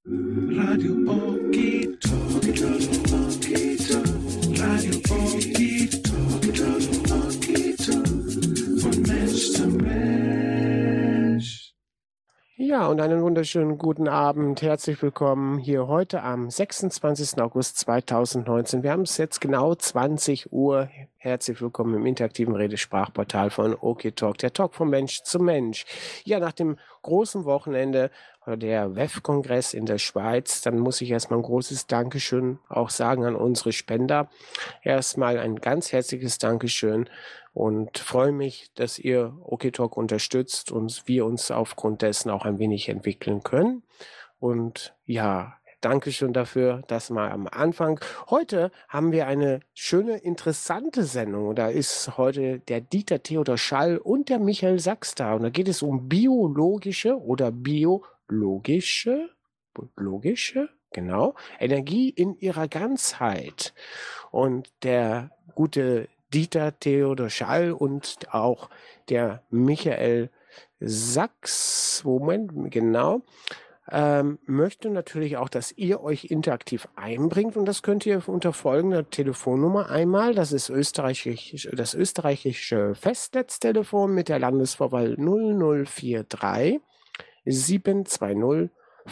Radio Okie Talk, Radio Okie Talk, von Mensch zu Mensch. Ja, und einen wunderschönen guten Abend. Herzlich willkommen hier heute am 26. August 2019. Wir haben es jetzt genau 20 Uhr. Herzlich willkommen im interaktiven Redesprachportal von Okie Talk, der Talk von Mensch zu Mensch. Ja, nach dem großen Wochenende der WEF-Kongress in der Schweiz, dann muss ich erstmal ein großes Dankeschön auch sagen an unsere Spender. Erstmal ein ganz herzliches Dankeschön und freue mich, dass ihr Okie Talk unterstützt und wir uns aufgrund dessen auch ein wenig entwickeln können. Und ja, Dankeschön dafür, das mal am Anfang. Heute haben wir eine schöne, interessante Sendung. Da ist heute der Dieter Theodor Schall und der Michael Sachs da. Und da geht es um biologische oder biologische, genau, Energie in ihrer Ganzheit. Und der gute Dieter Theodor Schall und auch der Michael Sachs, möchte natürlich auch, dass ihr euch interaktiv einbringt und das könnt ihr unter folgender Telefonnummer einmal, das ist das österreichische Festnetztelefon mit der Landesvorwahl 0043 720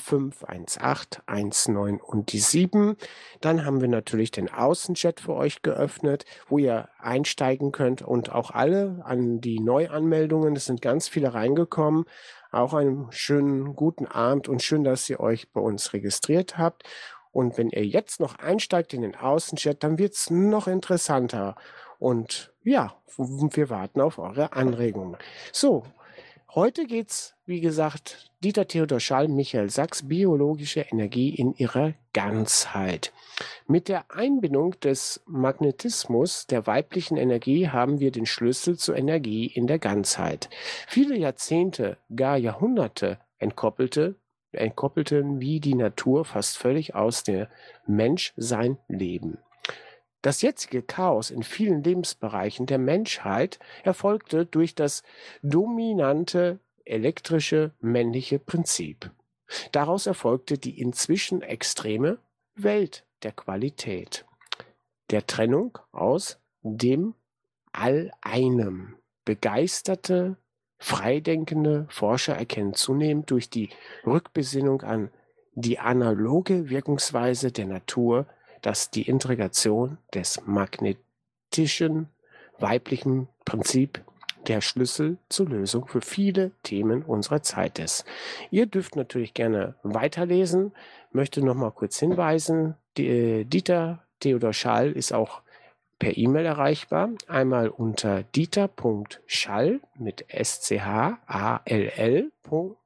51819 und die 7. Dann haben wir natürlich den Außenchat für euch geöffnet, wo ihr einsteigen könnt und auch alle an die Neuanmeldungen, es sind ganz viele reingekommen, auch einen schönen guten Abend und schön, dass ihr euch bei uns registriert habt. Und wenn ihr jetzt noch einsteigt in den Außenchat, dann wird es noch interessanter. Und ja, wir warten auf eure Anregungen. So, heute geht's, wie gesagt, Dieter Theodor Schall, Michael Sachs, biologische Energie in ihrer Ganzheit. Mit der Einbindung des Magnetismus der weiblichen Energie haben wir den Schlüssel zur Energie in der Ganzheit. Viele Jahrzehnte, gar Jahrhunderte entkoppelten wie die Natur fast völlig aus dem Menschsein leben. Das jetzige Chaos in vielen Lebensbereichen der Menschheit erfolgte durch das dominante elektrische männliche Prinzip. Daraus erfolgte die inzwischen extreme Welt der Qualität, der Trennung aus dem All-Einem. Begeisterte, freidenkende Forscher erkennen zunehmend durch die Rückbesinnung an die analoge Wirkungsweise der Natur, dass die Integration des magnetischen weiblichen Prinzip der Schlüssel zur Lösung für viele Themen unserer Zeit ist. Ihr dürft natürlich gerne weiterlesen. Möchte noch mal kurz hinweisen, Dieter Theodor Schall ist auch per E-Mail erreichbar. Einmal unter dieter.schall mit schall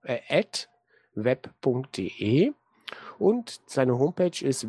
@web.de. Und seine Homepage ist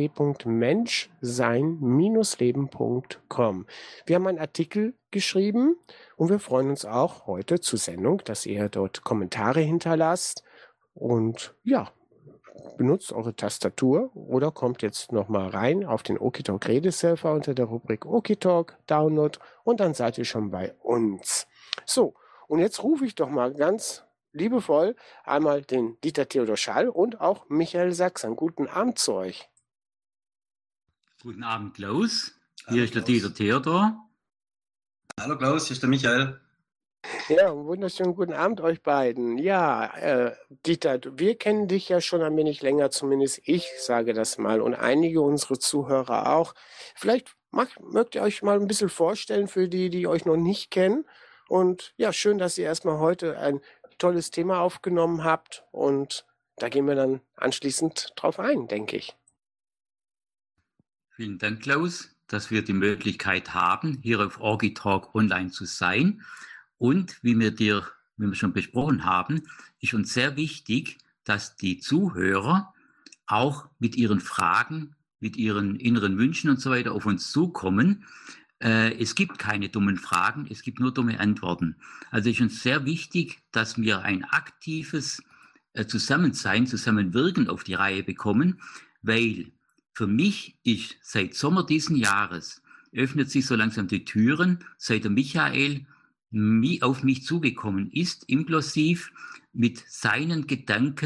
www.menschsein-leben.com. Wir haben einen Artikel geschrieben und wir freuen uns auch heute zur Sendung, dass ihr dort Kommentare hinterlasst. Und ja, benutzt eure Tastatur oder kommt jetzt nochmal rein auf den Okie Talk Redesurfer unter der Rubrik Okie Talk Download und dann seid ihr schon bei uns. So, und jetzt rufe ich doch mal ganz liebevoll einmal den Dieter Theodor Schall und auch Michael Sachs. Einen guten Abend zu euch. Guten Abend, Klaus. Hier ist der Dieter Theodor. Hallo Klaus, hier ist der Michael. Ja, einen wunderschönen guten Abend euch beiden. Ja, Dieter, wir kennen dich ja schon ein wenig länger, zumindest ich sage das mal und einige unserer Zuhörer auch. Vielleicht mögt ihr euch mal ein bisschen vorstellen für die, die euch noch nicht kennen. Und ja, schön, dass ihr erstmal heute ein tolles Thema aufgenommen habt und da gehen wir dann anschließend drauf ein, denke ich. Vielen Dank, Klaus, dass wir die Möglichkeit haben, hier auf Okie Talk online zu sein. Und wie wir schon besprochen haben, ist uns sehr wichtig, dass die Zuhörer auch mit ihren Fragen, mit ihren inneren Wünschen und so weiter auf uns zukommen. Es gibt keine dummen Fragen, es gibt nur dumme Antworten. Also ist uns sehr wichtig, dass wir ein aktives Zusammenwirken auf die Reihe bekommen, weil für mich ist seit Sommer diesen Jahres öffnet sich so langsam die Türen, seit der Michael auf mich zugekommen ist, inklusiv mit seinen Gedanken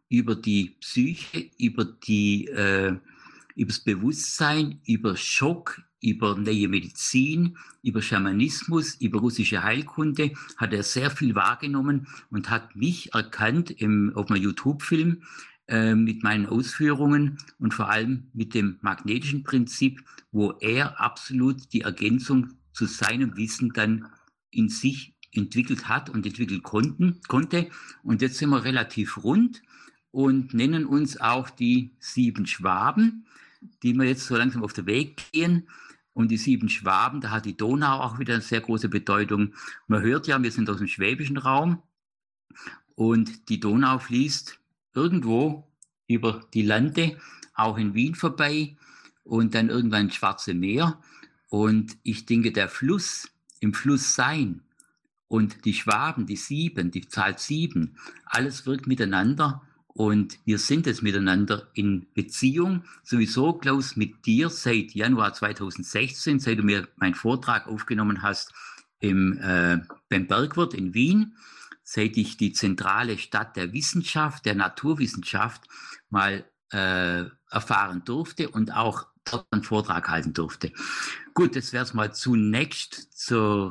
über die Psyche, über das Bewusstsein, über Schock, über neue Medizin, über Schamanismus, über russische Heilkunde, hat er sehr viel wahrgenommen und hat mich erkannt auf einem YouTube-Film mit meinen Ausführungen und vor allem mit dem magnetischen Prinzip, wo er absolut die Ergänzung zu seinem Wissen dann in sich entwickelt hat und entwickeln konnte. Und jetzt sind wir relativ rund und nennen uns auch die 7 Schwaben, die wir jetzt so langsam auf den Weg gehen. Und die 7 Schwaben, da hat die Donau auch wieder eine sehr große Bedeutung. Man hört ja, wir sind aus dem schwäbischen Raum und die Donau fließt irgendwo über die Lande, auch in Wien vorbei und dann irgendwann ins Schwarze Meer. Und ich denke, der Fluss, im Fluss sein und die Schwaben, die 7, die Zahl 7, alles wirkt miteinander. Und wir sind es miteinander in Beziehung. Sowieso, Klaus, mit dir seit Januar 2016, seit du mir meinen Vortrag aufgenommen hast beim Bergwirt in Wien, seit ich die zentrale Stadt der Wissenschaft, der Naturwissenschaft mal erfahren durfte und auch dort einen Vortrag halten durfte. Gut, das wäre es mal zunächst zu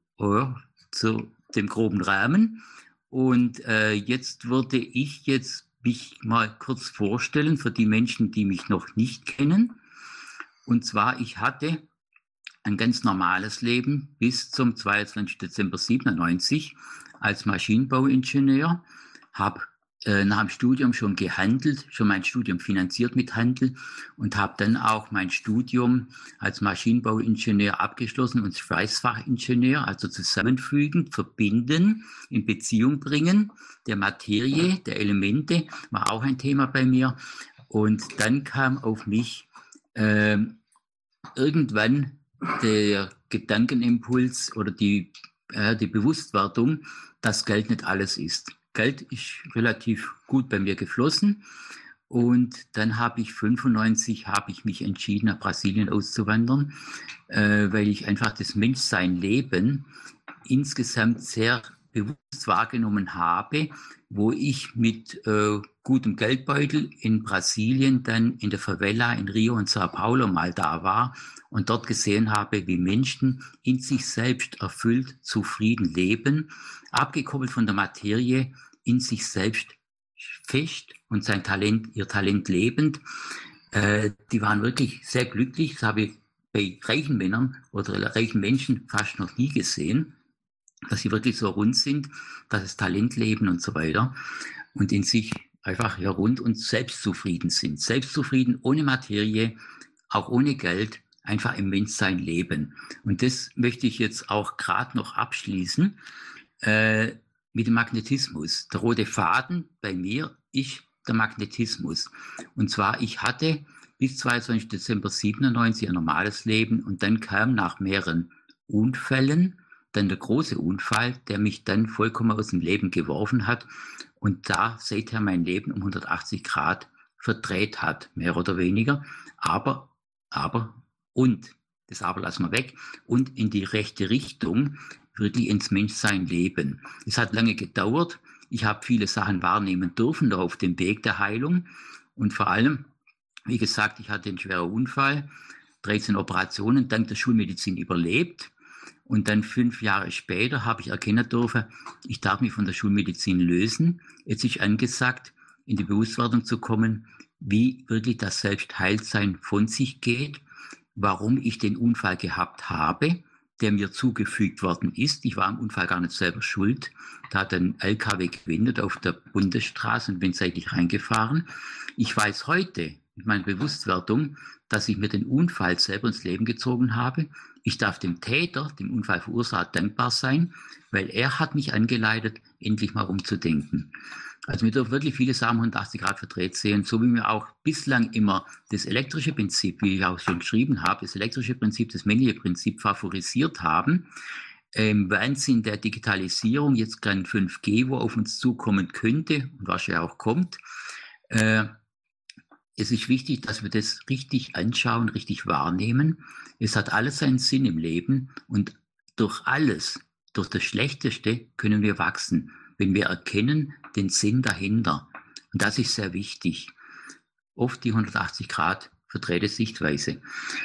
dem groben Rahmen. Und jetzt würde ich mich mal kurz vorstellen für die Menschen, die mich noch nicht kennen. Und zwar, ich hatte ein ganz normales Leben bis zum 22. Dezember 1997 als Maschinenbauingenieur, habe nach dem Studium schon gehandelt, schon mein Studium finanziert mit Handel und habe dann auch mein Studium als Maschinenbauingenieur abgeschlossen und Schweißfachingenieur, also zusammenfügen, verbinden, in Beziehung bringen, der Materie, der Elemente, war auch ein Thema bei mir. Und dann kam auf mich irgendwann der Gedankenimpuls oder die Bewusstwerdung, dass Geld nicht alles ist. Geld ist relativ gut bei mir geflossen und dann habe ich 1995 mich entschieden, nach Brasilien auszuwandern, weil ich einfach das Menschsein-Leben insgesamt sehr bewusst wahrgenommen habe, wo ich mit gutem Geldbeutel in Brasilien dann in der Favela in Rio und Sao Paulo mal da war und dort gesehen habe, wie Menschen in sich selbst erfüllt, zufrieden leben, abgekoppelt von der Materie, in sich selbst fest und ihr Talent lebend. Die waren wirklich sehr glücklich. Das habe ich bei reichen Männern oder reichen Menschen fast noch nie gesehen, dass sie wirklich so rund sind, dass es Talent leben und so weiter und in sich einfach rund und selbstzufrieden sind. Selbstzufrieden, ohne Materie, auch ohne Geld, einfach im Menschsein leben. Und das möchte ich jetzt auch gerade noch abschließen mit dem Magnetismus. Der rote Faden bei mir ist der Magnetismus. Und zwar, ich hatte bis 22. Dezember 1997 ein normales Leben und dann kam nach mehreren Unfällen dann der große Unfall, der mich dann vollkommen aus dem Leben geworfen hat und da seither mein Leben um 180 Grad verdreht hat, mehr oder weniger. Das Aber lassen wir weg, und in die rechte Richtung, wirklich ins Menschsein leben. Es hat lange gedauert. Ich habe viele Sachen wahrnehmen dürfen, da auf dem Weg der Heilung. Und vor allem, wie gesagt, ich hatte einen schweren Unfall, 13 Operationen, dank der Schulmedizin überlebt. Und dann 5 Jahre später habe ich erkennen dürfen, ich darf mich von der Schulmedizin lösen. Jetzt ist angesagt, in die Bewusstwerdung zu kommen, wie wirklich das Selbstheilsein von sich geht, warum ich den Unfall gehabt habe, der mir zugefügt worden ist. Ich war am Unfall gar nicht selber schuld. Da hat ein LKW gewendet auf der Bundesstraße und bin seitlich reingefahren. Ich weiß heute mit meiner Bewusstwerdung, dass ich mir den Unfall selber ins Leben gezogen habe. Ich darf dem Täter, dem Unfallverursacher, dankbar sein, weil er hat mich angeleitet, endlich mal umzudenken. Also wir dürfen wirklich viele Sachen 180 Grad verdreht sehen, so wie wir auch bislang immer das elektrische Prinzip, wie ich auch schon geschrieben habe, das elektrische Prinzip, das männliche Prinzip favorisiert haben. Im Wahnsinn der Digitalisierung, jetzt gerade 5G, wo auf uns zukommen könnte und wahrscheinlich auch kommt. Es ist wichtig, dass wir das richtig anschauen, richtig wahrnehmen. Es hat alles seinen Sinn im Leben und durch alles, durch das Schlechteste können wir wachsen, wenn wir erkennen den Sinn dahinter. Und das ist sehr wichtig. Oft die 180 Grad verdrehte Sichtweise.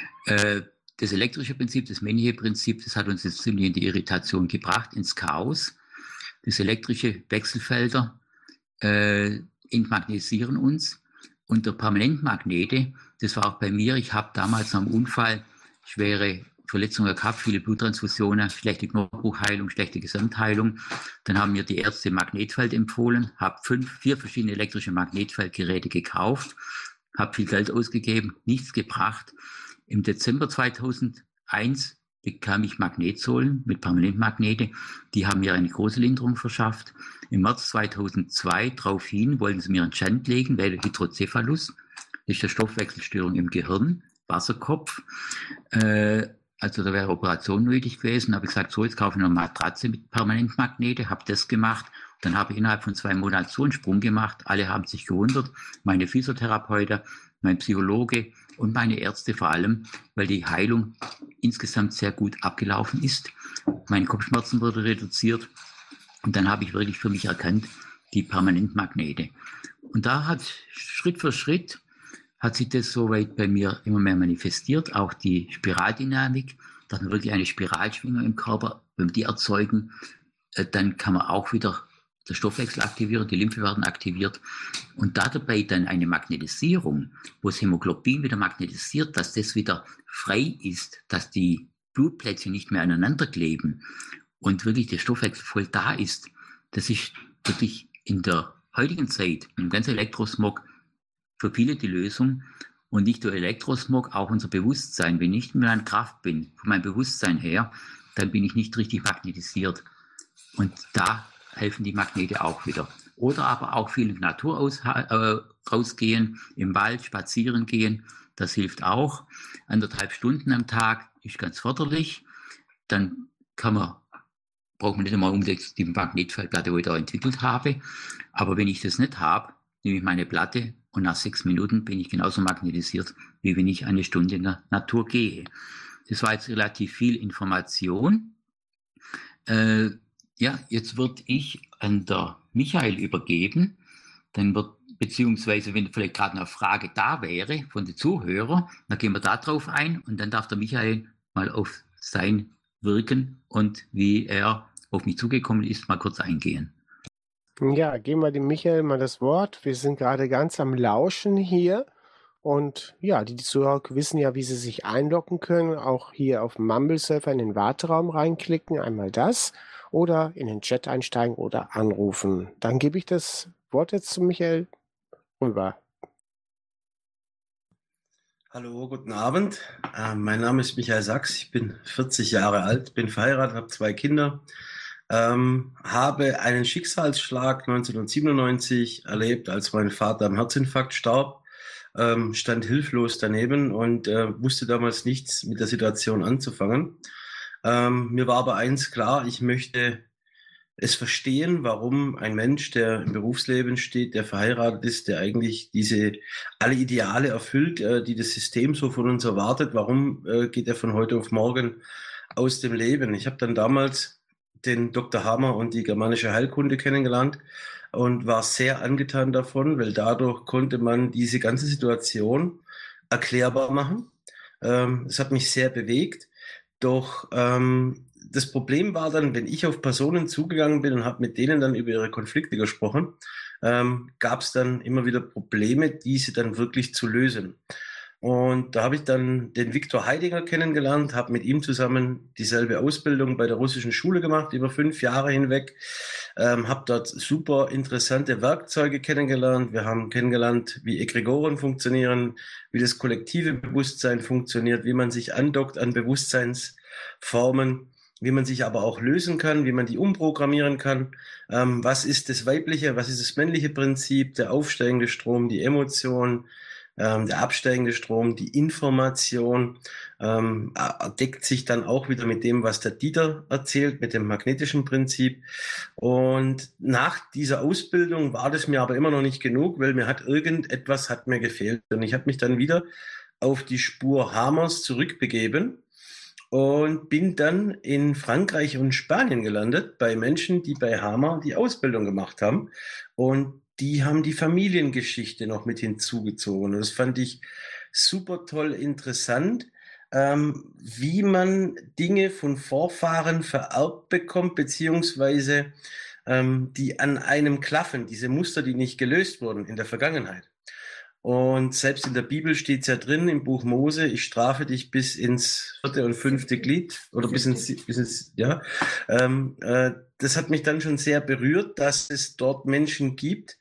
Das elektrische Prinzip, das Menier-Prinzip, das hat uns jetzt ziemlich in die Irritation gebracht, ins Chaos. Das elektrische Wechselfelder entmagnetisieren uns. Und der Permanentmagnete, das war auch bei mir, ich habe damals nach dem Unfall schwere Verletzungen gehabt, viele Bluttransfusionen, schlechte Knochenbruchheilung, schlechte Gesamtheilung. Dann haben mir die Ärzte Magnetfeld empfohlen, habe 4 verschiedene elektrische Magnetfeldgeräte gekauft, habe viel Geld ausgegeben, nichts gebracht. Im Dezember 2001 bekam ich Magnetsohlen mit Permanentmagnete. Die haben mir eine große Linderung verschafft. Im März 2002 daraufhin wollten sie mir einen Stent legen, weil Hydrocephalus, das ist eine Stoffwechselstörung im Gehirn, Wasserkopf. Also da wäre Operation nötig gewesen. Da habe ich gesagt, so, jetzt kaufe ich eine Matratze mit Permanentmagnete, habe das gemacht. Dann habe ich innerhalb von 2 Monaten so einen Sprung gemacht. Alle haben sich gewundert, meine Physiotherapeuten, mein Psychologe und meine Ärzte vor allem, weil die Heilung insgesamt sehr gut abgelaufen ist. Meine Kopfschmerzen wurden reduziert und dann habe ich wirklich für mich erkannt, die Permanentmagnete. Und da hat Schritt für Schritt hat sich das soweit bei mir immer mehr manifestiert, auch die Spiraldynamik, dass man wirklich eine Spiralschwingung im Körper, wenn wir die erzeugen, dann kann man auch wieder der Stoffwechsel aktivieren, die Lymphe werden aktiviert und dabei dann eine Magnetisierung, wo das Hämoglobin wieder magnetisiert, dass das wieder frei ist, dass die Blutplättchen nicht mehr aneinander kleben und wirklich der Stoffwechsel voll da ist. Das ist wirklich in der heutigen Zeit, im ganzen Elektrosmog, für viele die Lösung und nicht nur Elektrosmog, auch unser Bewusstsein. Wenn ich nicht mehr an Kraft bin, von meinem Bewusstsein her, dann bin ich nicht richtig magnetisiert. Und da helfen die Magnete auch wieder. Oder aber auch viel in die Natur rausgehen, im Wald spazieren gehen, das hilft auch. 1,5 Stunden am Tag ist ganz förderlich. Dann braucht man nicht einmal unbedingt die Magnetfeldplatte, die ich da entwickelt habe. Aber wenn ich das nicht habe, nehme ich meine Platte und nach 6 Minuten bin ich genauso magnetisiert, wie wenn ich 1 Stunde in der Natur gehe. Das war jetzt relativ viel Information. Jetzt würde ich an der Michael übergeben. Dann beziehungsweise wenn vielleicht gerade eine Frage da wäre von den Zuhörern, dann gehen wir da drauf ein und dann darf der Michael mal auf sein Wirken und wie er auf mich zugekommen ist, mal kurz eingehen. Ja, geben wir dem Michael mal das Wort. Wir sind gerade ganz am Lauschen hier. Und ja, die Zuhörer wissen ja, wie sie sich einloggen können. Auch hier auf dem Mumble-Server in den Warteraum reinklicken. Einmal das. Oder in den Chat einsteigen oder anrufen. Dann gebe ich das Wort jetzt zu Michael rüber. Hallo, guten Abend. Mein Name ist Michael Sachs. Ich bin 40 Jahre alt, bin verheiratet, habe 2 Kinder. Habe einen Schicksalsschlag 1997 erlebt, als mein Vater am Herzinfarkt starb, stand hilflos daneben und wusste damals nichts mit der Situation anzufangen. Mir war aber eins klar, ich möchte es verstehen, warum ein Mensch, der im Berufsleben steht, der verheiratet ist, der eigentlich alle Ideale erfüllt, die das System so von uns erwartet, warum geht er von heute auf morgen aus dem Leben? Ich habe dann damals den Dr. Hammer und die germanische Heilkunde kennengelernt und war sehr angetan davon, weil dadurch konnte man diese ganze Situation erklärbar machen. Es hat mich sehr bewegt. Doch das Problem war dann, wenn ich auf Personen zugegangen bin und habe mit denen dann über ihre Konflikte gesprochen, gab es dann immer wieder Probleme, diese dann wirklich zu lösen. Und da habe ich dann den Viktor Heidinger kennengelernt, habe mit ihm zusammen dieselbe Ausbildung bei der russischen Schule gemacht, über 5 Jahre hinweg, habe dort super interessante Werkzeuge kennengelernt. Wir haben kennengelernt, wie Egregoren funktionieren, wie das kollektive Bewusstsein funktioniert, wie man sich andockt an Bewusstseinsformen, wie man sich aber auch lösen kann, wie man die umprogrammieren kann. Was ist das weibliche, was ist das männliche Prinzip, der aufsteigende Strom, die Emotion, der absteigende Strom, die Information, deckt sich dann auch wieder mit dem, was der Dieter erzählt, mit dem magnetischen Prinzip. Und nach dieser Ausbildung war das mir aber immer noch nicht genug, weil irgendetwas hat mir gefehlt. Und ich habe mich dann wieder auf die Spur Hamers zurückbegeben und bin dann in Frankreich und Spanien gelandet bei Menschen, die bei Hammer die Ausbildung gemacht haben. Und die haben die Familiengeschichte noch mit hinzugezogen. Und das fand ich super toll interessant, wie man Dinge von Vorfahren vererbt bekommt, beziehungsweise die an einem klaffen, diese Muster, die nicht gelöst wurden in der Vergangenheit. Und selbst in der Bibel steht es ja drin, im Buch Mose, ich strafe dich bis ins 4. und 5. Glied oder bis ins ja. Das hat mich dann schon sehr berührt, dass es dort Menschen gibt,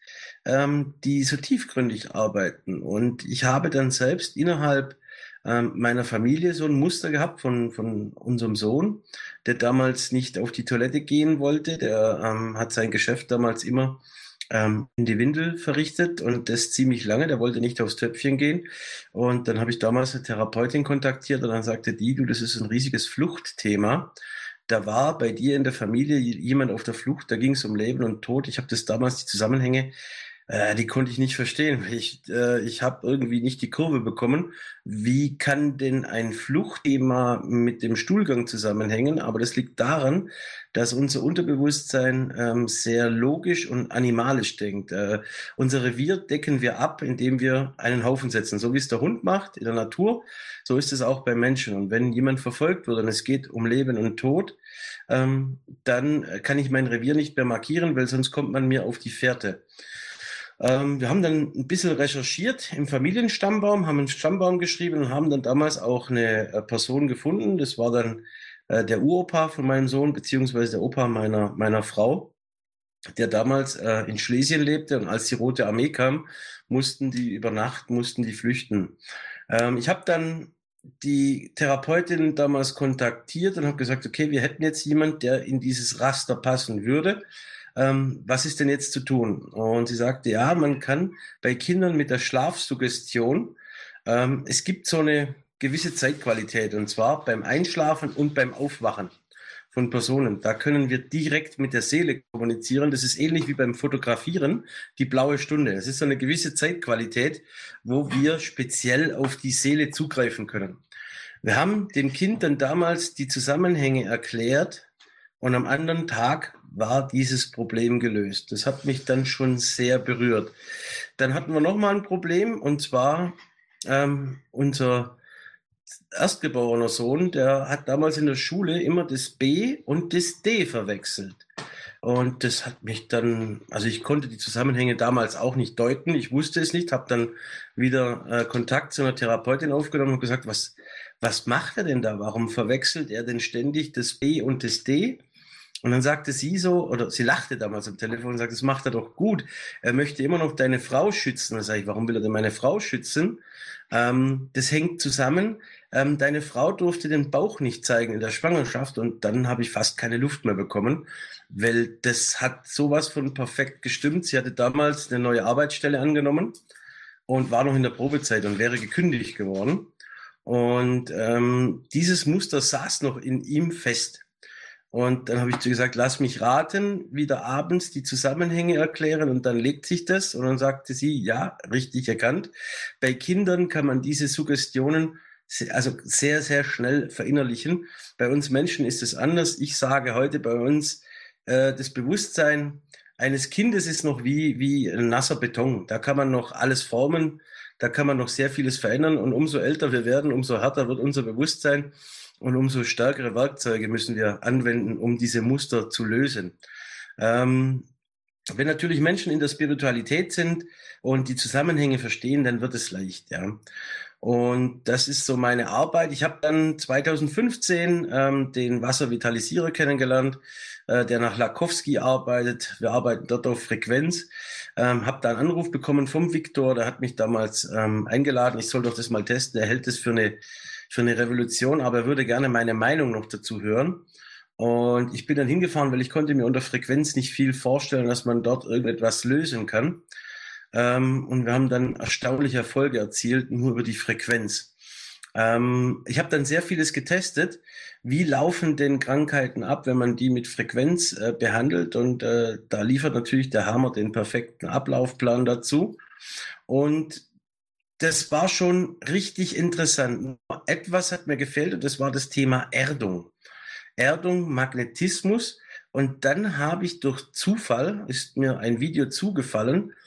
die so tiefgründig arbeiten. Und ich habe dann selbst innerhalb meiner Familie so ein Muster gehabt von unserem Sohn, der damals nicht auf die Toilette gehen wollte. Der hat sein Geschäft damals immer in die Windel verrichtet und das ziemlich lange. Der wollte nicht aufs Töpfchen gehen. Und dann habe ich damals eine Therapeutin kontaktiert und dann sagte die, du, das ist ein riesiges Fluchtthema. Da war bei dir in der Familie jemand auf der Flucht, da ging es um Leben und Tod. Ich habe das damals, die Zusammenhänge, die konnte ich nicht verstehen. Ich habe irgendwie nicht die Kurve bekommen. Wie kann denn ein Fluchtthema mit dem Stuhlgang zusammenhängen? Aber das liegt daran, dass unser Unterbewusstsein sehr logisch und animalisch denkt. Unser Revier decken wir ab, indem wir einen Haufen setzen. So wie es der Hund macht in der Natur, so ist es auch bei Menschen. Und wenn jemand verfolgt wird und es geht um Leben und Tod, dann kann ich mein Revier nicht mehr markieren, weil sonst kommt man mir auf die Fährte. Wir haben dann ein bisschen recherchiert im Familienstammbaum, haben einen Stammbaum geschrieben und haben dann damals auch eine Person gefunden. Das war dann der Uropa von meinem Sohn, beziehungsweise der Opa meiner Frau, der damals in Schlesien lebte. Und als die Rote Armee kam, mussten die flüchten. Ich habe dann die Therapeutin damals kontaktiert und habe gesagt, okay, wir hätten jetzt jemand, der in dieses Raster passen würde. Was ist denn jetzt zu tun? Und sie sagte, ja, man kann bei Kindern mit der Schlafsuggestion, es gibt so eine gewisse Zeitqualität, und zwar beim Einschlafen und beim Aufwachen von Personen. Da können wir direkt mit der Seele kommunizieren. Das ist ähnlich wie beim Fotografieren, die blaue Stunde. Es ist so eine gewisse Zeitqualität, wo wir speziell auf die Seele zugreifen können. Wir haben dem Kind dann damals die Zusammenhänge erklärt und am anderen Tag war dieses Problem gelöst. Das hat mich dann schon sehr berührt. Dann hatten wir nochmal ein Problem, und zwar unser erstgeborener Sohn, der hat damals in der Schule immer das B und das D verwechselt. Und das hat mich dann, also ich konnte die Zusammenhänge damals auch nicht deuten, ich wusste es nicht, habe dann wieder Kontakt zu einer Therapeutin aufgenommen und gesagt, was macht er denn da? Warum verwechselt er denn ständig das B und das D? Und dann sagte sie so, oder sie lachte damals am Telefon und sagte, das macht er doch gut. Er möchte immer noch deine Frau schützen. Dann sage ich, warum will er denn meine Frau schützen? Das hängt zusammen. Deine Frau durfte den Bauch nicht zeigen in der Schwangerschaft, und dann habe ich fast keine Luft mehr bekommen, weil das hat sowas von perfekt gestimmt. Sie hatte damals eine neue Arbeitsstelle angenommen und war noch in der Probezeit und wäre gekündigt geworden. Und dieses Muster saß noch in ihm fest. Und dann habe ich gesagt, lass mich raten, wieder abends die Zusammenhänge erklären, und dann legt sich das. Und dann sagte sie, ja, richtig erkannt. Bei Kindern kann man diese Suggestionen also sehr, sehr schnell verinnerlichen. Bei uns Menschen ist es anders. Ich sage heute bei uns, das Bewusstsein eines Kindes ist noch wie ein nasser Beton. Da kann man noch alles formen, da kann man noch sehr vieles verändern. Und umso älter wir werden, umso härter wird unser Bewusstsein. Und umso stärkere Werkzeuge müssen wir anwenden, um diese Muster zu lösen. Wenn natürlich Menschen in der Spiritualität sind und die Zusammenhänge verstehen, dann wird es leicht, ja. Und das ist so meine Arbeit. Ich habe dann 2015 den Wasservitalisierer kennengelernt, der nach Lakowski arbeitet. Wir arbeiten dort auf Frequenz. Habe da einen Anruf bekommen vom Viktor, der hat mich damals eingeladen. Ich soll doch das mal testen. Er hält es für eine Revolution, aber er würde gerne meine Meinung noch dazu hören. Und ich bin dann hingefahren, weil ich konnte mir unter Frequenz nicht viel vorstellen, dass man dort irgendetwas lösen kann. Und wir haben dann erstaunliche Erfolge erzielt, nur über die Frequenz. Ich habe dann sehr vieles getestet. Wie laufen denn Krankheiten ab, wenn man die mit Frequenz behandelt? Und da liefert natürlich der Hammer den perfekten Ablaufplan dazu. Und das war schon richtig interessant. Etwas hat mir gefehlt, und das war das Thema Erdung. Erdung, Magnetismus. Und dann habe ich durch Zufall, ist mir ein Video zugefallen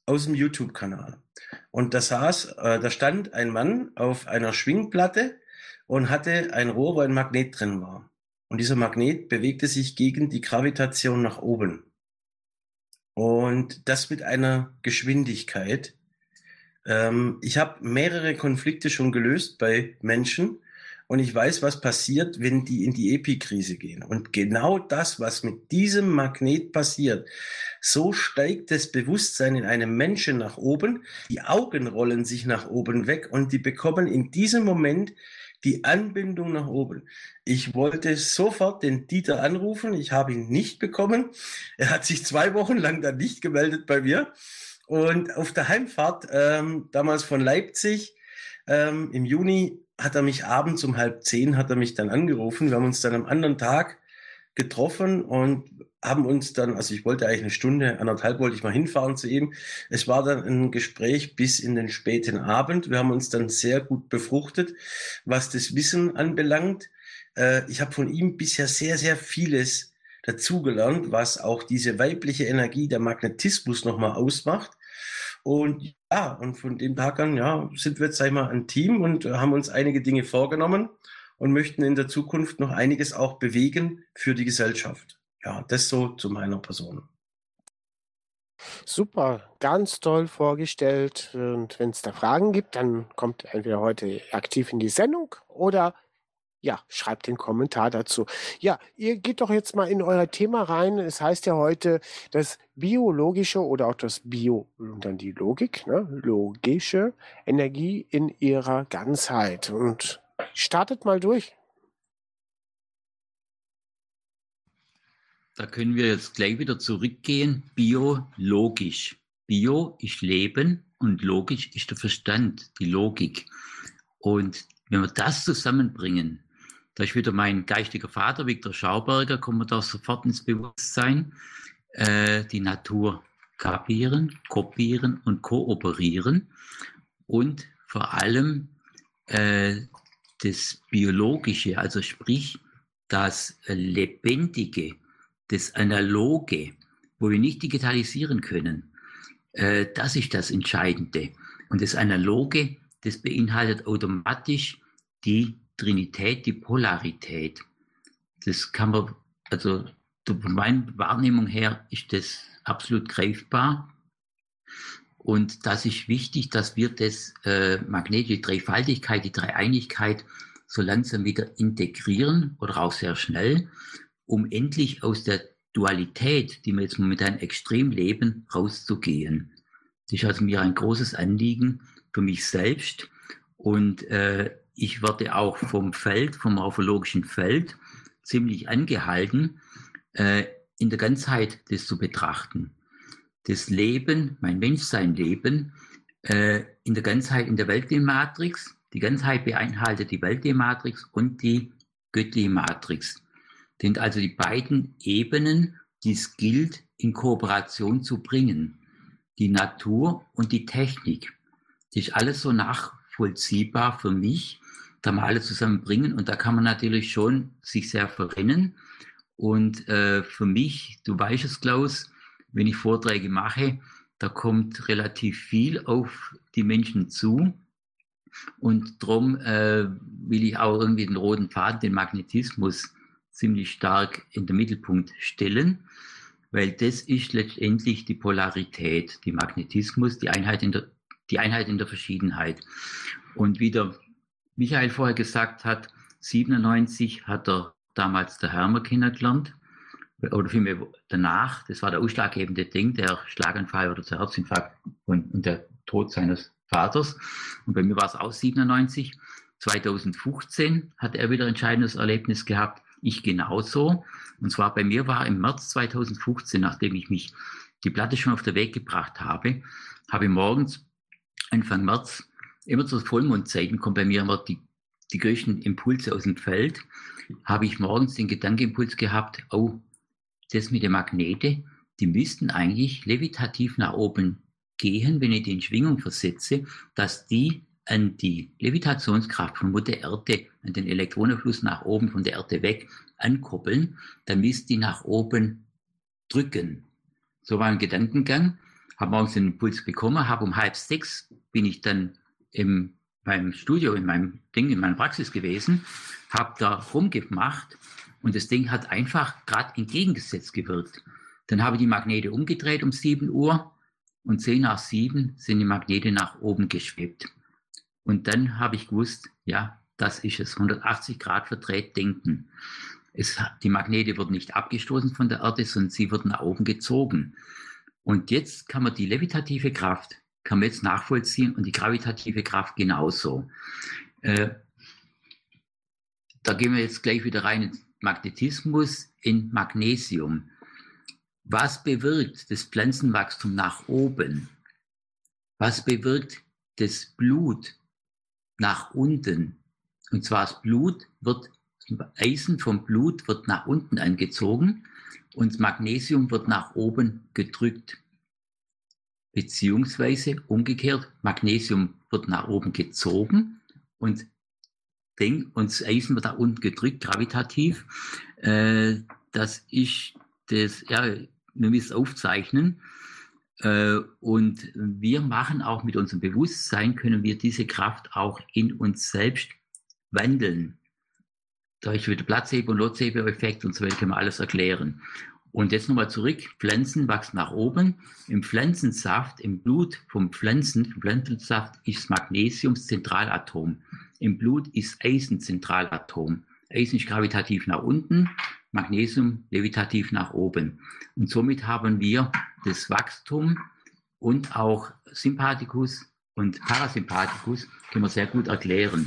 aus dem YouTube-Kanal. Und da stand ein Mann auf einer Schwingplatte und hatte ein Rohr, wo ein Magnet drin war. Und dieser Magnet bewegte sich gegen die Gravitation nach oben. Und das mit einer Geschwindigkeit. Ich habe mehrere Konflikte schon gelöst bei Menschen und ich weiß, was passiert, wenn die in die Epikrise gehen. Und genau das, was mit diesem Magnet passiert, so steigt das Bewusstsein in einem Menschen nach oben, die Augen rollen sich nach oben weg und die bekommen in diesem Moment die Anbindung nach oben. Ich wollte sofort den Dieter anrufen, ich habe ihn nicht bekommen. Er hat sich 2 Wochen lang dann nicht gemeldet bei mir. Und auf der Heimfahrt, damals von Leipzig, im Juni, hat er mich abends um 9:30 hat er mich dann angerufen. Wir haben uns dann am anderen Tag getroffen und haben uns dann, also ich wollte eigentlich 1 Stunde, 1,5 wollte ich mal hinfahren zu ihm. Es war dann ein Gespräch bis in den späten Abend. Wir haben uns dann sehr gut befruchtet, was das Wissen anbelangt. Ich habe von ihm bisher sehr, sehr vieles dazugelernt, was auch diese weibliche Energie, der Magnetismus nochmal ausmacht. Und ja, und von dem Tag an, ja, sind wir jetzt, sag ich mal, ein Team und haben uns einige Dinge vorgenommen und möchten in der Zukunft noch einiges auch bewegen für die Gesellschaft. Ja, das so zu meiner Person. Super, ganz toll vorgestellt. Und wenn es da Fragen gibt, dann kommt entweder heute aktiv in die Sendung oder ja, schreibt den Kommentar dazu. Ja, ihr geht doch jetzt mal in euer Thema rein. Es heißt ja heute das biologische oder auch das Bio und dann die Logik, ne? Logische Energie in ihrer Ganzheit. Und startet mal durch. Da können wir jetzt gleich wieder zurückgehen. Biologisch. Bio ist Leben und logisch ist der Verstand, die Logik. Und wenn wir das zusammenbringen, da ist wieder mein geistiger Vater, Viktor Schauberger, kommen wir da sofort ins Bewusstsein, die Natur kapieren, kopieren und kooperieren und vor allem das Biologische, also sprich das Lebendige, das Analoge, wo wir nicht digitalisieren können, das ist das Entscheidende. Und das Analoge, das beinhaltet automatisch die Trinität, die Polarität. Das kann man, also von meiner Wahrnehmung her ist das absolut greifbar. Und das ist wichtig, dass wir das magnetische Dreifaltigkeit, die Dreieinigkeit so langsam wieder integrieren oder auch sehr schnell, um endlich aus der Dualität, die wir jetzt momentan extrem leben, rauszugehen. Das ist also mir ein großes Anliegen für mich selbst. Und ich werde auch vom morphologischen Feld, ziemlich angehalten, in der Ganzheit das zu betrachten. Das Leben, mein Menschsein-Leben, in der Ganzheit in der Weltmatrix. Die Ganzheit beinhaltet die Weltmatrix und die göttliche Matrix. Das sind also die beiden Ebenen, die es gilt, in Kooperation zu bringen. Die Natur und die Technik. Das ist alles so nachvollziehbar für mich, da mal alle zusammenbringen. Und da kann man natürlich schon sich sehr verrennen. Und für mich, du weißt es, Klaus, wenn ich Vorträge mache, da kommt relativ viel auf die Menschen zu. Und darum will ich auch irgendwie den roten Faden, den Magnetismus, ziemlich stark in den Mittelpunkt stellen, weil das ist letztendlich die Polarität, die Magnetismus, die Einheit in der Verschiedenheit. Und wie der Michael vorher gesagt hat, 1997 hat er damals der Hermer kennengelernt, oder vielmehr danach, das war der ausschlaggebende Ding, der Schlaganfall oder der Herzinfarkt und der Tod seines Vaters. Und bei mir war es auch 97. 2015 hat er wieder ein entscheidendes Erlebnis gehabt, ich genauso. Und zwar bei mir war im März 2015, nachdem ich mich die Platte schon auf den Weg gebracht habe, habe ich morgens, Anfang März, immer zur Vollmondzeiten, kommen bei mir immer die größten Impulse aus dem Feld, habe ich morgens den Gedankenimpuls gehabt, oh, das mit den Magnete, die müssten eigentlich levitativ nach oben gehen, wenn ich die in Schwingung versetze, dass die an die Levitationskraft von Mutter Erde, an den Elektronenfluss nach oben von der Erde weg ankoppeln, damit die nach oben drücken. So war ein Gedankengang. habe morgens den Impuls bekommen, habe um 5:30 bin ich dann in meinem Studio, in meiner Praxis gewesen, habe da rumgemacht und das Ding hat einfach gerade entgegengesetzt gewirkt. Dann habe ich die Magnete umgedreht um 7 Uhr und 10 nach 7 sind die Magnete nach oben geschwebt. Und dann habe ich gewusst, ja, das ist es, 180 Grad verdreht denken. Die Magnete wurden nicht abgestoßen von der Erde, sondern sie wurden nach oben gezogen. Und jetzt kann man die levitative Kraft, kann man jetzt nachvollziehen und die gravitative Kraft genauso. Da gehen wir jetzt gleich wieder rein in Magnetismus, in Magnesium. Was bewirkt das Pflanzenwachstum nach oben? Was bewirkt das Blut nach unten? Und zwar das Eisen vom Blut wird nach unten angezogen und Magnesium wird nach oben gedrückt. Beziehungsweise umgekehrt, Magnesium wird nach oben gezogen und das Eisen wird nach unten gedrückt, gravitativ. Das ist das, ja, wir müssen es aufzeichnen. Und wir machen auch mit unserem Bewusstsein, können wir diese Kraft auch in uns selbst wandeln. Da ist wieder Placebo- und Nocebo-Effekt und so weiter, können wir alles erklären. Und jetzt nochmal zurück, Pflanzen wachsen nach oben. Im Pflanzensaft, im Blut vom Pflanzensaft ist Magnesium das Zentralatom. Im Blut ist Eisen Zentralatom. Eisen ist gravitativ nach unten, Magnesium levitativ nach oben. Und somit haben wir das Wachstum und auch Sympathikus und Parasympathikus, können wir sehr gut erklären.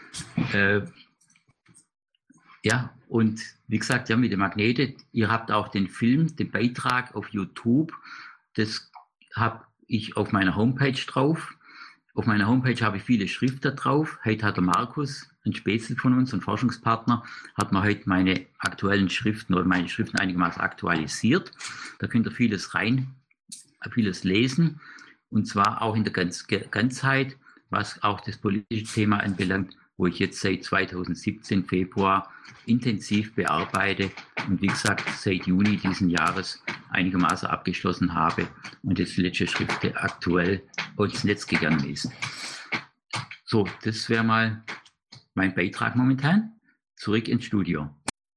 Ja, und wie gesagt, ja, mit der Magnete, ihr habt auch den Film, den Beitrag auf YouTube, das habe ich auf meiner Homepage drauf. Auf meiner Homepage habe ich viele Schriften drauf. Heute hat der Markus, ein Spätzle von uns, ein Forschungspartner, hat mir heute meine Schriften einigermaßen aktualisiert. Da könnt ihr vieles lesen, und zwar auch in der Ganzheit, was auch das politische Thema anbelangt, wo ich jetzt seit 2017 Februar intensiv bearbeite und wie gesagt seit Juni diesen Jahres einigermaßen abgeschlossen habe und jetzt die letzte Schrift aktuell ins Netz gegangen ist. So, das wäre mal mein Beitrag momentan. Zurück ins Studio.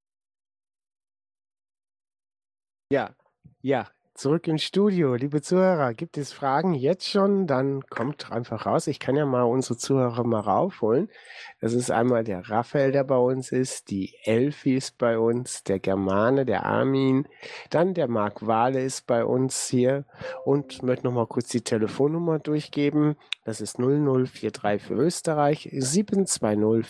Ja, zurück ins Studio. Liebe Zuhörer, gibt es Fragen jetzt schon? Dann kommt einfach raus. Ich kann ja mal unsere Zuhörer mal raufholen. Das ist einmal der Raphael, der bei uns ist, die Elfi ist bei uns, der Germane, der Armin, dann der Marc Wahle ist bei uns hier und möchte noch mal kurz die Telefonnummer durchgeben. Das ist 0043 für Österreich, 720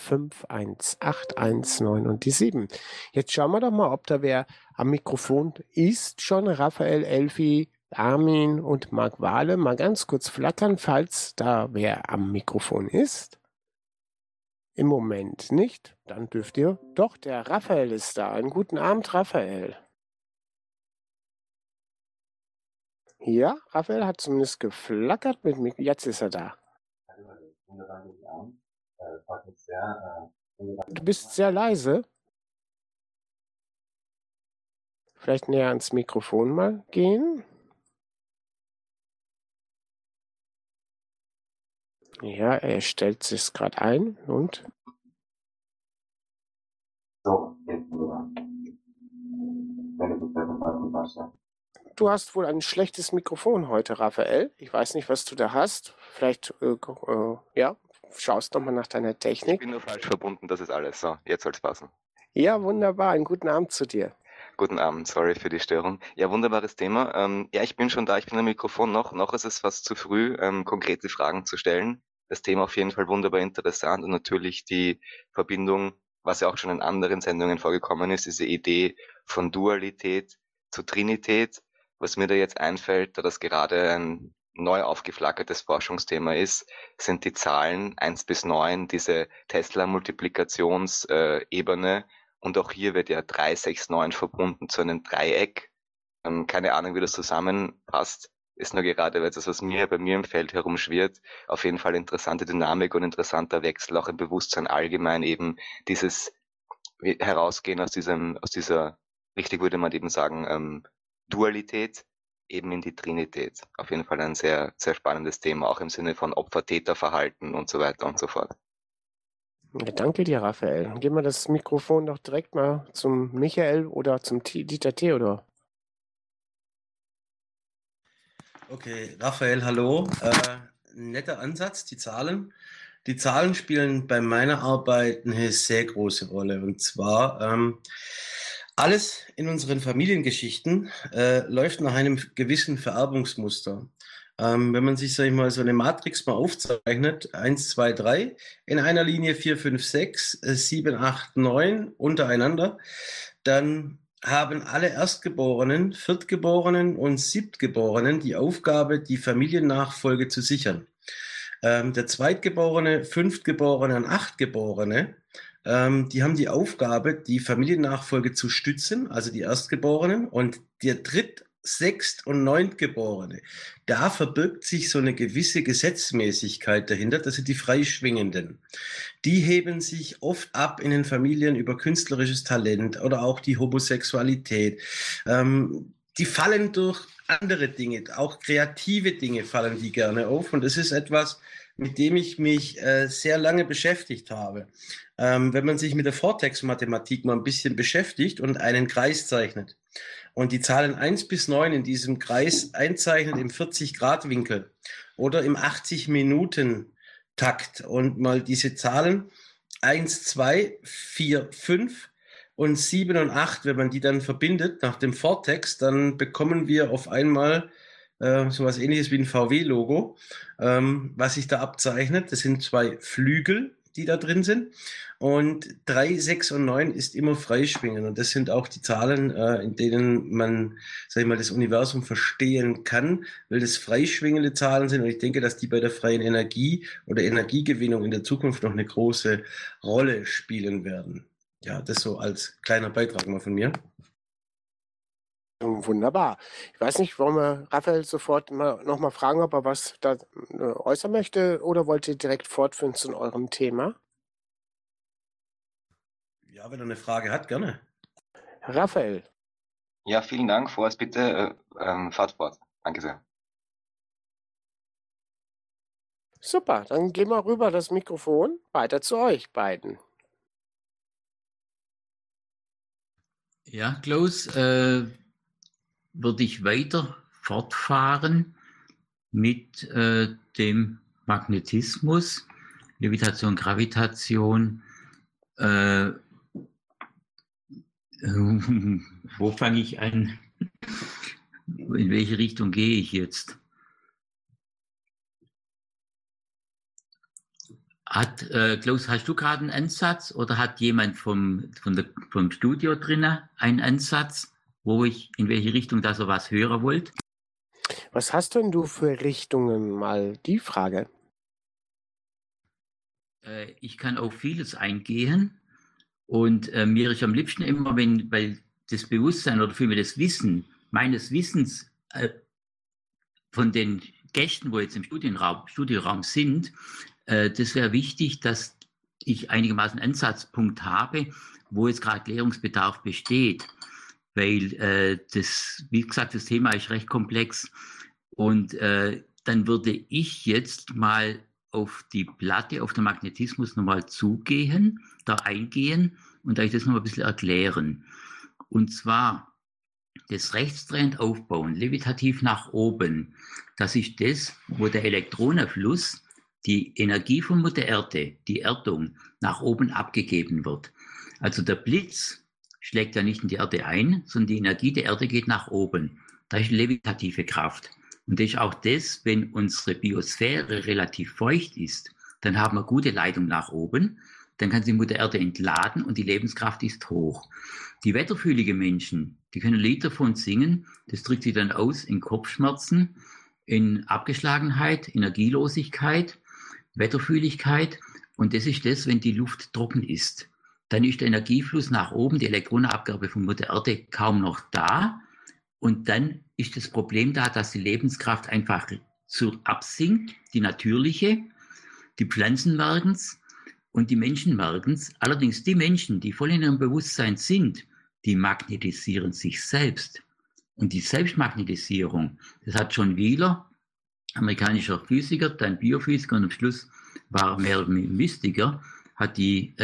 51819 und die 7. Jetzt schauen wir doch mal, ob da wer am Mikrofon ist. Schon Raphael, Elfi, Armin und Marc Wahle. Mal ganz kurz flattern, falls da wer am Mikrofon ist. Im Moment nicht. Dann dürft ihr. Doch, der Raphael ist da. Einen guten Abend, Raphael. Ja, Raphael hat zumindest geflackert mit mir. Jetzt ist er da. Du bist sehr leise. Vielleicht näher ans Mikrofon mal gehen. Ja, er stellt sich gerade ein und. So, jetzt wieder. Du hast wohl ein schlechtes Mikrofon heute, Raphael. Ich weiß nicht, was du da hast. Vielleicht, ja, schaust doch mal nach deiner Ich Technik. bin nur falsch verbunden, das ist alles. So, jetzt soll es passen. Ja, wunderbar. Einen guten Abend zu dir. Guten Abend, sorry für die Störung. Ja, wunderbares Thema. Ja, ich bin schon da, ich bin am Mikrofon noch. Noch ist es fast zu früh, konkrete Fragen zu stellen. Das Thema auf jeden Fall wunderbar interessant und natürlich die Verbindung, was ja auch schon in anderen Sendungen vorgekommen ist, diese Idee von Dualität zu Trinität. Was mir da jetzt einfällt, da das gerade ein neu aufgeflackertes Forschungsthema ist, sind die Zahlen 1 bis 9, diese Tesla-Multiplikationsebene. Und auch hier wird ja 3, 6, 9 verbunden zu einem Dreieck. Keine Ahnung, wie das zusammenpasst. Ist nur gerade etwas, was bei mir im Feld herumschwirrt. Auf jeden Fall interessante Dynamik und interessanter Wechsel, auch im Bewusstsein allgemein eben dieses Herausgehen aus dieser, richtig würde man eben sagen, Dualität eben in die Trinität. Auf jeden Fall ein sehr, sehr spannendes Thema, auch im Sinne von Opfer-Täter-Verhalten und so weiter und so fort. Ja, danke dir, Raphael. Dann geben wir das Mikrofon doch direkt mal zum Michael oder zum Dieter Theodor. Okay, Raphael, hallo. Netter Ansatz, die Zahlen. Die Zahlen spielen bei meiner Arbeit eine sehr große Rolle. Und zwar alles in unseren Familiengeschichten läuft nach einem gewissen Vererbungsmuster. Wenn man sich, sag ich mal, so eine Matrix mal aufzeichnet, 1, 2, 3, in einer Linie 4, 5, 6, 7, 8, 9 untereinander, dann haben alle Erstgeborenen, Viertgeborenen und Siebtgeborenen die Aufgabe, die Familiennachfolge zu sichern. Der Zweitgeborene, Fünftgeborene und Achtgeborene, die haben die Aufgabe, die Familiennachfolge zu stützen, also die Erstgeborenen. Und der Dritt-, Sechst- und Neuntgeborene, da verbirgt sich so eine gewisse Gesetzmäßigkeit dahinter, das sind die Freischwingenden. Die heben sich oft ab in den Familien über künstlerisches Talent oder auch die Homosexualität. Die fallen durch andere Dinge, auch kreative Dinge fallen die gerne auf. Und das ist etwas, mit dem ich mich sehr lange beschäftigt habe. Wenn man sich mit der Vortextmathematik mal ein bisschen beschäftigt und einen Kreis zeichnet und die Zahlen 1 bis 9 in diesem Kreis einzeichnet im 40-Grad-Winkel oder im 80-Minuten-Takt und mal diese Zahlen 1, 2, 4, 5 und 7 und 8, wenn man die dann verbindet nach dem Vortext, dann bekommen wir auf einmal sowas ähnliches wie ein VW-Logo, was sich da abzeichnet. Das sind 2 Flügel, die da drin sind. Und 3, 6 und 9 ist immer Freischwingen. Und das sind auch die Zahlen, in denen man, sag ich mal, das Universum verstehen kann, weil das freischwingende Zahlen sind. Und ich denke, dass die bei der freien Energie oder Energiegewinnung in der Zukunft noch eine große Rolle spielen werden. Ja, das so als kleiner Beitrag mal von mir. Wunderbar. Ich weiß nicht, wollen wir Raphael sofort noch mal fragen, ob er was da äußern möchte, oder wollt ihr direkt fortführen zu eurem Thema? Ja, wenn er eine Frage hat, gerne. Raphael. Ja, vielen Dank. Vorerst bitte fahrt fort. Danke sehr. Super, dann gehen wir rüber das Mikrofon weiter zu euch beiden. Ja, Klaus, würde ich weiter fortfahren mit dem Magnetismus, Levitation, Gravitation. Wo fange ich an? In welche Richtung gehe ich jetzt? Klaus, hast du gerade einen Ansatz oder hat jemand vom Studio drinnen einen Ansatz, in welche Richtung da sowas hören wollt? Was hast denn du für Richtungen? Mal die Frage. Ich kann auf vieles eingehen und mir ist am liebsten immer, weil das Bewusstsein oder vielmehr das Wissen meines Wissens von den Gästen, wo jetzt im Studioraum sind, das wäre wichtig, dass ich einigermaßen einen Ansatzpunkt habe, wo jetzt gerade Klärungsbedarf besteht. Weil wie gesagt, das Thema ist recht komplex. Und dann würde ich jetzt mal auf die Platte, auf den Magnetismus nochmal da eingehen und euch das nochmal ein bisschen erklären. Und zwar das rechtsdrehend aufbauen, levitativ nach oben, das ist das, wo der Elektronenfluss, die Energie von Mutter Erde, die Erdung, nach oben abgegeben wird. Also der Blitz schlägt ja nicht in die Erde ein, sondern die Energie der Erde geht nach oben. Da ist levitative Kraft. Und das ist auch das, wenn unsere Biosphäre relativ feucht ist, dann haben wir gute Leitung nach oben, dann kann sich Mutter Erde entladen und die Lebenskraft ist hoch. Die wetterfühligen Menschen, die können ein Lied davon singen, das drückt sich dann aus in Kopfschmerzen, in Abgeschlagenheit, Energielosigkeit, Wetterfühligkeit. Und das ist das, wenn die Luft trocken ist. Dann ist der Energiefluss nach oben, die Elektronenabgabe von Mutter Erde kaum noch da. Und dann ist das Problem da, dass die Lebenskraft einfach absinkt, die natürliche. Die Pflanzen merken's und die Menschen merken's. Allerdings die Menschen, die voll in ihrem Bewusstsein sind, die magnetisieren sich selbst. Und die Selbstmagnetisierung, das hat John Wheeler, amerikanischer Physiker, dann Biophysiker und am Schluss war er mehr Mystiker, hat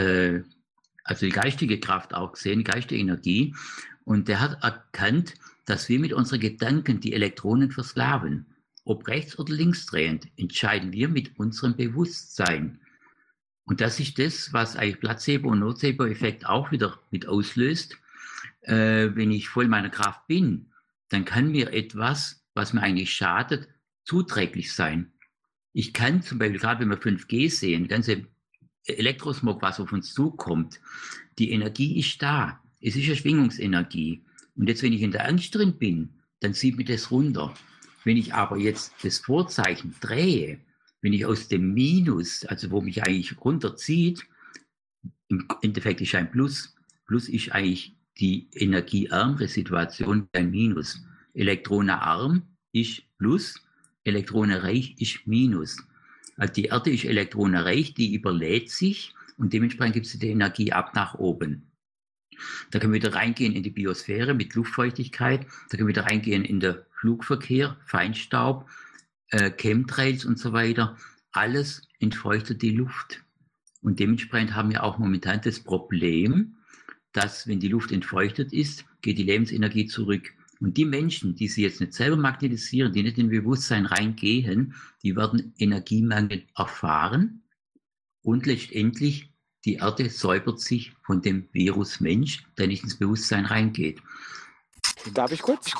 also die geistige Kraft auch gesehen, die geistige Energie. Und der hat erkannt, dass wir mit unseren Gedanken die Elektronen versklaven. Ob rechts- oder linksdrehend, entscheiden wir mit unserem Bewusstsein. Und das ist das, was eigentlich Placebo- und Nocebo-Effekt auch wieder mit auslöst. Wenn ich voll meiner Kraft bin, dann kann mir etwas, was mir eigentlich schadet, zuträglich sein. Ich kann zum Beispiel, gerade wenn wir 5G sehen, ganze Elektrosmog, was auf uns zukommt, die Energie ist da. Es ist eine Schwingungsenergie. Und jetzt, wenn ich in der Angst drin bin, dann zieht mir das runter. Wenn ich aber jetzt das Vorzeichen drehe, wenn ich aus dem Minus, also wo mich eigentlich runterzieht, im Endeffekt ist ein Plus. Plus ist eigentlich die energieärmere Situation ein Minus. Elektronenarm ist Plus, elektronenreich ist Minus. Also die Erde ist elektronenreich, die überlädt sich und dementsprechend gibt es die Energie ab nach oben. Da können wir wieder reingehen in die Biosphäre mit Luftfeuchtigkeit, da können wir wieder reingehen in den Flugverkehr, Feinstaub, Chemtrails und so weiter. Alles entfeuchtet die Luft. Und dementsprechend haben wir auch momentan das Problem, dass wenn die Luft entfeuchtet ist, geht die Lebensenergie zurück. Und die Menschen, die sie jetzt nicht selber magnetisieren, die nicht in Bewusstsein reingehen, die werden Energiemangel erfahren und letztendlich die Erde säubert sich von dem Virus Mensch, der nicht ins Bewusstsein reingeht. Darf ich kurz?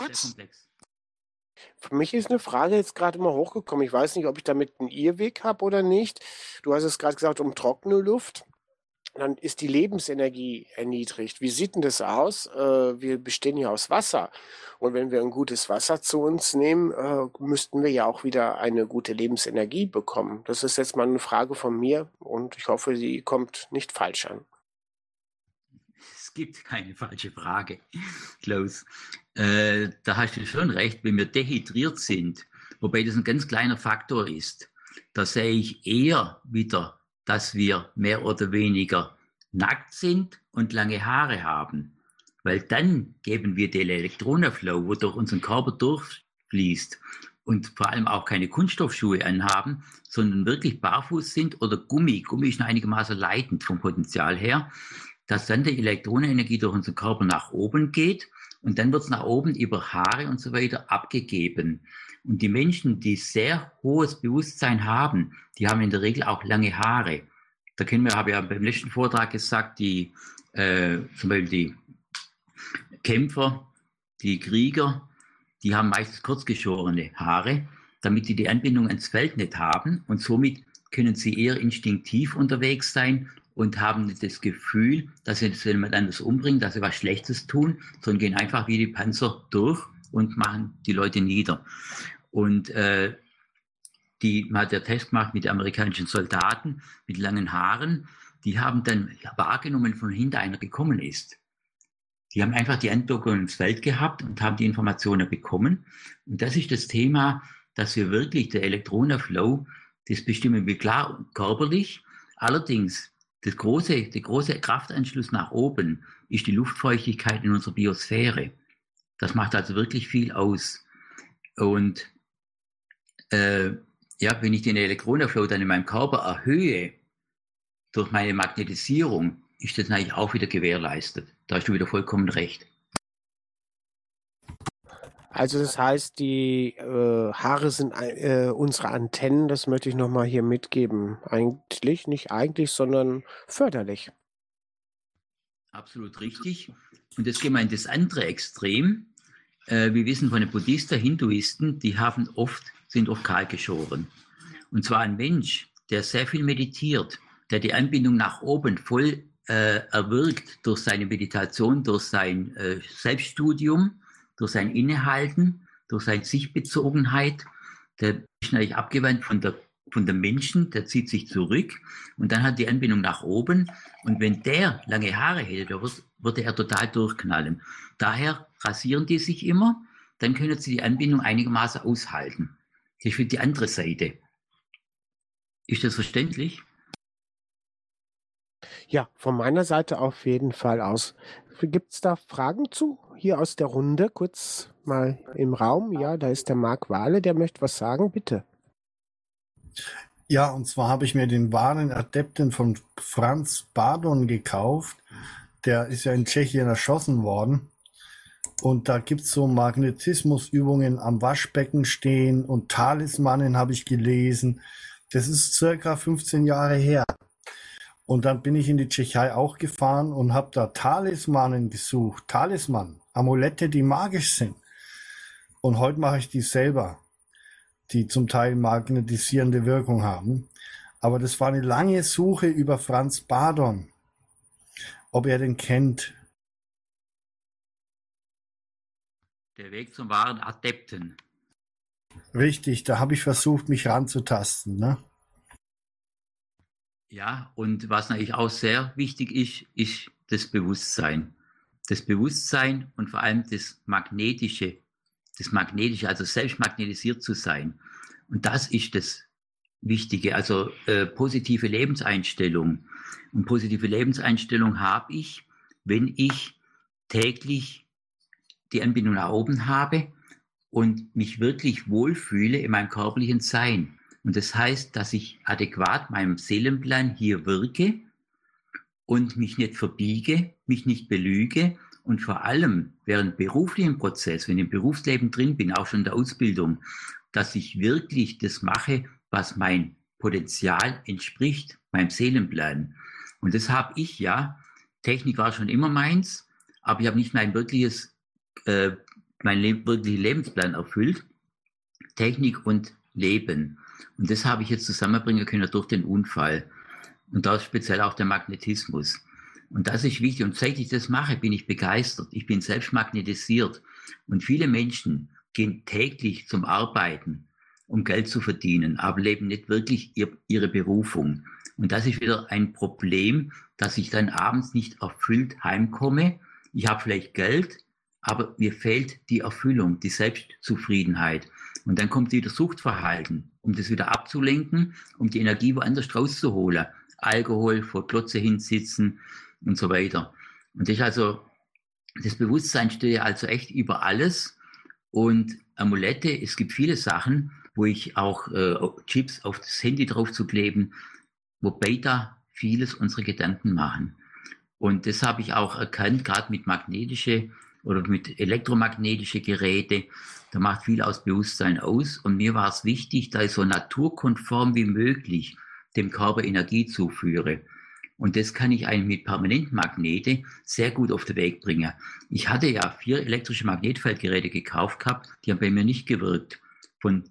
Für mich ist eine Frage jetzt gerade mal hochgekommen. Ich weiß nicht, ob ich damit einen Irrweg habe oder nicht. Du hast es gerade gesagt, um trockene Luft. Dann ist die Lebensenergie erniedrigt. Wie sieht denn das aus? Wir bestehen ja aus Wasser. Und wenn wir ein gutes Wasser zu uns nehmen, müssten wir ja auch wieder eine gute Lebensenergie bekommen. Das ist jetzt mal eine Frage von mir und ich hoffe, sie kommt nicht falsch an. Es gibt keine falsche Frage, Klaus. Da hast du schon recht, wenn wir dehydriert sind, wobei das ein ganz kleiner Faktor ist, da sehe ich eher wieder, dass wir mehr oder weniger nackt sind und lange Haare haben. Weil dann geben wir den Elektronenflow, wo durch unseren Körper durchfließt und vor allem auch keine Kunststoffschuhe anhaben, sondern wirklich barfuß sind oder Gummi. Gummi ist einigermaßen leitend vom Potenzial her, dass dann die Elektronenenergie durch unseren Körper nach oben geht und dann wird es nach oben über Haare und so weiter abgegeben. Und die Menschen, die sehr hohes Bewusstsein haben, die haben in der Regel auch lange Haare. Da kennen wir, habe ich ja beim letzten Vortrag gesagt, zum Beispiel die Kämpfer, die Krieger, die haben meistens kurzgeschorene Haare, damit sie die Anbindung ans Feld nicht haben und somit können sie eher instinktiv unterwegs sein und haben nicht das Gefühl, dass sie jemand anderes umbringen, dass sie was Schlechtes tun, sondern gehen einfach wie die Panzer durch und machen die Leute nieder. Und man hat ja Test gemacht mit amerikanischen Soldaten mit langen Haaren, die haben dann wahrgenommen, von hinten einer gekommen ist. Die haben einfach die Andockung ins Feld gehabt und haben die Informationen bekommen. Und das ist das Thema, dass wir wirklich der Elektronenflow, das bestimmen wir klar körperlich. Allerdings, der große Kraftanschluss nach oben ist die Luftfeuchtigkeit in unserer Biosphäre. Das macht also wirklich viel aus. Und wenn ich den Elektronenflow dann in meinem Körper erhöhe, durch meine Magnetisierung, ist das eigentlich auch wieder gewährleistet. Da hast du wieder vollkommen recht. Also das heißt, die Haare sind unsere Antennen, das möchte ich nochmal hier mitgeben. Eigentlich, nicht eigentlich, sondern förderlich. Absolut richtig. Und jetzt gehen wir in das andere Extrem. Wir wissen von den Buddhisten, Hinduisten, die sind oft kahl geschoren. Und zwar ein Mensch, der sehr viel meditiert, der die Anbindung nach oben voll erwirkt durch seine Meditation, durch sein Selbststudium, durch sein Innehalten, durch seine Sichtbezogenheit. Der ist natürlich abgewandt von dem Menschen, der zieht sich zurück und dann hat die Anbindung nach oben. Und wenn der lange Haare hätte, würde er total durchknallen. Daher rasieren die sich immer, dann können sie die Anbindung einigermaßen aushalten. Das ist für die andere Seite. Ist das verständlich? Ja, von meiner Seite auf jeden Fall aus. Gibt es da Fragen zu? Hier aus der Runde kurz mal im Raum. Ja, da ist der Marc Wahle, der möchte was sagen, bitte. Ja, und zwar habe ich mir den wahren Adepten von Franz Bardon gekauft. Der ist ja in Tschechien erschossen worden. Und da gibt's so Magnetismusübungen am Waschbecken stehen und Talismanen habe ich gelesen. Das ist circa 15 Jahre her. Und dann bin ich in die Tschechei auch gefahren und habe da Talismanen gesucht. Talisman, Amulette, die magisch sind. Und heute mache ich die selber, die zum Teil magnetisierende Wirkung haben. Aber das war eine lange Suche über Franz Bardon, ob er den kennt. Der Weg zum wahren Adepten. Richtig, da habe ich versucht, mich ranzutasten. Ne? Ja, und was natürlich auch sehr wichtig ist, ist das Bewusstsein. Das Bewusstsein und vor allem das Magnetische, also selbst magnetisiert zu sein. Und das ist das Wichtige, also positive Lebenseinstellung. Und positive Lebenseinstellung habe ich, wenn ich täglich die Anbindung nach oben habe und mich wirklich wohlfühle in meinem körperlichen Sein. Und das heißt, dass ich adäquat meinem Seelenplan hier wirke und mich nicht verbiege, mich nicht belüge und vor allem während beruflichen Prozess, wenn ich im Berufsleben drin bin, auch schon in der Ausbildung, dass ich wirklich das mache, was mein Potenzial entspricht, meinem Seelenplan. Und das habe ich ja. Technik war schon immer meins, aber ich habe nicht mein wirklichen Lebensplan erfüllt. Technik und Leben. Und das habe ich jetzt zusammenbringen können durch den Unfall. Und da speziell auch der Magnetismus. Und das ist wichtig. Und seit ich das mache, bin ich begeistert. Ich bin selbst magnetisiert. Und viele Menschen gehen täglich zum Arbeiten, um Geld zu verdienen, aber leben nicht wirklich ihre Berufung. Und das ist wieder ein Problem, dass ich dann abends nicht erfüllt heimkomme. Ich habe vielleicht Geld, aber mir fehlt die Erfüllung, die Selbstzufriedenheit. Und dann kommt wieder Suchtverhalten, um das wieder abzulenken, um die Energie woanders rauszuholen. Alkohol, vor Glotze hinsitzen und so weiter. Und das ist also, das Bewusstsein steht ja also echt über alles. Und Amulette, es gibt viele Sachen, wo ich auch Chips auf das Handy drauf zu kleben, wobei da vieles unsere Gedanken machen. Und das habe ich auch erkannt, gerade mit magnetische oder mit elektromagnetische Geräte. Da macht viel aus Bewusstsein aus. Und mir war es wichtig, dass ich so naturkonform wie möglich dem Körper Energie zuführe. Und das kann ich eigentlich mit Permanentmagnete sehr gut auf den Weg bringen. Ich hatte ja 4 elektrische Magnetfeldgeräte gekauft gehabt, die haben bei mir nicht gewirkt. Von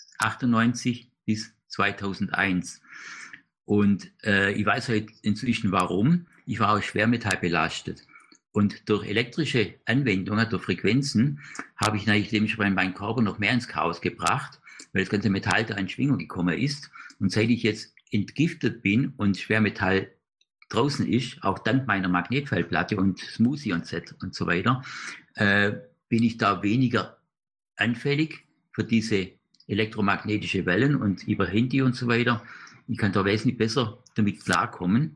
98 bis 2001. Und ich weiß heute inzwischen warum. Ich war auch schwermetallbelastet. Und durch elektrische Anwendungen, durch Frequenzen, habe ich natürlich dementsprechend meinen Körper noch mehr ins Chaos gebracht, weil das ganze Metall da in Schwingung gekommen ist. Und seit ich jetzt entgiftet bin und Schwermetall draußen ist, auch dank meiner Magnetfeldplatte und Smoothie und Set und so weiter, bin ich da weniger anfällig für diese elektromagnetische Wellen und über Handy und so weiter. Ich kann da wesentlich besser damit klarkommen.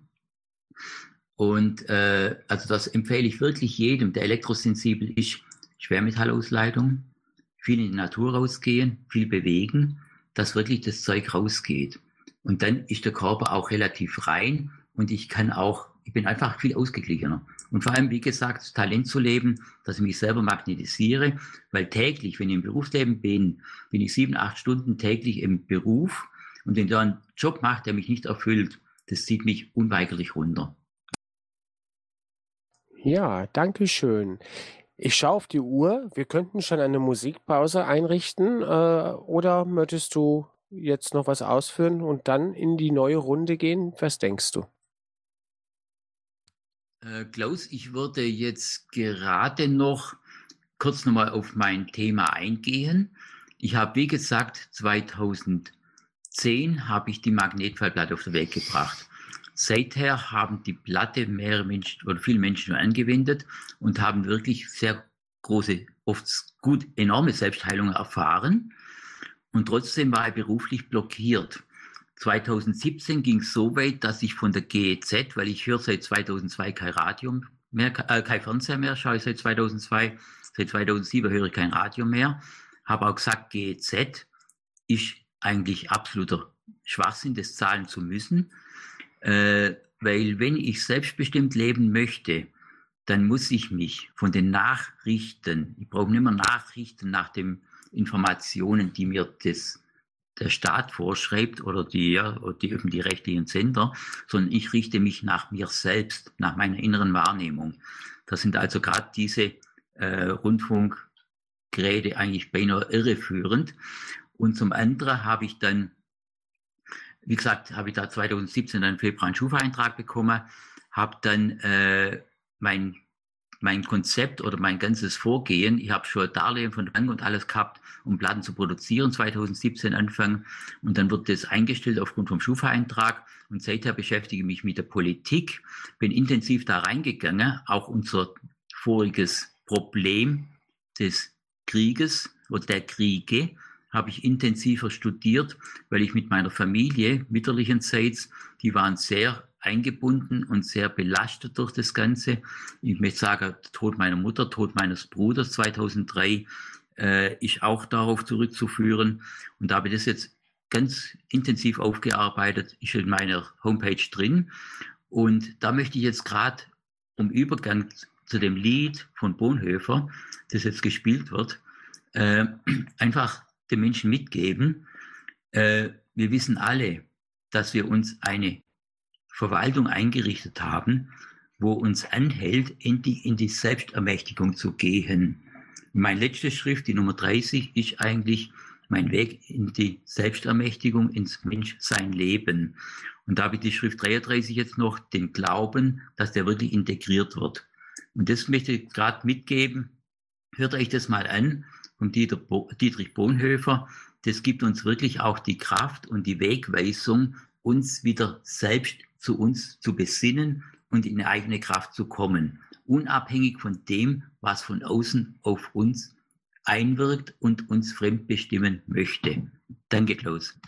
Und also das empfehle ich wirklich jedem, der elektrosensibel ist. Schwermetallausleitung, viel in die Natur rausgehen, viel bewegen, dass wirklich das Zeug rausgeht. Und dann ist der Körper auch relativ rein und ich bin einfach viel ausgeglichener. Und vor allem, wie gesagt, das Talent zu leben, dass ich mich selber magnetisiere, weil täglich, wenn ich im Berufsleben bin ich 7-8 Stunden täglich im Beruf und wenn da einen Job macht, der mich nicht erfüllt, das zieht mich unweigerlich runter. Ja, danke schön. Ich schaue auf die Uhr. Wir könnten schon eine Musikpause einrichten. Oder möchtest du jetzt noch was ausführen und dann in die neue Runde gehen? Was denkst du? Klaus, ich würde jetzt gerade noch kurz nochmal auf mein Thema eingehen. Ich habe, wie gesagt, 2010 habe ich die Magnetfeldplatte auf den Weg gebracht. Seither haben die Platte mehrere Menschen oder viele Menschen angewendet und haben wirklich sehr große, oft gut enorme Selbstheilungen erfahren. Und trotzdem war er beruflich blockiert. 2017 ging es so weit, dass ich von der GEZ, weil ich höre seit 2002 kein Radio mehr, kein Fernseher mehr, schaue ich seit 2002 Seit 2007 höre ich kein Radio mehr. Habe auch gesagt, GEZ ist eigentlich absoluter Schwachsinn, das zahlen zu müssen. Weil wenn ich selbstbestimmt leben möchte, dann muss ich mich von den Nachrichten, ich brauche nicht mehr Nachrichten nach den Informationen, die mir der Staat vorschreibt oder die öffentlich-rechtlichen Sender, sondern ich richte mich nach mir selbst, nach meiner inneren Wahrnehmung. Das sind also gerade diese Rundfunkgeräte eigentlich beinahe irreführend. Und zum anderen habe ich dann, wie gesagt, habe ich da 2017 im Februar einen Schufa-Eintrag bekommen, habe dann mein Konzept oder mein ganzes Vorgehen, ich habe schon Darlehen von der Bank und alles gehabt, um Platten zu produzieren, 2017 Anfang. Und dann wird das eingestellt aufgrund vom Schufa-Eintrag. Und seither beschäftige ich mich mit der Politik, bin intensiv da reingegangen, auch unser voriges Problem des Krieges oder der Kriege habe ich intensiver studiert, weil ich mit meiner Familie mütterlicherseits, die waren sehr eingebunden und sehr belastet durch das Ganze. Ich möchte sagen, der Tod meiner Mutter, Tod meines Bruders 2003 ist auch darauf zurückzuführen. Und da habe ich das jetzt ganz intensiv aufgearbeitet, ist in meiner Homepage drin. Und da möchte ich jetzt gerade um Übergang zu dem Lied von Bonhoeffer, das jetzt gespielt wird, einfach den Menschen mitgeben. Wir wissen alle, dass wir uns eine Verwaltung eingerichtet haben, wo uns anhält, in die Selbstermächtigung zu gehen. Meine letzte Schrift, die Nummer 30, ist eigentlich mein Weg in die Selbstermächtigung, ins Menschsein leben. Und da habe ich die Schrift 33 jetzt noch, den Glauben, dass der wirklich integriert wird. Und das möchte ich gerade mitgeben. Hört euch das mal an von Dietrich Bonhoeffer. Das gibt uns wirklich auch die Kraft und die Wegweisung, uns wieder selbst zu uns zu besinnen und in eigene Kraft zu kommen. Unabhängig von dem, was von außen auf uns einwirkt und uns fremdbestimmen möchte. Danke, Klaus.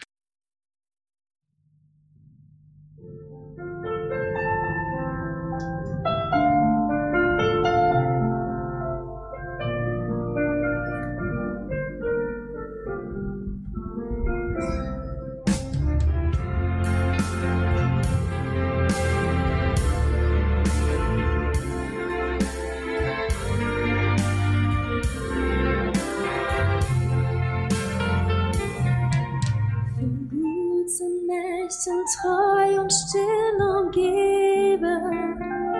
Treu und still umgeben,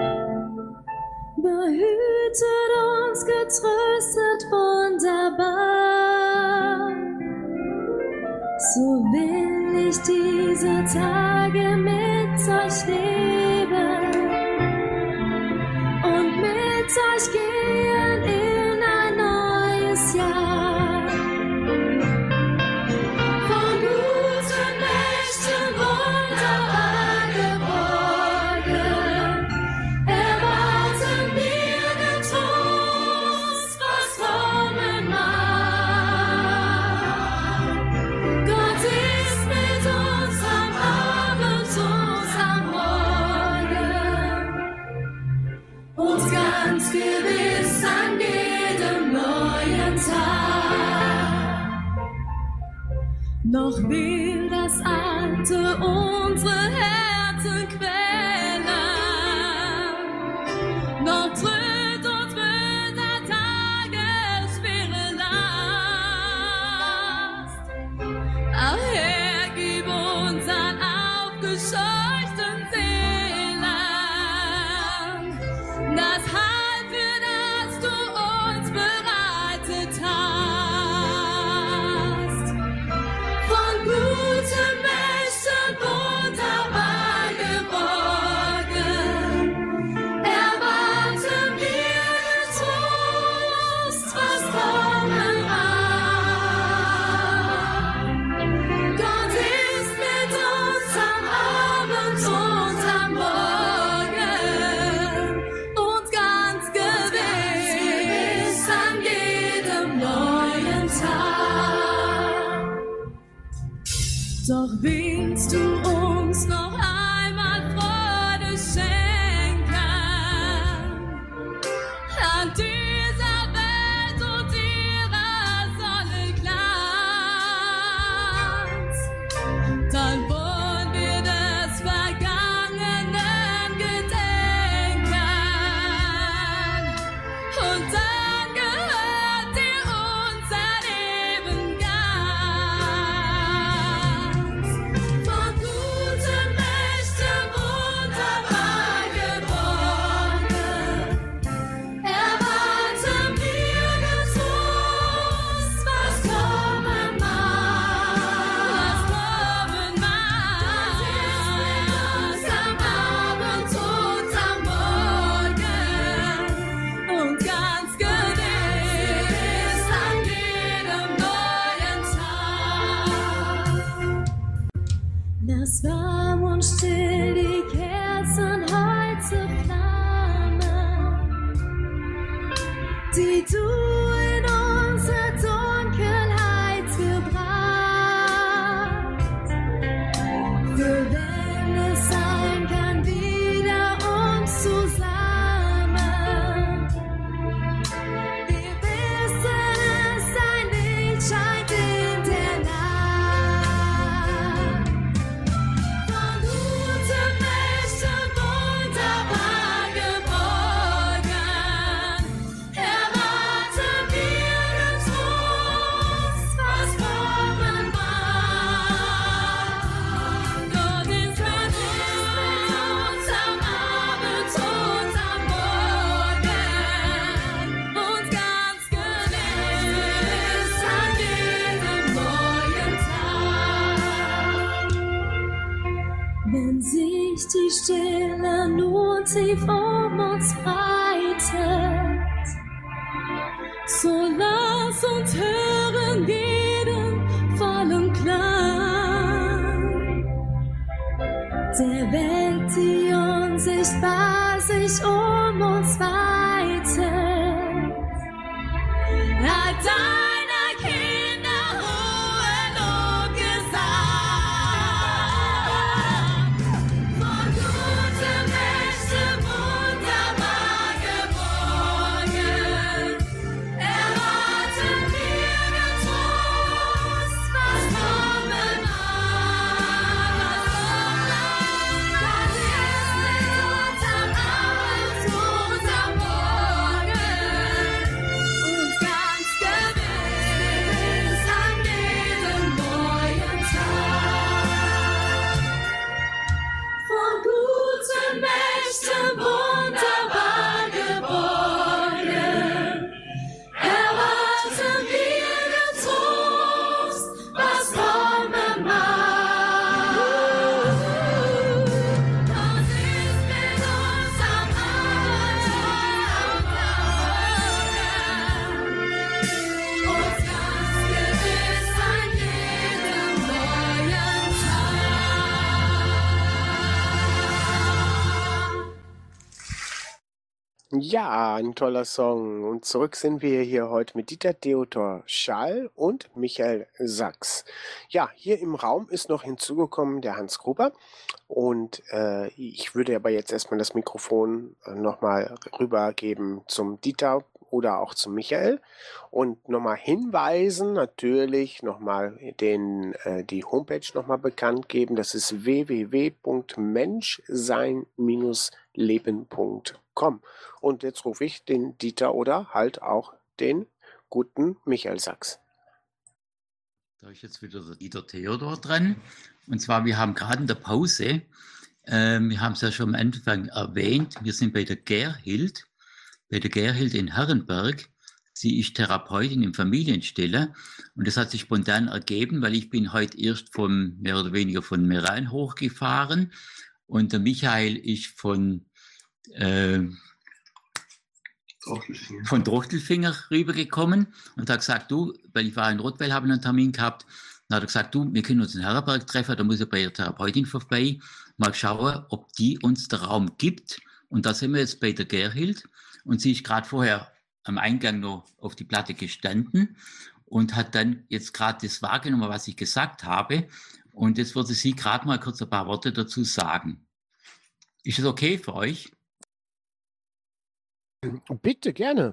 behütet uns, getröstet wunderbar. So will ich diese Tage mit euch leben und mit euch gehen in ein neues Jahr. Gewiss an jedem neuen Tag. Noch will das Alte unsere Herzen quälen, noch trübt uns böser Tage schwere Last. Ach Herr, gib uns an aufgescheuchten Seelen das Doch willst du uns noch einmal Freude schenken an dieser Welt Lass warm und still die Kerzen heute flammen, die du in unsere Dunkelheit gebracht. Für wenn es sein kann, wieder uns zusammen. Wir wissen es, dein Licht scheint in der Nacht. Von guten Mächten wunderbar geborgen, erwarten wir den Trost, was kommen mag. Gott ist mit uns am Abend und am Morgen und ganz gewiss an jedem neuen Tag. Wenn sich die Stille nun tief um uns breitet, so lass uns hören jeden vollen Klang der Welt, die unsichtbar sich um uns weitet. Hat deiner Kinder Ruhe Lob gesagt. Von guten Mächten wunderbar geborgen, erwarten wir den Trost, was kommen mag. Das ist mit uns am Abend und am Morgen und ganz gewiss an jedem neuen Tag. Von guten Mächten wunderbar geborgen, erwarten wir den Trost, was kommen mag. Das ist mit uns am Abend und am Morgen und ganz gewiss an jedem neuen Tag. Ja, ein toller Song. Und zurück sind wir hier heute mit Dieter Theodor Schall und Michael Sachs. Ja, hier im Raum ist noch hinzugekommen der Hans Gruber. Und ich würde aber jetzt erstmal das Mikrofon nochmal rübergeben zum Dieter oder auch zum Michael. Und nochmal hinweisen, natürlich nochmal die Homepage nochmal bekannt geben. Das ist www.menschsein-leben.com. Und jetzt rufe ich den Dieter oder halt auch den guten Michael Sachs. Da ist jetzt wieder der Dieter Theodor dran. Und zwar, wir haben gerade in der Pause, wir haben es ja schon am Anfang erwähnt, wir sind bei der Gerhild in Herrenberg. Sie ist Therapeutin im Familienstelle und das hat sich spontan ergeben, weil ich bin heute erst mehr oder weniger von Meran hochgefahren und der Michael ist von Trochtelfinger rübergekommen und hat gesagt, du, weil ich war in Rottweil, habe einen Termin gehabt, dann hat er gesagt, du, wir können uns in Herrenberg treffen, da muss ich bei der Therapeutin vorbei, mal schauen, ob die uns den Raum gibt. Und da sind wir jetzt bei der Gerhild und sie ist gerade vorher am Eingang noch auf die Platte gestanden und hat dann jetzt gerade das wahrgenommen, was ich gesagt habe. Und jetzt würde sie gerade mal kurz ein paar Worte dazu sagen. Ist es okay für euch? Bitte, gerne.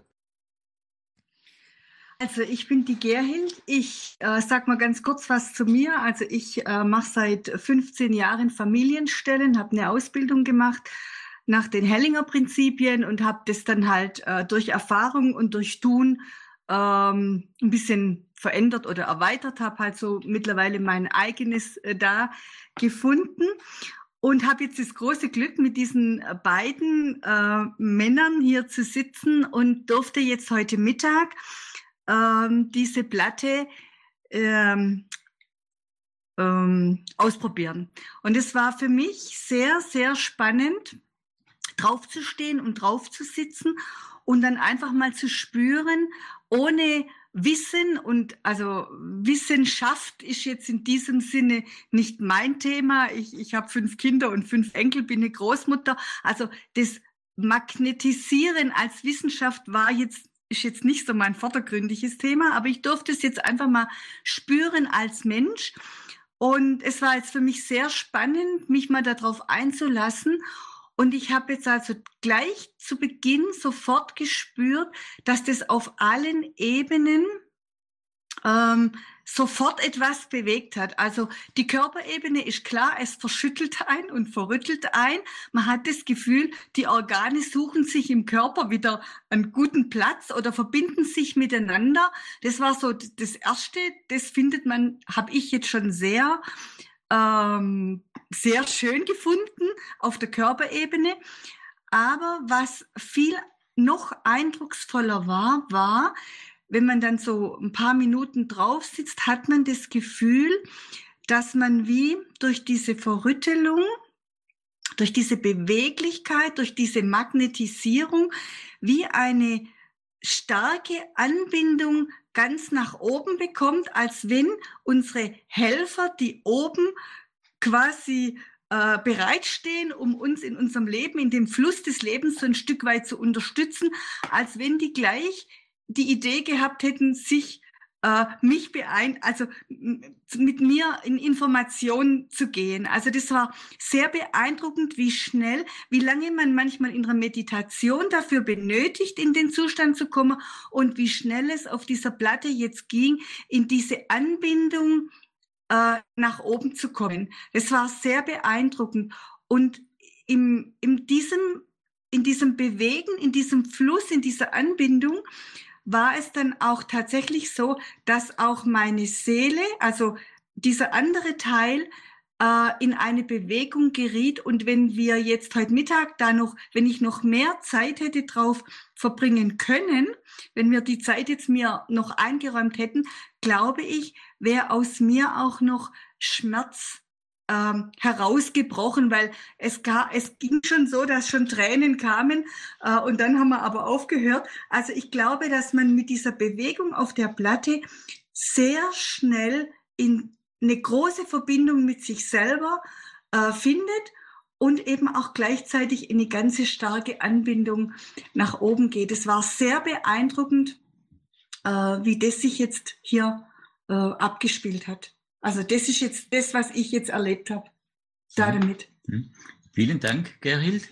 Also ich bin die Gerhild. Ich sag mal ganz kurz was zu mir. Also ich mache seit 15 Jahren Familienstellen, habe eine Ausbildung gemacht nach den Hellinger Prinzipien und habe das dann halt durch Erfahrung und durch Tun ein bisschen verändert oder erweitert, habe halt so mittlerweile mein eigenes da gefunden. Und habe jetzt das große Glück, mit diesen beiden Männern hier zu sitzen und durfte jetzt heute Mittag diese Platte ausprobieren. Und es war für mich sehr, sehr spannend, draufzustehen und drauf zu sitzen und dann einfach mal zu spüren, ohne Wissen und also Wissenschaft ist jetzt in diesem Sinne nicht mein Thema. Ich habe 5 Kinder und 5 Enkel, bin eine Großmutter. Also das Magnetisieren als Wissenschaft ist jetzt nicht so mein vordergründiges Thema, aber ich durfte es jetzt einfach mal spüren als Mensch. Und es war jetzt für mich sehr spannend, mich mal darauf einzulassen. Und ich habe jetzt also gleich zu Beginn sofort gespürt, dass das auf allen Ebenen sofort etwas bewegt hat. Also die Körperebene ist klar, es verschüttelt ein und verrüttelt ein. Man hat das Gefühl, die Organe suchen sich im Körper wieder einen guten Platz oder verbinden sich miteinander. Das war so das Erste, das findet man, habe ich jetzt schon sehr schön gefunden auf der Körperebene. Aber was viel noch eindrucksvoller war, wenn man dann so ein paar Minuten drauf sitzt, hat man das Gefühl, dass man wie durch diese Verrüttelung, durch diese Beweglichkeit, durch diese Magnetisierung, wie eine starke Anbindung ganz nach oben bekommt, als wenn unsere Helfer, die oben quasi bereitstehen, um uns in unserem Leben, in dem Fluss des Lebens so ein Stück weit zu unterstützen, als wenn die gleich die Idee gehabt hätten, sich mit mir in Information zu gehen. Also das war sehr beeindruckend, wie lange man manchmal in der Meditation dafür benötigt, in den Zustand zu kommen und wie schnell es auf dieser Platte jetzt ging, in diese Anbindung nach oben zu kommen. Das war sehr beeindruckend. Und in diesem Bewegen, in diesem Fluss, in dieser Anbindung war es dann auch tatsächlich so, dass auch meine Seele, also dieser andere Teil, in eine Bewegung geriet. Und wenn wir jetzt heute Mittag wenn ich noch mehr Zeit hätte drauf verbringen können, wenn wir die Zeit jetzt mir noch eingeräumt hätten, glaube ich, wäre aus mir auch noch Schmerz herausgebrochen, weil es ging schon so, dass schon Tränen kamen und dann haben wir aber aufgehört. Also ich glaube, dass man mit dieser Bewegung auf der Platte sehr schnell in eine große Verbindung mit sich selber findet und eben auch gleichzeitig in eine ganz starke Anbindung nach oben geht. Es war sehr beeindruckend, wie das sich jetzt hier abgespielt hat. Also das ist jetzt das, was ich jetzt erlebt habe. Damit. Vielen Dank, Gerhild.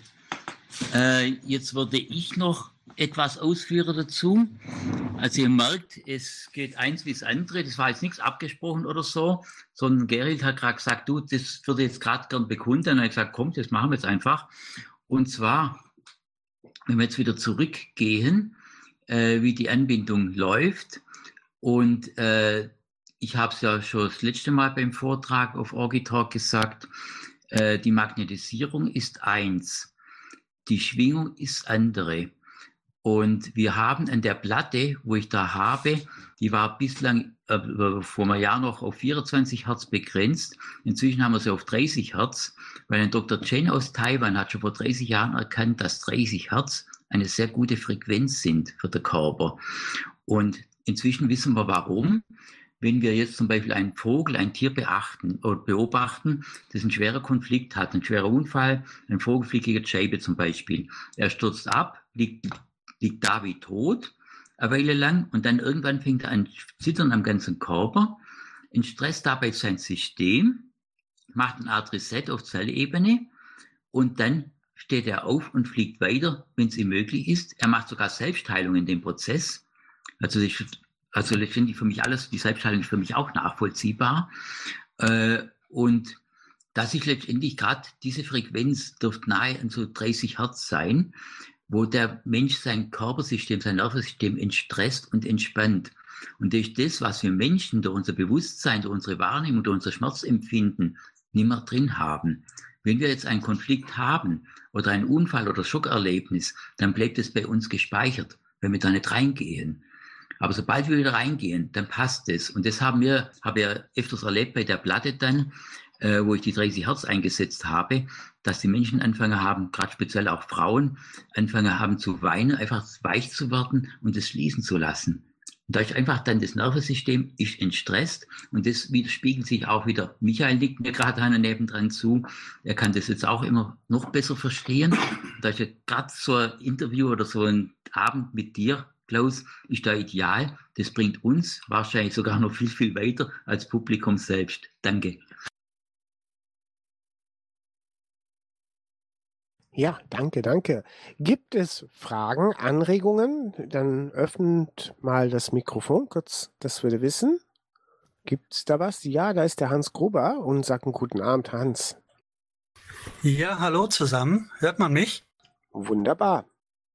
Jetzt würde ich noch etwas ausführen dazu. Also ihr merkt, es geht eins wie das andere. Das war jetzt nichts abgesprochen oder so, sondern Gerhild hat gerade gesagt, du, das würde jetzt gerade gern bekunden. Und er hat gesagt, komm, das machen wir jetzt einfach. Und zwar, wenn wir jetzt wieder zurückgehen, wie die Anbindung läuft. Und ich habe es ja schon das letzte Mal beim Vortrag auf Orgitalk gesagt, die Magnetisierung ist eins, die Schwingung ist andere. Und wir haben an der Platte, wo ich da habe, die war bislang vor einem Jahr noch auf 24 Hertz begrenzt. Inzwischen haben wir sie auf 30 Hertz, weil ein Dr. Chen aus Taiwan hat schon vor 30 Jahren erkannt, dass 30 Hertz eine sehr gute Frequenz sind für den Körper. Und inzwischen wissen wir warum. Wenn wir jetzt zum Beispiel einen Vogel, ein Tier beobachten, das einen schweren Konflikt hat, einen schweren Unfall, ein Vogel fliegt gegen die Scheibe zum Beispiel. Er stürzt ab, liegt da wie tot, eine Weile lang, und dann irgendwann fängt er an zu zittern am ganzen Körper, entstresst dabei sein System, macht eine Art Reset auf Zellebene und dann steht er auf und fliegt weiter, wenn es ihm möglich ist. Er macht sogar Selbstheilung in dem Prozess. Also letztendlich für mich alles, die Selbstheilung ist für mich auch nachvollziehbar. Und dass ich letztendlich gerade diese Frequenz dürfte nahe an so 30 Hertz sein, wo der Mensch sein Körpersystem, sein Nervensystem entstresst und entspannt. Und durch das, was wir Menschen, durch unser Bewusstsein, durch unsere Wahrnehmung, durch unser Schmerzempfinden nicht mehr drin haben. Wenn wir jetzt einen Konflikt haben oder einen Unfall oder Schockerlebnis, dann bleibt es bei uns gespeichert, wenn wir da nicht reingehen. Aber sobald wir wieder reingehen, dann passt es. Und das habe ich öfters erlebt bei der Platte dann, wo ich die 30 Hertz eingesetzt habe, dass die Menschen angefangen haben, gerade speziell auch Frauen, angefangen haben zu weinen, einfach weich zu werden und es fließen zu lassen. Und da ist einfach dann das Nervensystem ist entstresst und das widerspiegelt sich auch wieder. Michael nickt mir gerade einer nebendran zu. Er kann das jetzt auch immer noch besser verstehen. Da ist ja gerade so ein Interview oder so ein Abend mit dir, Klaus, ist da ideal. Das bringt uns wahrscheinlich sogar noch viel, viel weiter als Publikum selbst. Danke. Ja, danke, danke. Gibt es Fragen, Anregungen? Dann öffnet mal das Mikrofon, kurz, dass wir wissen. Gibt es da was? Ja, da ist der Hans Gruber und sagt einen guten Abend, Hans. Ja, hallo zusammen. Hört man mich? Wunderbar.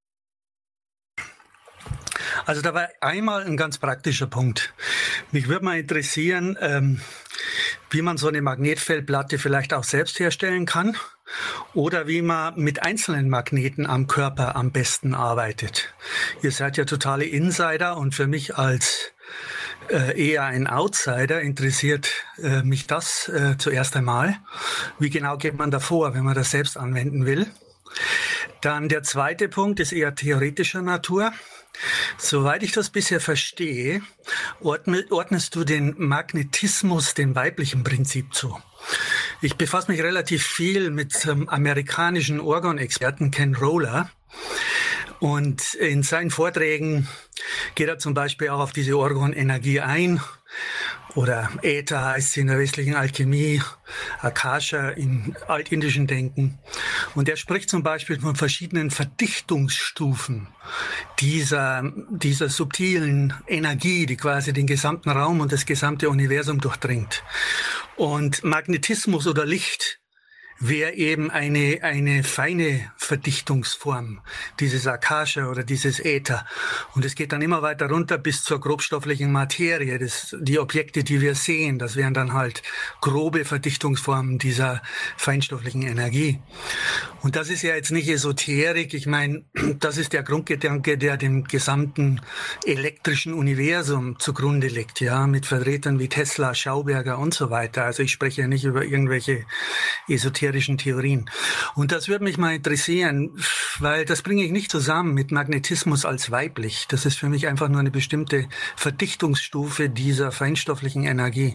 Also da war einmal ein ganz praktischer Punkt. Mich würde mal interessieren, wie man so eine Magnetfeldplatte vielleicht auch selbst herstellen kann oder wie man mit einzelnen Magneten am Körper am besten arbeitet. Ihr seid ja totale Insider und für mich als eher ein Outsider interessiert mich das zuerst einmal. Wie genau geht man da vor, wenn man das selbst anwenden will? Dann der zweite Punkt ist eher theoretischer Natur. Soweit ich das bisher verstehe, ordnest du den Magnetismus dem weiblichen Prinzip zu. Ich befasse mich relativ viel mit amerikanischen Orgon-Experten Ken Roller. Und in seinen Vorträgen geht er zum Beispiel auch auf diese Orgon-Energie ein. Oder Äther heißt sie in der westlichen Alchemie, Akasha im altindischen Denken. Und er spricht zum Beispiel von verschiedenen Verdichtungsstufen dieser subtilen Energie, die quasi den gesamten Raum und das gesamte Universum durchdringt. Und Magnetismus oder Licht wäre eben eine feine Verdichtungsform, dieses Akasha oder dieses Äther. Und es geht dann immer weiter runter bis zur grobstofflichen Materie. Die Objekte, die wir sehen, das wären dann halt grobe Verdichtungsformen dieser feinstofflichen Energie. Und das ist ja jetzt nicht Esoterik. Ich meine, das ist der Grundgedanke, der dem gesamten elektrischen Universum zugrunde liegt, ja, mit Vertretern wie Tesla, Schauberger und so weiter. Also ich spreche ja nicht über irgendwelche esoterischen Theorien. Und das würde mich mal interessieren, weil das bringe ich nicht zusammen mit Magnetismus als weiblich. Das ist für mich einfach nur eine bestimmte Verdichtungsstufe dieser feinstofflichen Energie.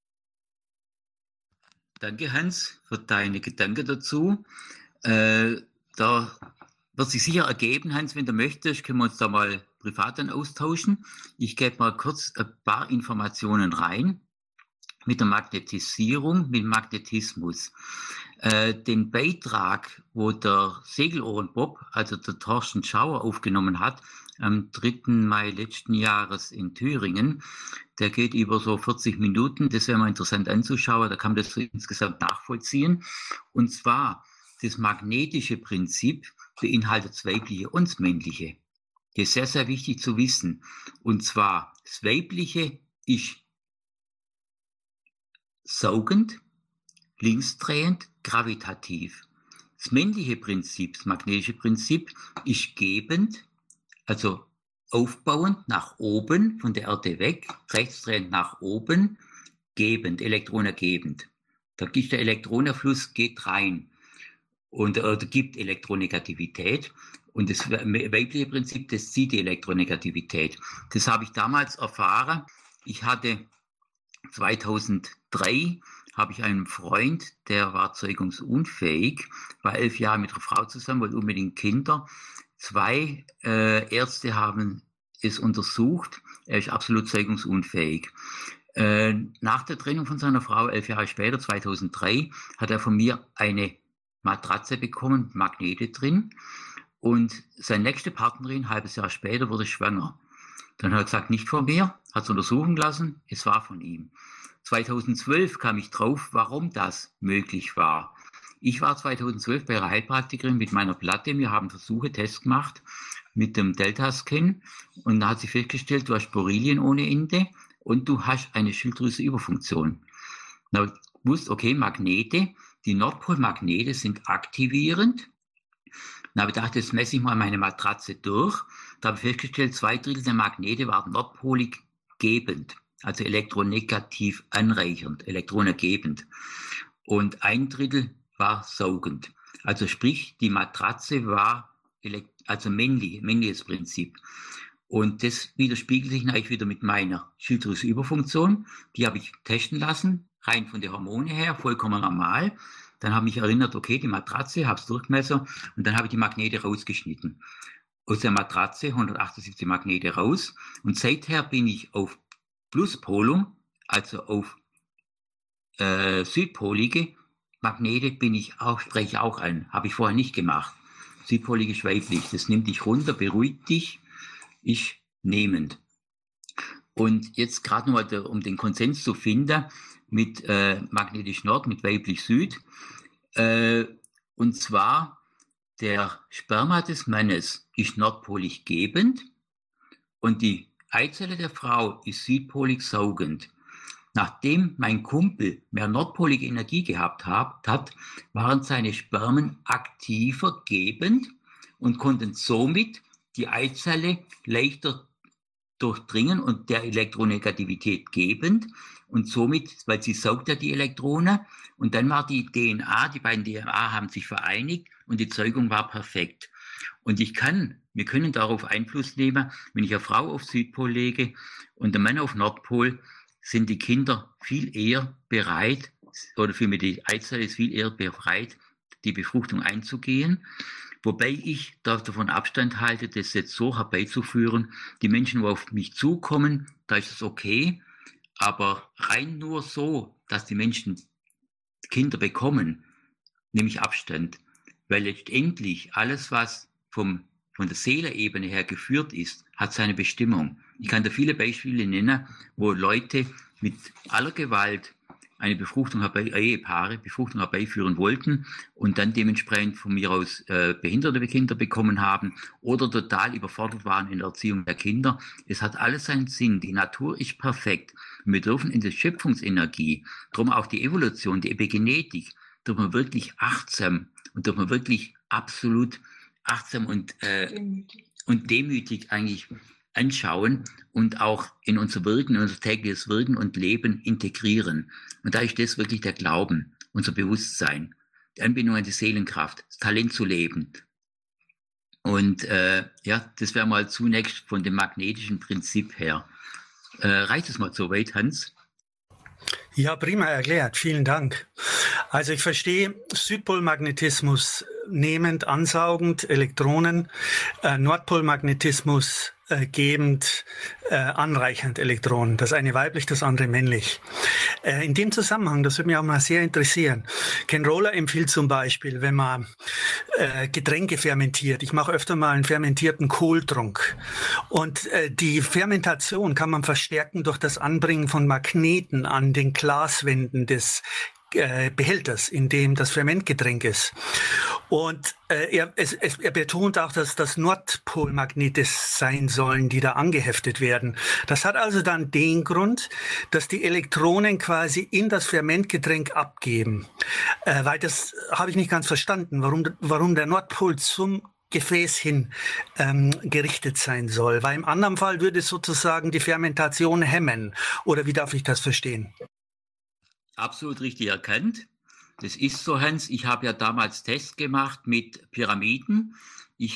Danke, Hans, für deine Gedanken dazu. Da wird sich sicher ergeben, Hans, wenn du möchtest, können wir uns da mal privat dann austauschen. Ich gebe mal kurz ein paar Informationen rein mit der Magnetisierung, mit Magnetismus. Den Beitrag, wo der Segelohrenbob, also der Thorsten Schauer, aufgenommen hat, am 3. Mai letzten Jahres in Thüringen, der geht über so 40 Minuten. Das wäre mal interessant anzuschauen, da kann man das so insgesamt nachvollziehen. Und zwar, das magnetische Prinzip beinhaltet das Weibliche und das Männliche. Das ist sehr, sehr wichtig zu wissen. Und zwar, das Weibliche ist saugend, linksdrehend, gravitativ. Das männliche Prinzip, das magnetische Prinzip, ist gebend, also aufbauend nach oben, von der Erde weg, rechtsdrehend nach oben, gebend, elektronergebend. Da gibt der Elektronenfluss, geht rein und gibt Elektronegativität. Und das weibliche Prinzip, das zieht die Elektronegativität. Das habe ich damals erfahren. Ich hatte 2003 habe ich einen Freund, der war zeugungsunfähig, war 11 Jahre mit einer Frau zusammen, wollte unbedingt Kinder. 2 Ärzte haben es untersucht, er ist absolut zeugungsunfähig. Nach der Trennung von seiner Frau, 11 Jahre später, 2003, hat er von mir eine Matratze bekommen, Magnete drin. Und seine nächste Partnerin, ein halbes Jahr später, wurde schwanger. Dann hat er gesagt, nicht von mir, hat es untersuchen lassen, es war von ihm. 2012 kam ich drauf, warum das möglich war. Ich war 2012 bei einer Heilpraktikerin mit meiner Platte. Wir haben Versuche, Tests gemacht mit dem Delta-Scan. Und da hat sie festgestellt, du hast Borrelien ohne Ende und du hast eine Schilddrüseüberfunktion. Da habe ich gewusst, okay, Magnete, die Nordpolmagnete sind aktivierend. Dann habe ich gedacht, jetzt messe ich mal meine Matratze durch. Da habe ich festgestellt, 2/3 der Magnete waren nordpolig gebend, also elektronegativ anreichernd, elektronergebend. Und 1/3 war saugend. Also sprich, die Matratze war also männliches Prinzip. Und das widerspiegelt sich natürlich wieder mit meiner Schilddrüsenüberfunktion. Die habe ich testen lassen, rein von den Hormonen her, vollkommen normal. Dann habe ich mich erinnert, okay, die Matratze, habe es durchgemessen und dann habe ich die Magnete rausgeschnitten. Aus der Matratze 178 Magnete raus. Und seither bin ich auf Pluspolung, also auf südpolige Magnete spreche ich auch an. Habe ich vorher nicht gemacht. Südpolig ist weiblich. Das nimmt dich runter, beruhigt dich. Ich nehmend. Und jetzt gerade nochmal, um den Konsens zu finden, mit magnetisch Nord, mit weiblich Süd. Und zwar, der Sperma des Mannes ist nordpolig gebend und die Eizelle der Frau ist südpolig saugend. Nachdem mein Kumpel mehr nordpolige Energie gehabt hat, waren seine Spermen aktiver gebend und konnten somit die Eizelle leichter durchdringen und der Elektronegativität gebend und somit, weil sie saugt ja die Elektronen und dann war die DNA, die beiden DNA haben sich vereinigt und die Zeugung war perfekt. Und wir können darauf Einfluss nehmen, wenn ich eine Frau auf Südpol lege und der Mann auf Nordpol, sind die Kinder viel eher bereit, oder vielmehr die Eizelle ist viel eher bereit, die Befruchtung einzugehen. Wobei ich davon Abstand halte, das jetzt so herbeizuführen. Die Menschen, die auf mich zukommen, da ist es okay. Aber rein nur so, dass die Menschen Kinder bekommen, nehme ich Abstand. Weil letztendlich alles, was von der Seelenebene her geführt ist, hat seine Bestimmung. Ich kann da viele Beispiele nennen, wo Leute mit aller Gewalt eine Ehepaare Befruchtung herbeiführen wollten und dann dementsprechend von mir aus behinderte Kinder bekommen haben oder total überfordert waren in der Erziehung der Kinder. Es hat alles seinen Sinn. Die Natur ist perfekt. Und wir dürfen in der Schöpfungsenergie, darum auch die Evolution, die Epigenetik, dürfen wir wirklich achtsam und dürfen wir wirklich absolut achtsam und demütig eigentlich anschauen und auch in unser Wirken, in unser tägliches Wirken und Leben integrieren. Und da ist das wirklich der Glauben, unser Bewusstsein, die Anbindung an die Seelenkraft, das Talent zu leben. Und das wäre mal zunächst von dem magnetischen Prinzip her. Reicht es mal so weit, Hans? Ja, prima erklärt. Vielen Dank. Also ich verstehe Südpolmagnetismus nehmend, ansaugend, Elektronen, Nordpolmagnetismus gebend, anreichernd Elektronen. Das eine weiblich, das andere männlich. In dem Zusammenhang, das würde mich auch mal sehr interessieren. Ken Roller empfiehlt zum Beispiel, wenn man Getränke fermentiert. Ich mache öfter mal einen fermentierten Kohltrunk. Und die Fermentation kann man verstärken durch das Anbringen von Magneten an den Glaswänden des Behälters, in dem das Fermentgetränk ist. Und er betont auch, dass das Nordpolmagnete sein sollen, die da angeheftet werden. Das hat also dann den Grund, dass die Elektronen quasi in das Fermentgetränk abgeben. Weil das habe ich nicht ganz verstanden, warum der Nordpol zum Gefäß hin gerichtet sein soll. Weil im anderen Fall würde es sozusagen die Fermentation hemmen. Oder wie darf ich das verstehen? Absolut richtig erkannt. Das ist so, Hans. Ich habe ja damals Tests gemacht mit Pyramiden. Ich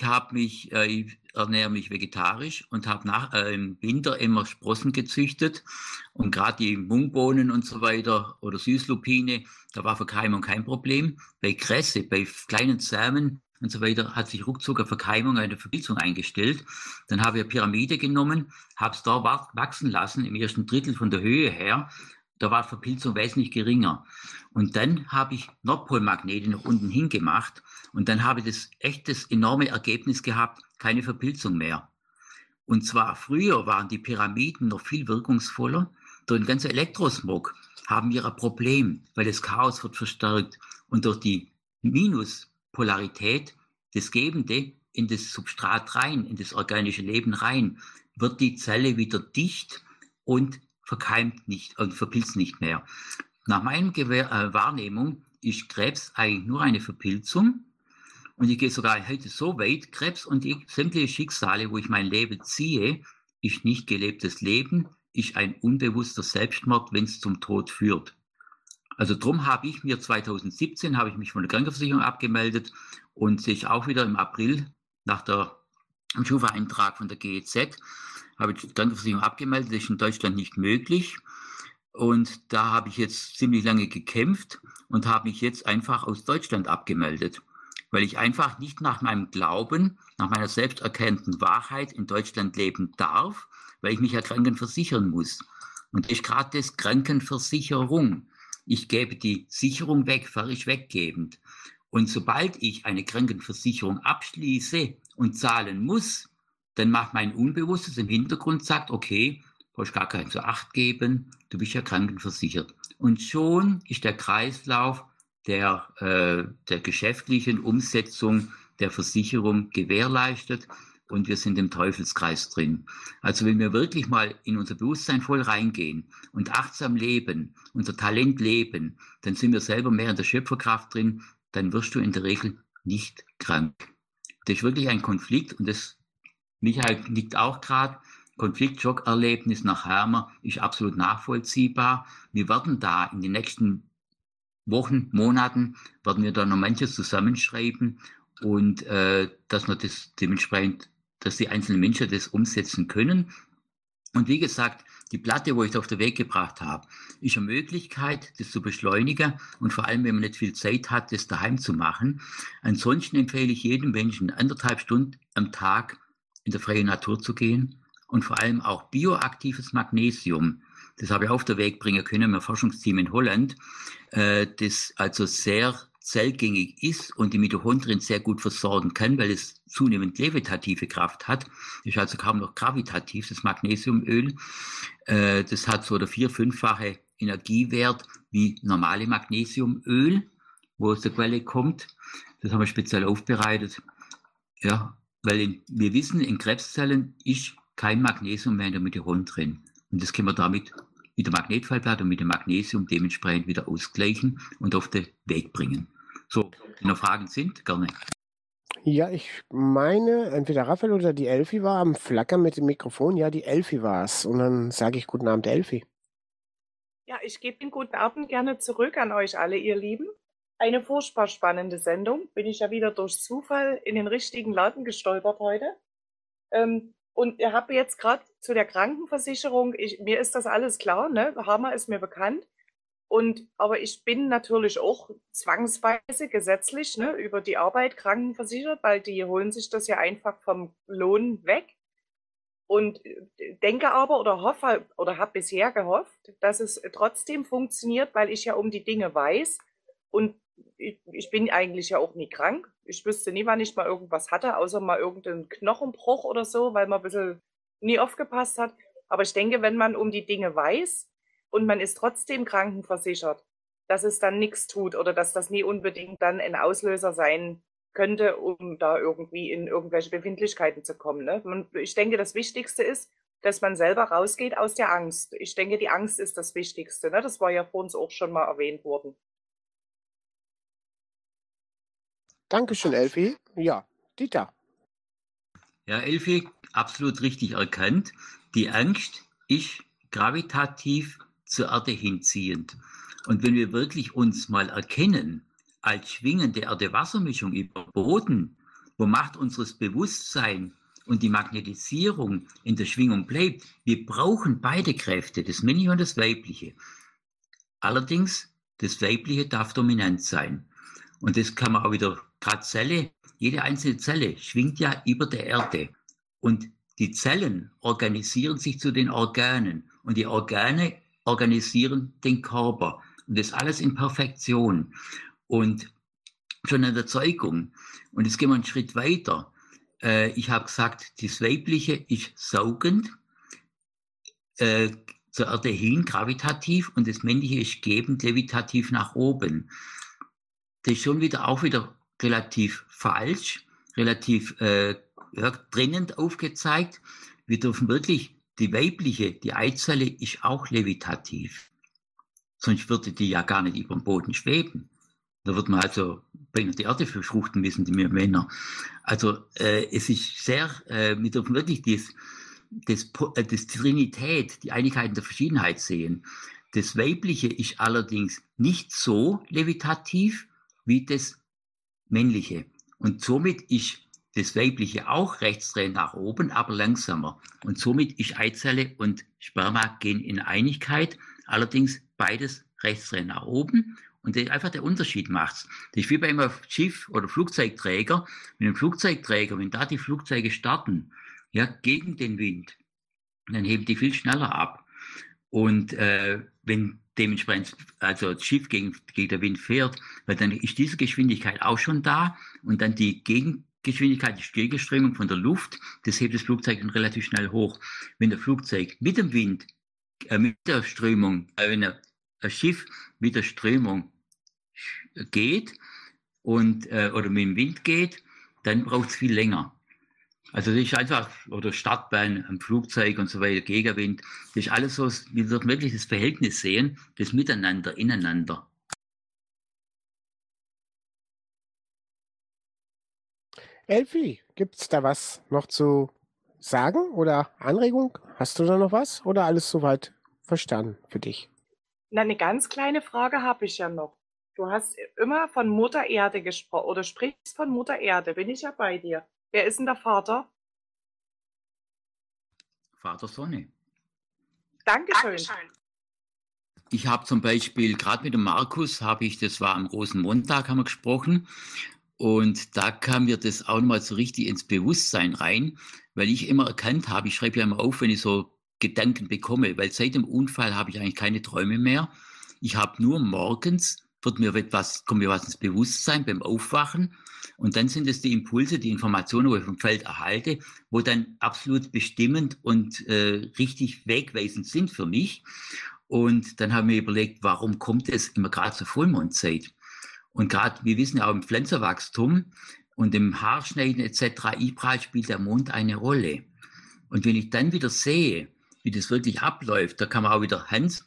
ernähre mich vegetarisch und habe im Winter immer Sprossen gezüchtet. Und gerade die Mungbohnen und so weiter oder Süßlupine, da war Verkeimung kein Problem. Bei Kresse, bei kleinen Samen und so weiter hat sich ruckzuck eine Verkeimung, eine Verpilzung eingestellt. Dann habe ich eine Pyramide genommen, habe es da wachsen lassen, im ersten Drittel von der Höhe her. Da war die Verpilzung wesentlich geringer. Und dann habe ich Nordpolmagnete nach unten hingemacht und dann habe ich das enorme Ergebnis gehabt, keine Verpilzung mehr. Und zwar früher waren die Pyramiden noch viel wirkungsvoller. Durch den ganzen Elektrosmog haben wir ein Problem, weil das Chaos wird verstärkt und durch die Minuspolarität, das Gebende in das Substrat rein, in das organische Leben rein, wird die Zelle wieder dicht und verkeimt nicht und verpilzt nicht mehr. Nach meiner Wahrnehmung ist Krebs eigentlich nur eine Verpilzung und ich gehe sogar heute so weit, Krebs und sämtliche Schicksale, wo ich mein Leben ziehe, ist nicht gelebtes Leben, ist ein unbewusster Selbstmord, wenn es zum Tod führt. Also drum habe ich mir 2017 mich von der Krankenversicherung abgemeldet und sich auch wieder im April nach der einen Schufa-Eintrag von der GEZ, habe ich die Krankenversicherung abgemeldet, das ist in Deutschland nicht möglich. Und da habe ich jetzt ziemlich lange gekämpft und habe mich jetzt einfach aus Deutschland abgemeldet, weil ich einfach nicht nach meinem Glauben, nach meiner selbst erkannten Wahrheit in Deutschland leben darf, weil ich mich ja krankenversichern muss. Und das ist gerade das Krankenversicherung. Ich gebe die Sicherung weg, wäre ich weggebend. Und sobald ich eine Krankenversicherung abschließe und zahlen muss, dann macht mein Unbewusstes im Hintergrund, sagt, okay, brauchst gar keinen zu Acht geben, du bist ja krankenversichert. Und schon ist der Kreislauf der geschäftlichen Umsetzung der Versicherung gewährleistet und wir sind im Teufelskreis drin. Also wenn wir wirklich mal in unser Bewusstsein voll reingehen und achtsam leben, unser Talent leben, dann sind wir selber mehr in der Schöpferkraft drin, dann wirst du in der Regel nicht krank. Das ist wirklich ein Konflikt und das, Michael nickt auch gerade, Konflikt-Schock-Erlebnis nach Hermer ist absolut nachvollziehbar. Wir werden da in den nächsten Wochen, Monaten, werden wir da noch manches zusammenschreiben und dass wir das dementsprechend, dass die einzelnen Menschen das umsetzen können. Und wie gesagt, die Platte, wo ich es auf den Weg gebracht habe, ist eine Möglichkeit, das zu beschleunigen und vor allem, wenn man nicht viel Zeit hat, das daheim zu machen. Ansonsten empfehle ich jedem Menschen 1,5 Stunden am Tag in der freien Natur zu gehen und vor allem auch bioaktives Magnesium. Das habe ich auf den Weg bringen können mit einem Forschungsteam in Holland, das also sehr zellgängig ist und die Mitochondrien sehr gut versorgen kann, weil es zunehmend levitative Kraft hat. Das ist also kaum noch gravitativ, das Magnesiumöl. Das hat so der 4-5-fache Energiewert wie normale Magnesiumöl, wo aus der Quelle kommt. Das haben wir speziell aufbereitet. Ja, weil wir wissen, in Krebszellen ist kein Magnesium mehr in der Mitochondrien. Und das können wir damit mit der Magnetfallplatte und mit dem Magnesium dementsprechend wieder ausgleichen und auf den Weg bringen. So, wenn noch Fragen sind, gerne. Ja, ich meine, entweder Raphael oder die Elfi war am Flackern mit dem Mikrofon. Ja, die Elfi war es. Und dann sage ich guten Abend, Elfi. Ja, ich gebe den guten Abend gerne zurück an euch alle, ihr Lieben. Eine furchtbar spannende Sendung. Bin ich ja wieder durch Zufall in den richtigen Laden gestolpert heute. Und ihr habt jetzt gerade zu der Krankenversicherung, mir ist das alles klar, ne? Hammer ist mir bekannt. Aber ich bin natürlich auch zwangsweise gesetzlich, ne, über die Arbeit krankenversichert, weil die holen sich das ja einfach vom Lohn weg. Und denke aber oder hoffe oder habe bisher gehofft, dass es trotzdem funktioniert, weil ich ja um die Dinge weiß. Und ich bin eigentlich ja auch nie krank. Ich wüsste nie, wann ich mal irgendwas hatte, außer mal irgendeinen Knochenbruch oder so, weil man ein bisschen nie aufgepasst hat. Aber ich denke, wenn man um die Dinge weiß und man ist trotzdem krankenversichert, dass es dann nichts tut oder dass das nie unbedingt dann ein Auslöser sein könnte, um da irgendwie in irgendwelche Befindlichkeiten zu kommen. Ne? Ich denke, das Wichtigste ist, dass man selber rausgeht aus der Angst. Ich denke, die Angst ist das Wichtigste. Ne? Das war ja vor uns auch schon mal erwähnt worden. Dankeschön, Elfi. Ja, Dieter. Ja, Elfi, absolut richtig erkannt. Die Angst ist gravitativ zur Erde hinziehend. Und wenn wir wirklich uns mal erkennen, als schwingende Erde-Wasser-Mischung über Boden, wo Macht unseres Bewusstseins und die Magnetisierung in der Schwingung bleibt, wir brauchen beide Kräfte, das Männliche und das Weibliche. Allerdings, das Weibliche darf dominant sein. Und das kann man auch wieder, gerade Zelle, jede einzelne Zelle schwingt ja über der Erde. Und die Zellen organisieren sich zu den Organen. Und die Organe organisieren den Körper. Und das alles in Perfektion. Und schon in der Zeugung. Und jetzt gehen wir einen Schritt weiter. Ich habe gesagt, das Weibliche ist saugend, zur Erde hin, gravitativ, und das Männliche ist gebend, levitativ nach oben. Das ist schon wieder auch wieder relativ falsch, relativ trennend aufgezeigt. Wir dürfen wirklich, die weibliche, die Eizelle ist auch levitativ. Sonst würde die ja gar nicht über dem Boden schweben. Da wird man also bei die Erde verschruchten müssen, die wir Männer. Also es ist sehr, wir dürfen wirklich das Trinität, die Einigkeit in der Verschiedenheit sehen. Das Weibliche ist allerdings nicht so levitativ wie das Männliche. Und somit ist das Weibliche auch rechtsdrehend nach oben, aber langsamer. Und somit ist Eizelle und Sperma gehen in Einigkeit, allerdings beides rechtsdrehend nach oben. Und einfach der Unterschied macht's. Das ist wie bei einem Schiff- oder Flugzeugträger. Mit einem Flugzeugträger, wenn da die Flugzeuge starten, ja, gegen den Wind, dann heben die viel schneller ab. Und wenn dementsprechend also das Schiff gegen den Wind fährt, weil dann ist diese Geschwindigkeit auch schon da und dann die Gegengeschwindigkeit, die Gegenströmung von der Luft, das hebt das Flugzeug dann relativ schnell hoch. Wenn das Flugzeug mit dem Wind, mit der Strömung, wenn ein Schiff mit der Strömung geht und oder mit dem Wind geht, dann braucht es viel länger. Also das ist einfach, oder Startbahn am Flugzeug und so weiter, Gegenwind, das ist alles so, wir dürfen wirklich das Verhältnis sehen, das Miteinander, ineinander. Elfi, gibt's da was noch zu sagen oder Anregung? Hast du da noch was oder alles soweit verstanden für dich? Na, eine ganz kleine Frage habe ich ja noch. Du hast immer von Mutter Erde gesprochen oder sprichst von Mutter Erde. Bin ich ja bei dir. Wer ist denn der Vater? Vater Sonne. Dankeschön. Ich habe zum Beispiel, gerade mit dem Markus, das war am Rosenmontag, haben wir gesprochen. Und da kam mir das auch nochmal so richtig ins Bewusstsein rein, weil ich immer erkannt habe, ich schreibe ja immer auf, wenn ich so Gedanken bekomme, weil seit dem Unfall habe ich eigentlich keine Träume mehr. Ich habe nur morgens, kommt mir was ins Bewusstsein beim Aufwachen. Und dann sind es die Impulse, die Informationen, die ich vom Feld erhalte, wo dann absolut bestimmend und richtig wegweisend sind für mich. Und dann haben wir überlegt, warum kommt es immer gerade zur Vollmondzeit? Und gerade, wir wissen ja auch im Pflanzenwachstum und im Haarschneiden etc., überall spielt der Mond eine Rolle. Und wenn ich dann wieder sehe, wie das wirklich abläuft, da kann man auch wieder Hans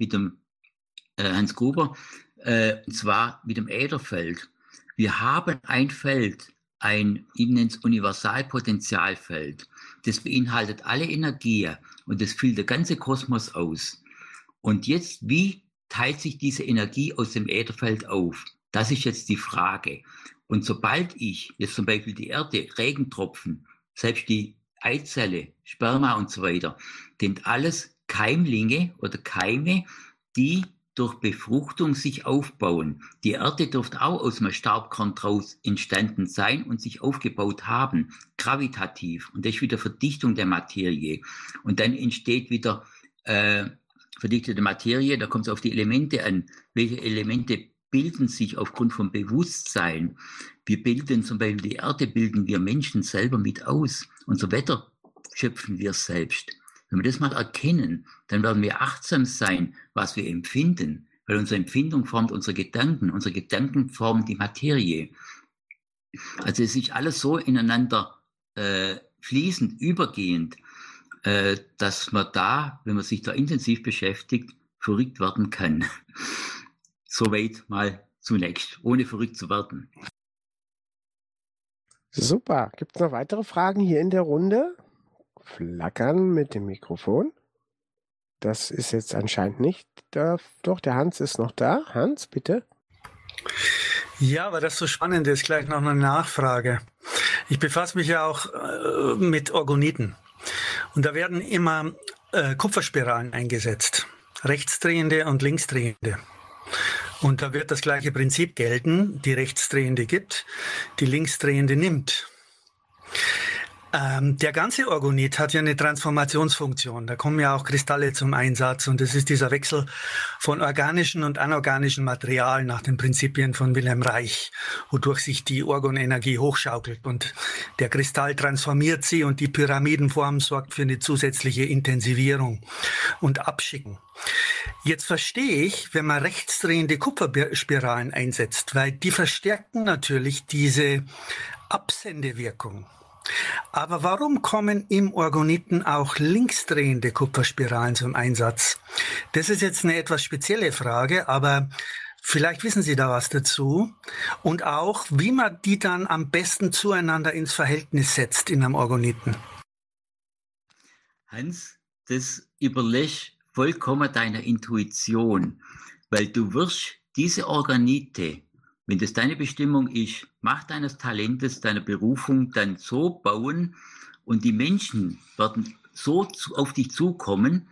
Gruber, und zwar mit dem Ätherfeld. Wir haben ein Feld, ich nenne es Universalpotentialfeld. Das beinhaltet alle Energien und das füllt der ganze Kosmos aus. Und jetzt, wie teilt sich diese Energie aus dem Ätherfeld auf? Das ist jetzt die Frage. Und sobald ich jetzt zum Beispiel die Erde, Regentropfen, selbst die Eizelle, Sperma und so weiter, sind alles Keimlinge oder Keime, die durch Befruchtung sich aufbauen. Die Erde dürfte auch aus einem Staubkorn draus entstanden sein und sich aufgebaut haben, gravitativ. Und das ist wieder Verdichtung der Materie. Und dann entsteht wieder verdichtete Materie, da kommt es auf die Elemente an. Welche Elemente bilden sich aufgrund vom Bewusstsein? Wir bilden zum Beispiel die Erde, bilden wir Menschen selber mit aus. Unser Wetter schöpfen wir selbst. Wenn wir das mal erkennen, dann werden wir achtsam sein, was wir empfinden, weil unsere Empfindung formt unsere Gedanken formen die Materie. Also es ist alles so ineinander fließend, übergehend, dass man da, wenn man sich da intensiv beschäftigt, verrückt werden kann. Soweit mal zunächst, ohne verrückt zu werden. Super. Gibt es noch weitere Fragen hier in der Runde? Flackern mit dem Mikrofon. Das ist jetzt anscheinend nicht da. Doch, der Hans ist noch da. Hans, bitte. Ja, aber das so spannend ist, gleich noch eine Nachfrage. Ich befasse mich ja auch mit Orgoniten. Und da werden immer Kupferspiralen eingesetzt. Rechtsdrehende und linksdrehende. Und da wird das gleiche Prinzip gelten. Die rechtsdrehende gibt, die linksdrehende nimmt. Der ganze Orgonit hat ja eine Transformationsfunktion. Da kommen ja auch Kristalle zum Einsatz. Und das ist dieser Wechsel von organischen und anorganischen Material nach den Prinzipien von Wilhelm Reich, wodurch sich die Orgonenergie hochschaukelt. Und der Kristall transformiert sie und die Pyramidenform sorgt für eine zusätzliche Intensivierung und Abschicken. Jetzt verstehe ich, wenn man rechtsdrehende Kupferspiralen einsetzt, weil die verstärken natürlich diese Absendewirkung. Aber warum kommen im Orgoniten auch linksdrehende Kupferspiralen zum Einsatz? Das ist jetzt eine etwas spezielle Frage, aber vielleicht wissen Sie da was dazu. Und auch, wie man die dann am besten zueinander ins Verhältnis setzt in einem Orgoniten. Hans, das überlässt vollkommen deiner Intuition, weil du wirst diese Orgonite, Wenn das deine Bestimmung ist, mach deines Talentes, deiner Berufung dann so bauen und die Menschen werden so auf dich zukommen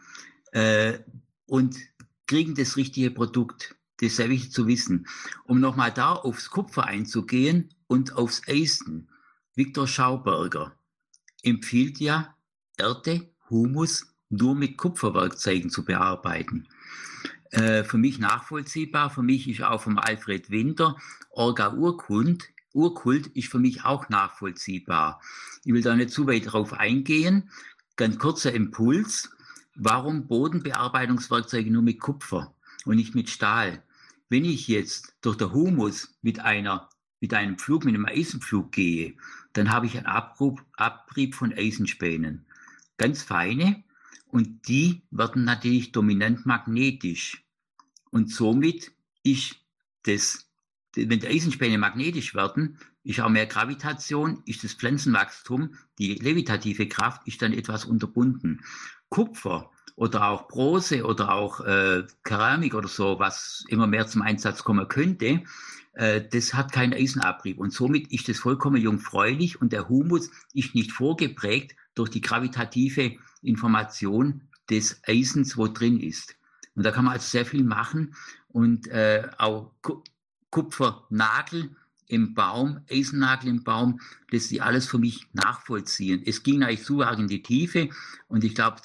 und kriegen das richtige Produkt. Das ist sehr wichtig zu wissen. Um nochmal da aufs Kupfer einzugehen und aufs Eisen. Viktor Schauberger empfiehlt ja, Erde, Humus nur mit Kupferwerkzeugen zu bearbeiten. Für mich nachvollziehbar, für mich ist auch vom Alfred Winter Orga-Urkult ist für mich auch nachvollziehbar. Ich will da nicht zu weit drauf eingehen. Ganz kurzer Impuls. Warum Bodenbearbeitungswerkzeuge nur mit Kupfer und nicht mit Stahl? Wenn ich jetzt durch den Humus mit einem Eisenpflug gehe, dann habe ich einen Abrieb von Eisenspänen. Ganz feine. Und die werden natürlich dominant magnetisch. Und somit ist wenn die Eisenspäne magnetisch werden, ist auch mehr Gravitation, ist das Pflanzenwachstum, die levitative Kraft ist dann etwas unterbunden. Kupfer oder auch Bronze oder auch Keramik oder so, was immer mehr zum Einsatz kommen könnte, das hat keinen Eisenabrieb. Und somit ist das vollkommen jungfräulich und der Humus ist nicht vorgeprägt durch die gravitative Information des Eisens, wo drin ist. Und da kann man also sehr viel machen und auch Kupfernagel im Baum, Eisennagel im Baum, lässt sich alles für mich nachvollziehen. Es ging eigentlich zu arg in die Tiefe und ich glaube,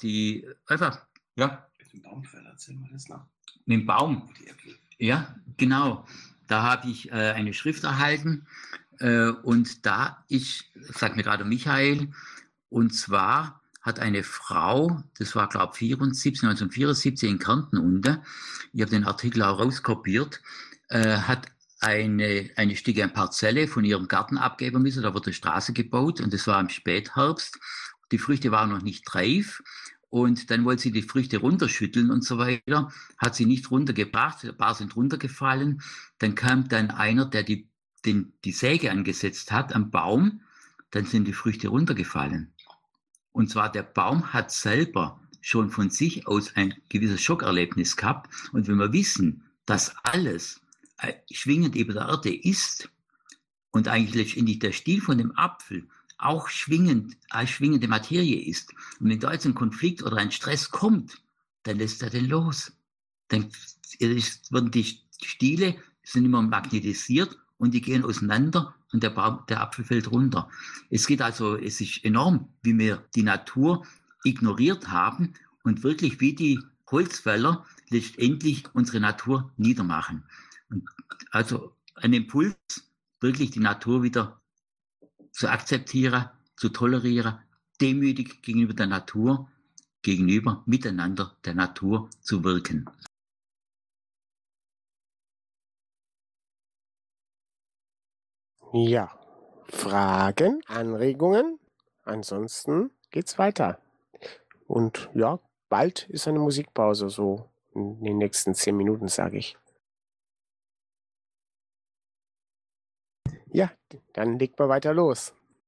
ja. Mit dem Baumfell erzählen wir das nach. Mit dem Baum. Ja, genau. Da habe ich eine Schrift erhalten und da ist, sagt mir gerade Michael, und zwar hat eine Frau, das war glaube ich 1974 in Kärnten unten, ich habe den Artikel auch rauskopiert, hat eine Stücke Parzelle von ihrem Garten abgeben müssen, da wurde eine Straße gebaut und das war im Spätherbst, die Früchte waren noch nicht reif und dann wollte sie die Früchte runterschütteln und so weiter, hat sie nicht runtergebracht, ein paar sind runtergefallen, dann kam dann einer, der die Säge angesetzt hat am Baum, dann sind die Früchte runtergefallen. Und zwar der Baum hat selber schon von sich aus ein gewisses Schockerlebnis gehabt. Und wenn wir wissen, dass alles schwingend über der Erde ist und eigentlich letztendlich der Stiel von dem Apfel auch schwingende Materie ist. Und wenn da jetzt ein Konflikt oder ein Stress kommt, dann lässt er den los. Dann werden die Stiele sind immer magnetisiert und die gehen auseinander und der Apfel fällt runter. Es ist enorm, wie wir die Natur ignoriert haben und wirklich wie die Holzfäller letztendlich unsere Natur niedermachen. Und also ein Impuls, wirklich die Natur wieder zu akzeptieren, zu tolerieren, demütig gegenüber der Natur, gegenüber miteinander der Natur zu wirken. Ja, Fragen, Anregungen? Ansonsten geht's weiter. Und ja, bald ist eine Musikpause, so in den nächsten 10 Minuten, sage ich. Ja, dann legt mal weiter los.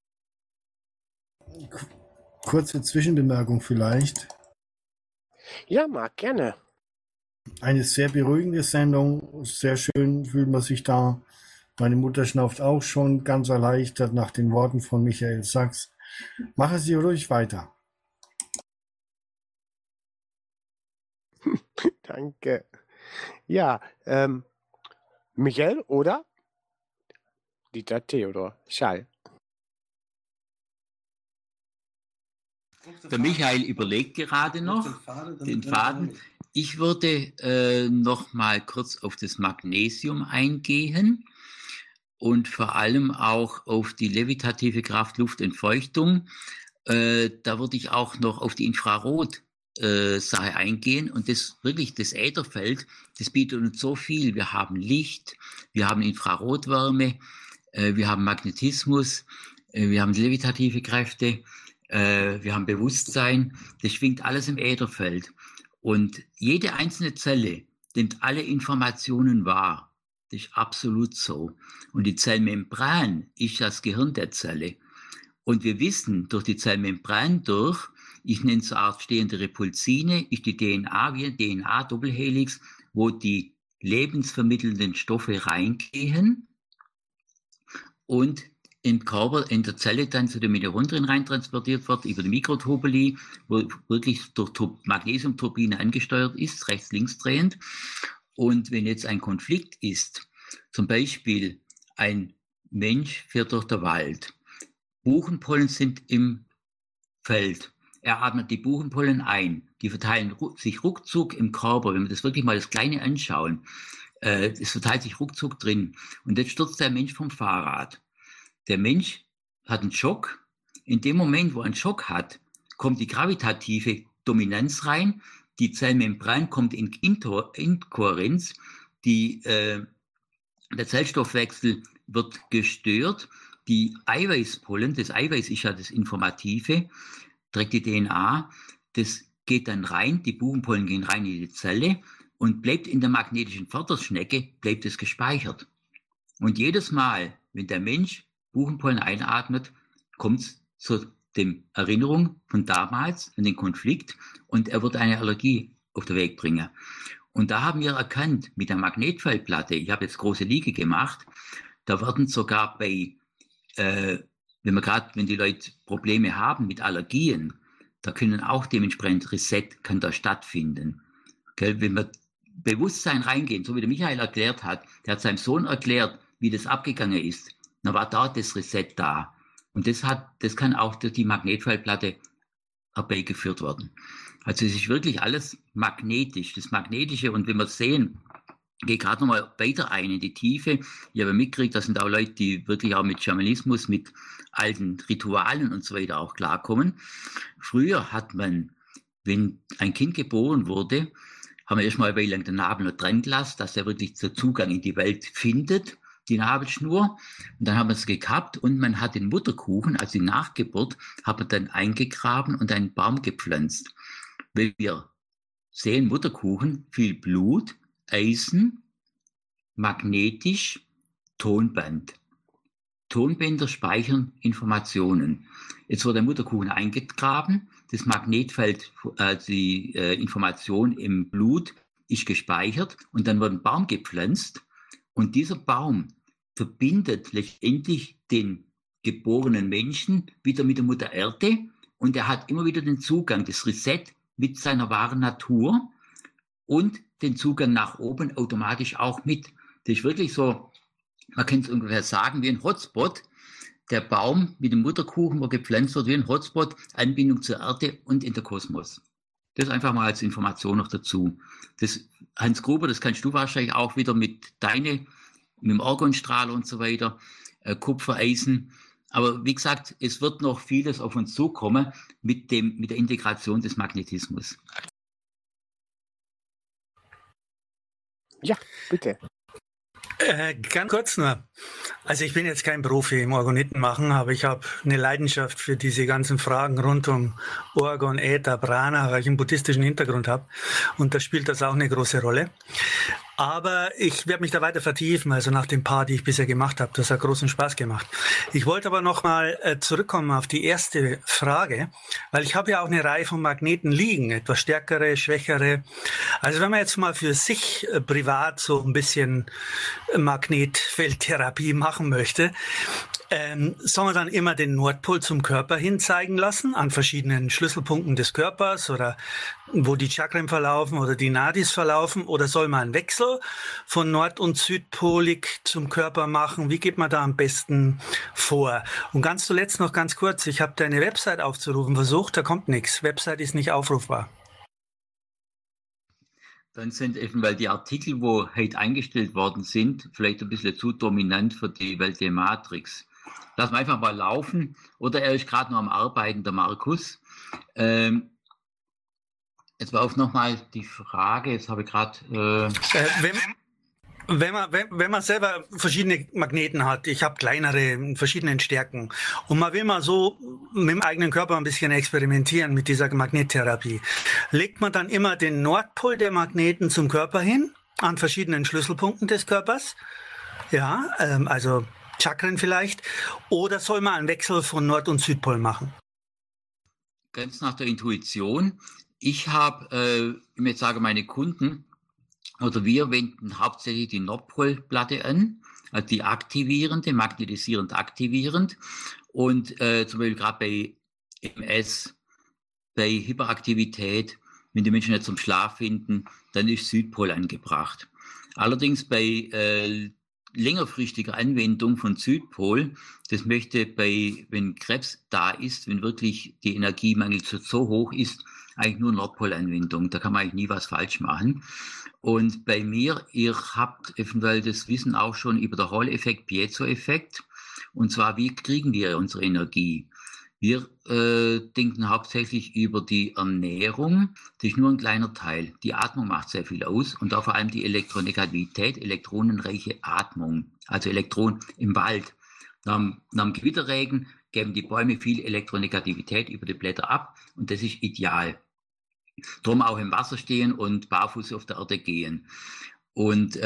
Kurze Zwischenbemerkung vielleicht. Ja, Marc, gerne. Eine sehr beruhigende Sendung, sehr schön fühlt man sich da. Meine Mutter schnauft auch schon ganz erleichtert nach den Worten von Michael Sachs. Machen Sie ruhig weiter. Danke. Ja, Michael oder Dieter Theodor Schall. Der Michael überlegt gerade noch den Faden. Ich würde noch mal kurz auf das Magnesium eingehen und vor allem auch auf die levitative Kraft Luftentfeuchtung. Da würde ich auch noch auf die Infrarot-Sache eingehen und das Ätherfeld, das bietet uns so viel. Wir haben Licht, wir haben Infrarotwärme, wir haben Magnetismus, wir haben levitative Kräfte, wir haben Bewusstsein, das schwingt alles im Ätherfeld. Und jede einzelne Zelle nimmt alle Informationen wahr. Das ist absolut so. Und die Zellmembran ist das Gehirn der Zelle. Und wir wissen durch die Zellmembran ich nenne es eine Art stehende Repulsine, ist die DNA wie ein DNA-Doppelhelix, wo die lebensvermittelnden Stoffe reingehen und im Körper, in der Zelle dann zu den Mitochondrien reintransportiert wird über die Mikrotubuli, wo wirklich durch Magnesiumturbine angesteuert ist, rechts-links drehend. Und wenn jetzt ein Konflikt ist, zum Beispiel ein Mensch fährt durch den Wald, Buchenpollen sind im Feld, er atmet die Buchenpollen ein, die verteilen sich ruckzuck im Körper, wenn wir das wirklich mal das Kleine anschauen, es verteilt sich ruckzuck drin. Und jetzt stürzt der Mensch vom Fahrrad. Der Mensch hat einen Schock. In dem Moment, wo er einen Schock hat, kommt die gravitative Dominanz rein. Die Zellmembran kommt in Inkohärenz. Der Zellstoffwechsel wird gestört. Die Eiweißpollen, das Eiweiß ist ja das Informative, trägt die DNA, das geht dann rein, die Buchenpollen gehen rein in die Zelle und bleibt in der magnetischen Förderschnecke, bleibt es gespeichert. Und jedes Mal, wenn der Mensch Buchenpollen einatmet, kommt es zu der Erinnerung von damals, von dem Konflikt, und er wird eine Allergie auf den Weg bringen. Und da haben wir erkannt, mit der Magnetfeldplatte, ich habe jetzt große Liege gemacht, da werden sogar wenn die Leute Probleme haben mit Allergien, da können auch dementsprechend Reset kann da stattfinden. Gell? Wenn wir Bewusstsein reingehen, so wie der Michael erklärt hat, der hat seinem Sohn erklärt, wie das abgegangen ist, dann war da das Reset da. Und das kann auch durch die Magnetfeldplatte herbeigeführt werden. Also es ist wirklich alles magnetisch, das Magnetische. Und wenn wir sehen, gehe gerade nochmal weiter ein in die Tiefe. Ich habe mitgekriegt, das sind auch Leute, die wirklich auch mit Schamanismus, mit alten Ritualen und so weiter auch klarkommen. Früher hat man, wenn ein Kind geboren wurde, haben wir erstmal eine Weile lang den Nabel noch dran gelassen, dass er wirklich den Zugang in die Welt findet, die Nabelschnur. Und dann haben wir es gekappt und man hat den Mutterkuchen, also die Nachgeburt, hat man dann eingegraben und einen Baum gepflanzt. Weil wir sehen, Mutterkuchen, viel Blut, Eisen, magnetisch, Tonband. Tonbänder speichern Informationen. Jetzt wird der Mutterkuchen eingegraben, das Magnetfeld, die Information im Blut ist gespeichert und dann wird ein Baum gepflanzt und dieser Baum verbindet letztendlich den geborenen Menschen wieder mit der Mutter Erde und er hat immer wieder den Zugang, das Reset mit seiner wahren Natur und den Zugang nach oben automatisch auch mit. Das ist wirklich so, man kann es ungefähr sagen, wie ein Hotspot. Der Baum mit dem Mutterkuchen, wo gepflanzt wird, wie ein Hotspot, Anbindung zur Erde und in der Kosmos. Das einfach mal als Information noch dazu. Das, Hans Gruber, das kannst du wahrscheinlich auch wieder mit dem Orgonstrahler und so weiter, Kupfer, Eisen. Aber wie gesagt, es wird noch vieles auf uns zukommen mit der Integration des Magnetismus. Ja, bitte. Ganz kurz nur. Also ich bin jetzt kein Profi im Orgoniten machen, aber ich habe eine Leidenschaft für diese ganzen Fragen rund um Orgon, Äther, Prana, weil ich einen buddhistischen Hintergrund habe. Und da spielt das auch eine große Rolle. Aber ich werde mich da weiter vertiefen, also nach den paar, die ich bisher gemacht habe. Das hat großen Spaß gemacht. Ich wollte aber noch mal zurückkommen auf die erste Frage, weil ich habe ja auch eine Reihe von Magneten liegen, etwas stärkere, schwächere. Also wenn man jetzt mal für sich privat so ein bisschen Magnetfeldtherapie machen möchte, soll man dann immer den Nordpol zum Körper hin zeigen lassen, an verschiedenen Schlüsselpunkten des Körpers oder wo die Chakren verlaufen oder die Nadis verlaufen, oder soll man einen Wechsel von Nord- und Südpolig zum Körper machen? Wie geht man da am besten vor? Und ganz zuletzt noch ganz kurz, ich habe deine Website aufzurufen versucht, da kommt nichts. Website ist nicht aufrufbar. Dann sind eben, weil die Artikel, wo heute eingestellt worden sind, vielleicht ein bisschen zu dominant für die Welt der Matrix. Lass mal einfach mal laufen. Oder er ist gerade noch am Arbeiten, der Markus. Jetzt war auch nochmal die Frage, jetzt habe ich gerade... Wenn man selber verschiedene Magneten hat, ich habe kleinere in verschiedenen Stärken und man will mal so mit dem eigenen Körper ein bisschen experimentieren mit dieser Magnettherapie, legt man dann immer den Nordpol der Magneten zum Körper hin, an verschiedenen Schlüsselpunkten des Körpers, ja, also Chakren vielleicht, oder soll man einen Wechsel von Nord- und Südpol machen? Ganz nach der Intuition. Ich habe, ich sage meine Kunden, oder wir wenden hauptsächlich die Nordpolplatte an, also die aktivierende, magnetisierend aktivierend. Und zum Beispiel gerade bei MS, bei Hyperaktivität, wenn die Menschen nicht zum Schlaf finden, dann ist Südpol angebracht. Allerdings bei längerfristiger Anwendung von Südpol, das möchte wenn Krebs da ist, wenn wirklich die Energiemangel so hoch ist, eigentlich nur Nordpolanwendung. Da kann man eigentlich nie was falsch machen. Und bei mir, ihr habt eventuell das Wissen auch schon über den Hall-Effekt, Piezo-Effekt. Und zwar, wie kriegen wir unsere Energie? Wir denken hauptsächlich über die Ernährung. Das ist nur ein kleiner Teil. Die Atmung macht sehr viel aus und auch vor allem die Elektronegativität, elektronenreiche Atmung, also Elektronen im Wald. Nach dem Gewitterregen geben die Bäume viel Elektronegativität über die Blätter ab und das ist ideal. Drum auch im Wasser stehen und barfuß auf der Erde gehen. Und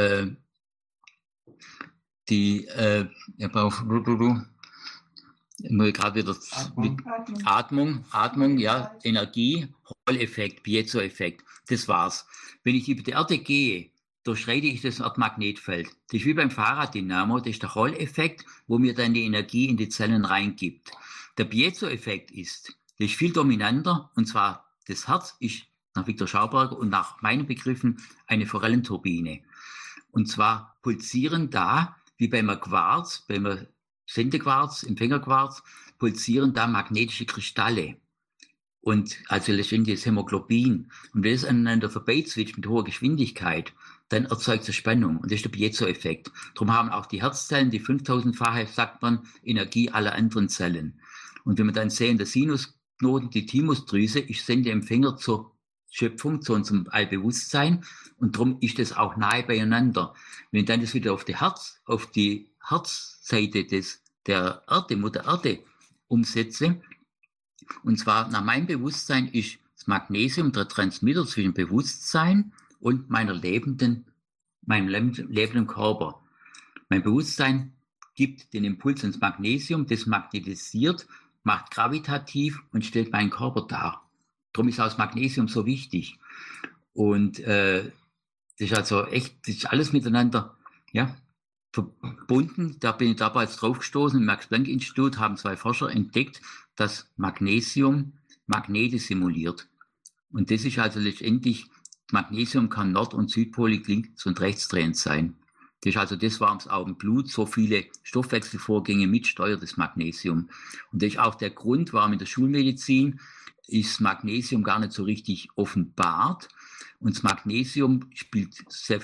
gerade wieder Atmung, ja, Energie, Hall-Effekt, Piezo-Effekt, das war's. Wenn ich über die Erde gehe, durchschreite ich das Erdmagnetfeld. Das ist wie beim Fahrraddynamo, das ist der Hall-Effekt, wo mir dann die Energie in die Zellen reingibt. Der Piezo-Effekt das ist viel dominanter, und zwar das Herz ist nach Viktor Schauberger und nach meinen Begriffen eine Forellenturbine. Und zwar pulsieren da, wie beim Quarz, beim Sendequarz, Empfängerquarz, pulsieren da magnetische Kristalle. Und also letztendlich das Hämoglobin. Und wenn es aneinander vorbeizwitscht mit hoher Geschwindigkeit, dann erzeugt es Spannung. Und das ist der Piezo-Effekt. Darum haben auch die Herzzellen die 5000-fache, sagt man, Energie aller anderen Zellen. Und wenn wir dann sehen, der Sinusknoten, die Thymusdrüse, ich sende Empfänger zur Schöpfung, zu unserem Allbewusstsein. Und darum ist das auch nahe beieinander. Wenn ich dann das wieder auf die Herzseite der Erde, Mutter Erde, umsetze, und zwar nach meinem Bewusstsein ist das Magnesium der Transmitter zwischen Bewusstsein und meinem lebenden Körper. Mein Bewusstsein gibt den Impuls ins Magnesium, das magnetisiert, macht gravitativ und stellt meinen Körper dar. Darum ist auch das Magnesium so wichtig. Und das ist also echt, das ist alles miteinander, ja, verbunden. Da bin ich damals drauf gestoßen. Im Max-Planck-Institut haben 2 Forscher entdeckt, dass Magnesium Magnete simuliert. Und das ist also letztendlich, Magnesium kann nord- und südpolig links- und rechtsdrehend sein. Das ist also das, warum es auch im Blut so viele Stoffwechselvorgänge mitsteuert, das Magnesium. Und das ist auch der Grund, warum in der Schulmedizin ist Magnesium gar nicht so richtig offenbart. Und das Magnesium spielt sehr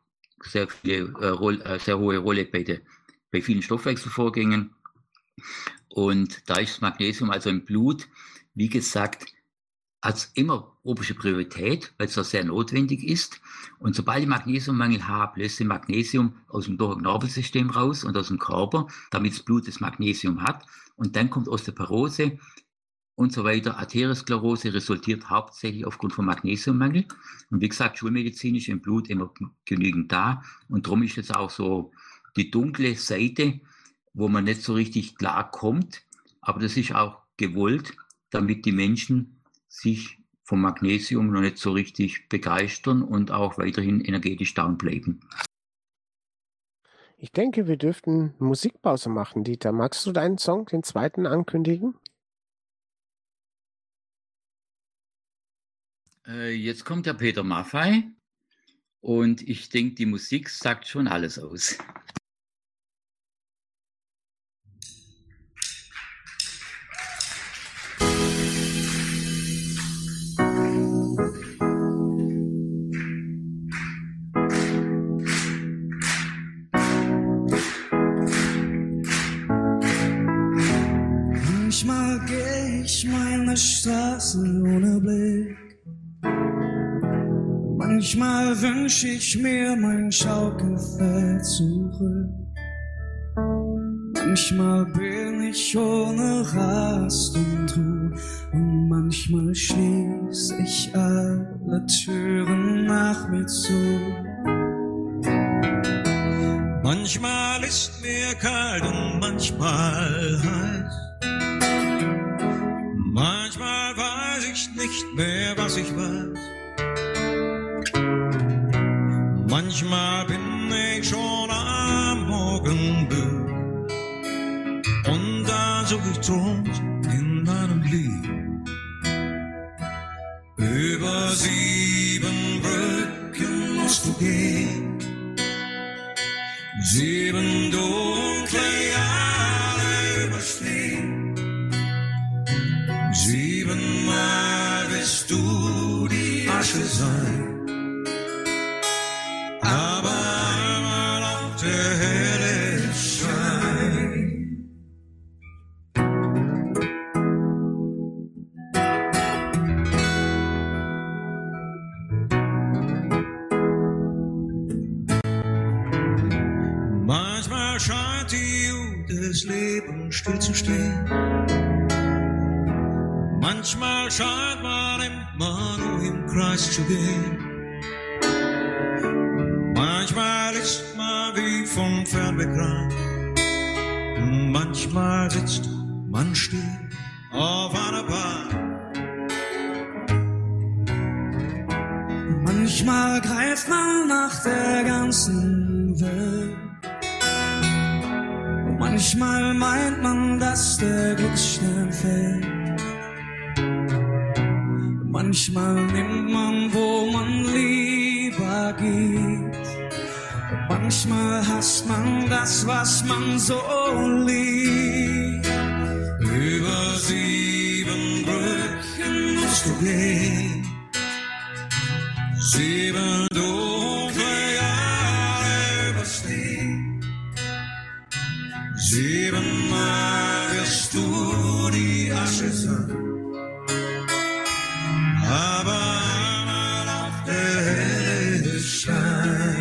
hohe Rolle bei vielen Stoffwechselvorgängen. Und da ist das Magnesium also im Blut, wie gesagt, hat immer oberste Priorität, weil es da sehr notwendig ist. Und sobald ich Magnesiummangel habe, lässt ich Magnesium aus dem Nervensystem raus und aus dem Körper, damit das Blut das Magnesium hat. Und dann kommt Osteoporose und so weiter. Arteriosklerose resultiert hauptsächlich aufgrund von Magnesiummangel. Und wie gesagt, schulmedizinisch im Blut immer genügend da. Und darum ist jetzt auch so die dunkle Seite, wo man nicht so richtig klar kommt. Aber das ist auch gewollt, damit die Menschen sich vom Magnesium noch nicht so richtig begeistern und auch weiterhin energetisch down bleiben. Ich denke, wir dürften Musikpause machen. Dieter, magst du deinen Song, den zweiten, ankündigen? Jetzt kommt der Peter Maffay und ich denke, die Musik sagt schon alles aus. Manchmal geh ich meine Straße ohne Blick. Manchmal wünsch ich mir mein Schaukelpferd zurück. Manchmal bin ich ohne Rast und Ruhe. Und manchmal schließ ich alle Türen nach mir zu. Manchmal ist mir kalt und manchmal heiß. Manchmal weiß ich nicht mehr, was ich weiß. Manchmal bin ich schon am Morgen müde und dann such ich Trost in meinem Lied. Über 7 Brücken musst du gehen, 7 dunkle Jahre überstehen. 7-mal wirst du die Asche sein, aber einmal auf der helle Schein. Manchmal scheint die Uhr des Lebens stillzustehen. Manchmal scheint man immer nur im Kreis zu gehen. Manchmal ist man wie vom Fernweg rein. Manchmal sitzt man still auf einer Bahn. Manchmal greift man nach der ganzen Welt. Manchmal meint man, dass der Glücksstern fällt. Manchmal nimmt man, wo man lieber geht. Manchmal hasst man das, was man so liebt. Über 7 Brücken musst du gehen, 7 dunkle Jahre überstehen. 7-mal wirst du die Asche sein, aber einmal auf der helle Schein.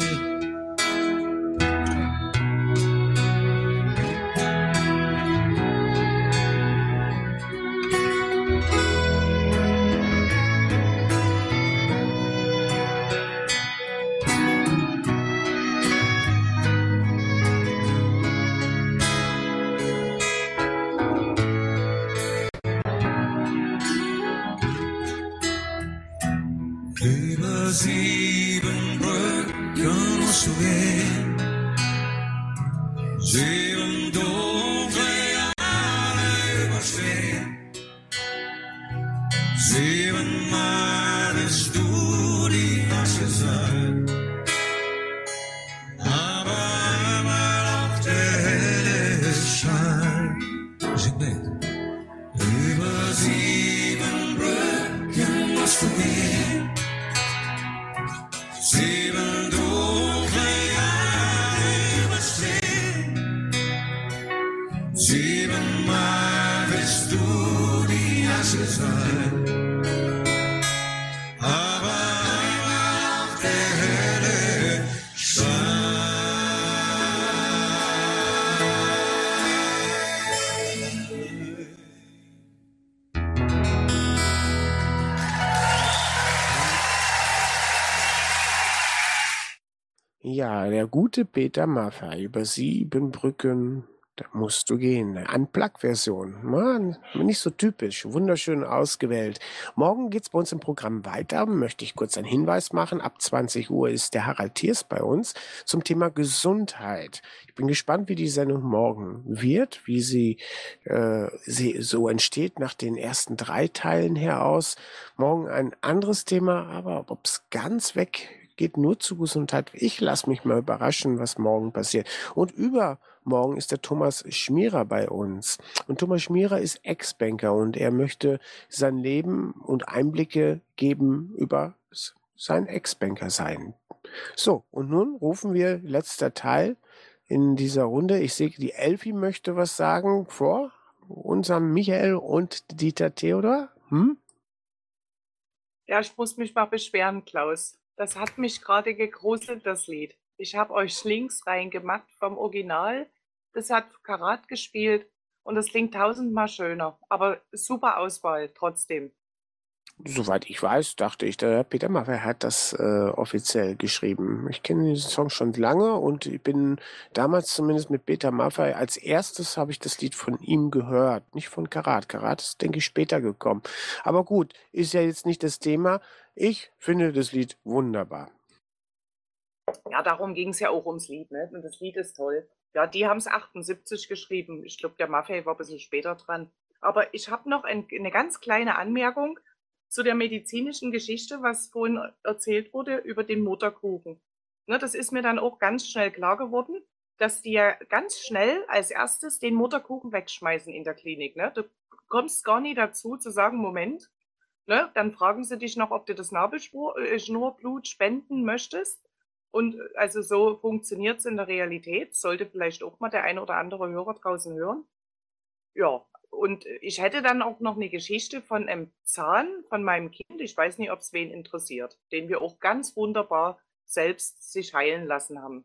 Über 7 Brücken musst du gehen, 7 dunkle Jahre überstehen. 7-mal wirst du die Asche sein, aber einmal auf der helle Schein. Sing mit. Über 7 Brücken musst du gehen, 7 dunkle Jahre überstehen. 7-mal wirst du die Asche sein, aber einmal auf der helle Schein. Ja, der gute Peter Maffay, über 7 Brücken, da musst du gehen. Eine Unplugged-Version. Mann, nicht so typisch. Wunderschön ausgewählt. Morgen geht's bei uns im Programm weiter. Möchte ich kurz einen Hinweis machen. Ab 20 Uhr ist der Harald Thiers bei uns zum Thema Gesundheit. Ich bin gespannt, wie die Sendung morgen wird, wie sie so entsteht nach den ersten 3 Teilen her aus. Morgen ein anderes Thema, aber ob's ganz weg geht nur zu Gesundheit. Ich lasse mich mal überraschen, was morgen passiert. Und übermorgen ist der Thomas Schmierer bei uns. Und Thomas Schmierer ist Ex-Banker und er möchte sein Leben und Einblicke geben über sein Ex-Banker sein. So, und nun rufen wir letzter Teil in dieser Runde. Ich sehe, die Elfi möchte was sagen vor unserem Michael und Dieter Theodor. Ja, ich muss mich mal beschweren, Klaus. Das hat mich gerade gegruselt, das Lied. Ich habe euch Links reingemacht vom Original. Das hat Karat gespielt und das klingt 1000-mal schöner. Aber super Auswahl trotzdem. Soweit ich weiß, dachte ich, der Peter Maffay hat das offiziell geschrieben. Ich kenne diesen Song schon lange und ich bin damals zumindest mit Peter Maffay als erstes habe ich das Lied von ihm gehört, nicht von Karat. Karat ist, denke ich, später gekommen. Aber gut, ist ja jetzt nicht das Thema. Ich finde das Lied wunderbar. Ja, darum ging es ja auch ums Lied, ne? Und das Lied ist toll. Ja, die haben es 78 geschrieben. Ich glaube, der Maffei war ein bisschen später dran. Aber ich habe noch eine ganz kleine Anmerkung zu der medizinischen Geschichte, was vorhin erzählt wurde über den Mutterkuchen. Ne, das ist mir dann auch ganz schnell klar geworden, dass die ja ganz schnell als erstes den Mutterkuchen wegschmeißen in der Klinik. Ne? Du kommst gar nie dazu zu sagen, Moment, ne? Dann fragen sie dich noch, ob du das Nabelschnurblut spenden möchtest. Und also so funktioniert es in der Realität. Sollte vielleicht auch mal der ein oder andere Hörer draußen hören. Ja, und ich hätte dann auch noch eine Geschichte von einem Zahn von meinem Kind, ich weiß nicht, ob es wen interessiert, den wir auch ganz wunderbar selbst sich heilen lassen haben.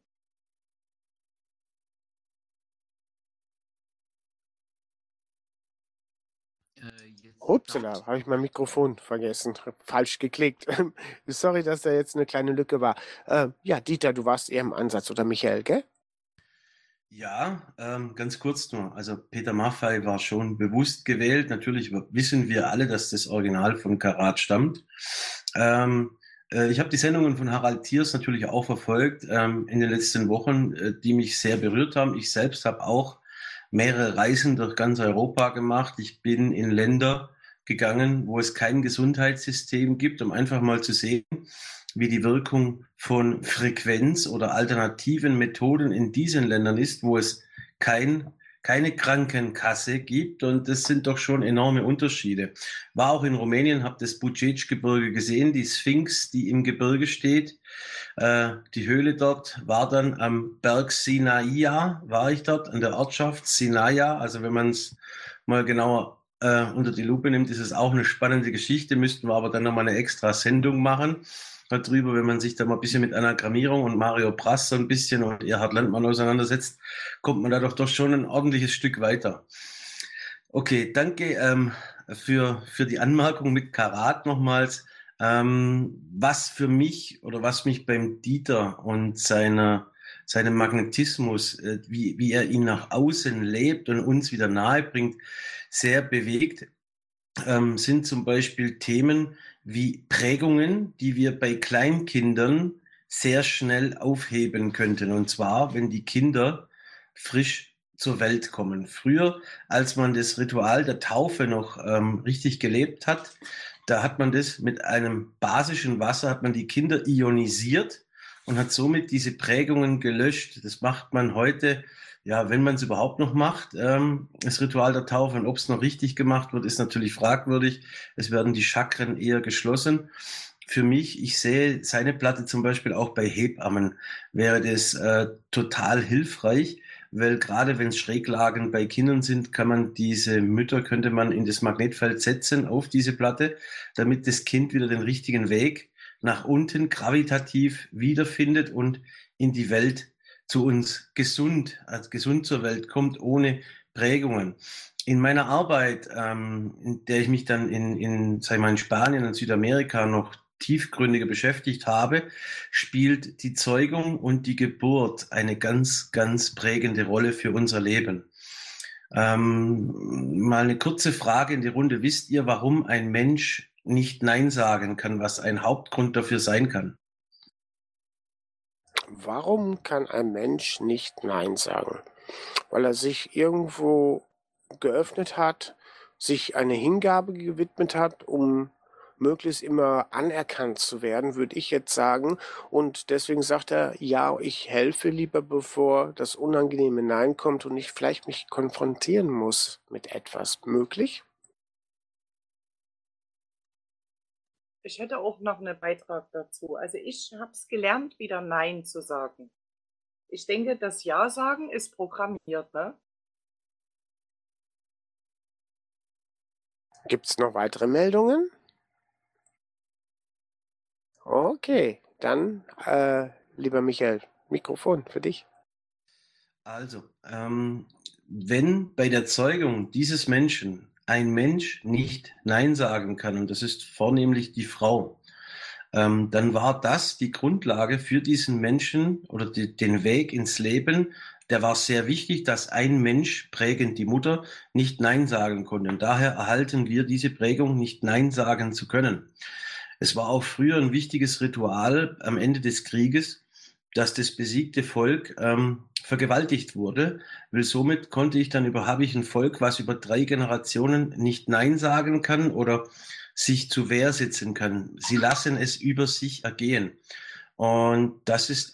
Upsala, habe ich mein Mikrofon vergessen, falsch geklickt. Sorry, dass da jetzt eine kleine Lücke war. Ja, Dieter, du warst eher im Ansatz, oder Michael, gell? Ja, ganz kurz nur. Also Peter Maffay war schon bewusst gewählt. Natürlich wissen wir alle, dass das Original von Karat stammt. Ich habe die Sendungen von Harald Thiers natürlich auch verfolgt in den letzten Wochen, die mich sehr berührt haben. Ich selbst habe auch mehrere Reisen durch ganz Europa gemacht. Ich bin in Länder gegangen, wo es kein Gesundheitssystem gibt, um einfach mal zu sehen, wie die Wirkung von Frequenz oder alternativen Methoden in diesen Ländern ist, wo es keine Krankenkasse gibt. Und das sind doch schon enorme Unterschiede. War auch in Rumänien, habe das Buceci-Gebirge gesehen, die Sphinx, die im Gebirge steht. Die Höhle dort war dann am Berg Sinaia, war ich dort, an der Ortschaft Sinaia. Also wenn man es mal genauer unter die Lupe nimmt, ist es auch eine spannende Geschichte, müssten wir aber dann nochmal eine extra Sendung machen darüber, wenn man sich da mal ein bisschen mit Anagrammierung und Mario Brass so ein bisschen und Erhard Landmann auseinandersetzt, kommt man da doch schon ein ordentliches Stück weiter. Okay, danke für die Anmerkung mit Karat nochmals. Was für mich oder was mich beim Dieter und seinem Magnetismus, wie er ihn nach außen lebt und uns wieder nahe bringt, sehr bewegt, sind zum Beispiel Themen wie Prägungen, die wir bei Kleinkindern sehr schnell aufheben könnten. Und zwar, wenn die Kinder frisch zur Welt kommen. Früher, als man das Ritual der Taufe noch richtig gelebt hat, da hat man das mit einem basischen Wasser, hat man die Kinder ionisiert und hat somit diese Prägungen gelöscht. Das macht man heute, ja, wenn man es überhaupt noch macht, das Ritual der Taufe. Und ob es noch richtig gemacht wird, ist natürlich fragwürdig. Es werden die Chakren eher geschlossen. Für mich, ich sehe seine Platte zum Beispiel auch bei Hebammen, wäre das total hilfreich, weil gerade wenn es Schräglagen bei Kindern sind, könnte man in das Magnetfeld setzen auf diese Platte, damit das Kind wieder den richtigen Weg nach unten gravitativ wiederfindet und in die Welt zu uns gesund zur Welt kommt, ohne Prägungen. In meiner Arbeit, in der ich mich dann in Spanien und Südamerika noch tiefgründiger beschäftigt habe, spielt die Zeugung und die Geburt eine ganz, ganz prägende Rolle für unser Leben. Mal eine kurze Frage in die Runde. Wisst ihr, warum ein Mensch nicht Nein sagen kann, was ein Hauptgrund dafür sein kann? Warum kann ein Mensch nicht Nein sagen? Weil er sich irgendwo geöffnet hat, sich eine Hingabe gewidmet hat, um möglichst immer anerkannt zu werden, würde ich jetzt sagen. Und deswegen sagt er, ja, ich helfe lieber, bevor das unangenehme Nein kommt und ich vielleicht mich konfrontieren muss mit etwas. Möglich? Ich hätte auch noch einen Beitrag dazu. Also ich habe es gelernt, wieder Nein zu sagen. Ich denke, das Ja sagen ist programmiert, ne? Gibt es noch weitere Meldungen? Okay, dann, lieber Michael, Mikrofon für dich. Also, wenn bei der Zeugung dieses Menschen ein Mensch nicht Nein sagen kann, und das ist vornehmlich die Frau, dann war das die Grundlage für diesen Menschen oder den Weg ins Leben. Der war sehr wichtig, dass ein Mensch, prägend die Mutter, nicht Nein sagen konnte. Und daher erhalten wir diese Prägung, nicht Nein sagen zu können. Es war auch früher ein wichtiges Ritual am Ende des Krieges, dass das besiegte Volk vergewaltigt wurde, weil somit habe ich ein Volk, was über 3 Generationen nicht Nein sagen kann oder sich zur Wehr setzen kann. Sie lassen es über sich ergehen. Und das ist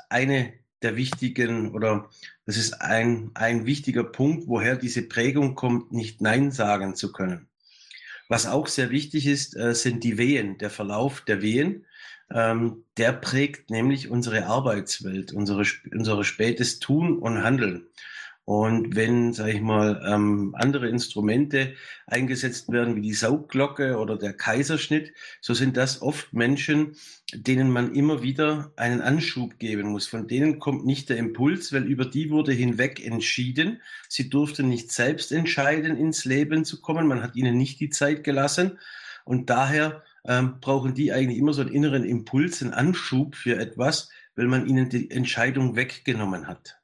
das ist ein wichtiger Punkt, woher diese Prägung kommt, nicht Nein sagen zu können. Was auch sehr wichtig ist, sind die Wehen, der Verlauf der Wehen. Der prägt nämlich unsere Arbeitswelt, unsere spätes Tun und Handeln. Und wenn, sage ich mal, andere Instrumente eingesetzt werden, wie die Saugglocke oder der Kaiserschnitt, so sind das oft Menschen, denen man immer wieder einen Anschub geben muss. Von denen kommt nicht der Impuls, weil über die wurde hinweg entschieden. Sie durften nicht selbst entscheiden, ins Leben zu kommen. Man hat ihnen nicht die Zeit gelassen. Und daher brauchen die eigentlich immer so einen inneren Impuls, einen Anschub für etwas, weil man ihnen die Entscheidung weggenommen hat.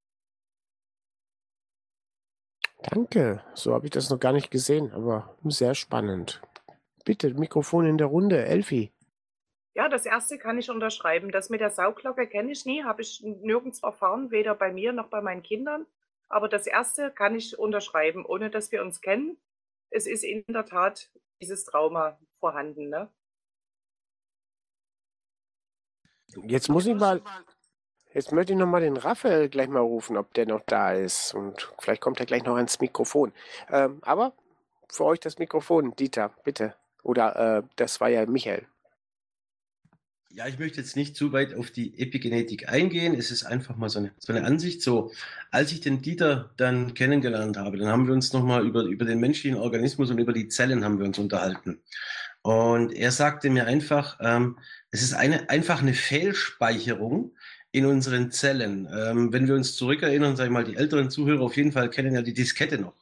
Danke, so habe ich das noch gar nicht gesehen, aber sehr spannend. Bitte, Mikrofon in der Runde, Elfi. Ja, das erste kann ich unterschreiben. Das mit der Sauglocke kenne ich nie, habe ich nirgends erfahren, weder bei mir noch bei meinen Kindern. Aber das erste kann ich unterschreiben, ohne dass wir uns kennen. Es ist in der Tat dieses Trauma vorhanden, ne? Jetzt möchte ich noch mal den Raphael gleich mal rufen, ob der noch da ist. Und vielleicht kommt er gleich noch ans Mikrofon. Aber für euch das Mikrofon, Dieter, bitte. Oder das war ja Michael. Ja, ich möchte jetzt nicht zu weit auf die Epigenetik eingehen. Es ist einfach mal so eine Ansicht. So, als ich den Dieter dann kennengelernt habe, dann haben wir uns nochmal über den menschlichen Organismus und über die Zellen haben wir uns unterhalten. Und er sagte mir einfach, es ist einfach eine Fehlspeicherung in unseren Zellen. Wenn wir uns zurückerinnern, sag ich mal, die älteren Zuhörer auf jeden Fall kennen ja die Diskette noch.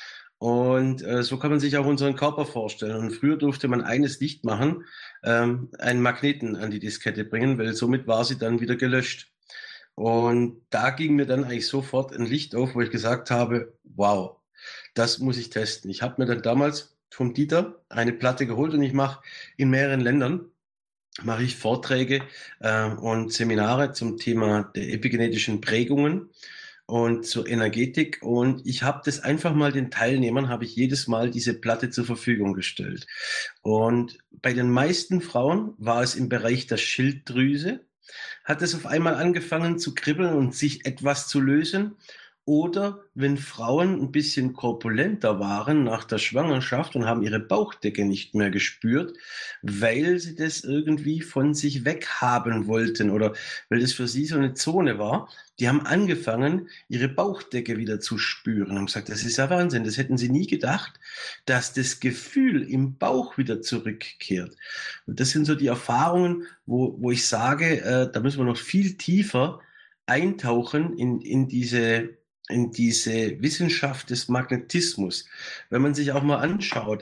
Und so kann man sich auch unseren Körper vorstellen. Und früher durfte man eines nicht machen, einen Magneten an die Diskette bringen, weil somit war sie dann wieder gelöscht. Und da ging mir dann eigentlich sofort ein Licht auf, wo ich gesagt habe, wow, das muss ich testen. Ich habe mir dann damals vom Dieter eine Platte geholt und ich mache in mehreren Ländern mache ich Vorträge und Seminare zum Thema der epigenetischen Prägungen und zur Energetik. Und ich habe das einfach mal den Teilnehmern, habe ich jedes Mal diese Platte zur Verfügung gestellt. Und bei den meisten Frauen war es im Bereich der Schilddrüse, hat es auf einmal angefangen zu kribbeln und sich etwas zu lösen. Oder wenn Frauen ein bisschen korpulenter waren nach der Schwangerschaft und haben ihre Bauchdecke nicht mehr gespürt, weil sie das irgendwie von sich weghaben wollten oder weil das für sie so eine Zone war, die haben angefangen, ihre Bauchdecke wieder zu spüren und haben gesagt, das ist ja Wahnsinn, das hätten sie nie gedacht, dass das Gefühl im Bauch wieder zurückkehrt. Und das sind so die Erfahrungen, wo ich sage, da müssen wir noch viel tiefer eintauchen in diese Wissenschaft des Magnetismus. Wenn man sich auch mal anschaut,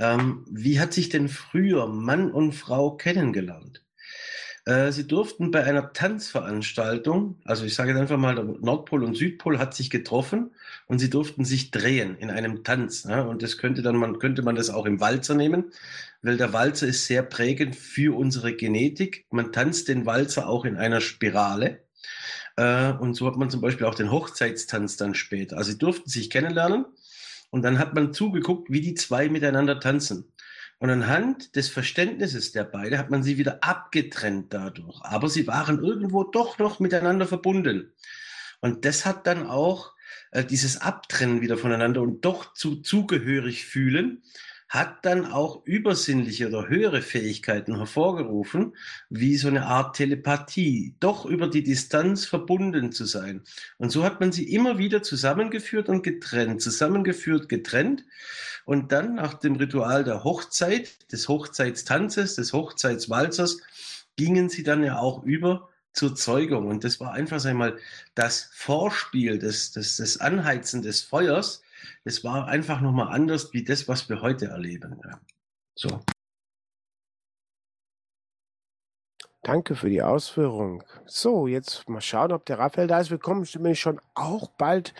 wie hat sich denn früher Mann und Frau kennengelernt? Sie durften bei einer Tanzveranstaltung, also ich sage jetzt einfach mal, der Nordpol und Südpol hat sich getroffen und sie durften sich drehen in einem Tanz. Ne? Und das könnte man das auch im Walzer nehmen, weil der Walzer ist sehr prägend für unsere Genetik. Man tanzt den Walzer auch in einer Spirale. Und so hat man zum Beispiel auch den Hochzeitstanz dann später. Also sie durften sich kennenlernen und dann hat man zugeguckt, wie die zwei miteinander tanzen. Und anhand des Verständnisses der beiden hat man sie wieder abgetrennt dadurch. Aber sie waren irgendwo doch noch miteinander verbunden. Und das hat dann auch dieses Abtrennen wieder voneinander und doch zugehörig fühlen, hat dann auch übersinnliche oder höhere Fähigkeiten hervorgerufen, wie so eine Art Telepathie, doch über die Distanz verbunden zu sein. Und so hat man sie immer wieder zusammengeführt und getrennt, zusammengeführt, getrennt. Und dann nach dem Ritual der Hochzeit, des Hochzeitstanzes, des Hochzeitswalzers, gingen sie dann ja auch über zur Zeugung. Und das war einfach, sag ich mal, das Vorspiel, das Anheizen des Feuers. Das war einfach nochmal anders wie das, was wir heute erleben. Ja. So. Danke für die Ausführung. So, jetzt mal schauen, ob der Raphael da ist. Wir kommen nämlich schon auch bald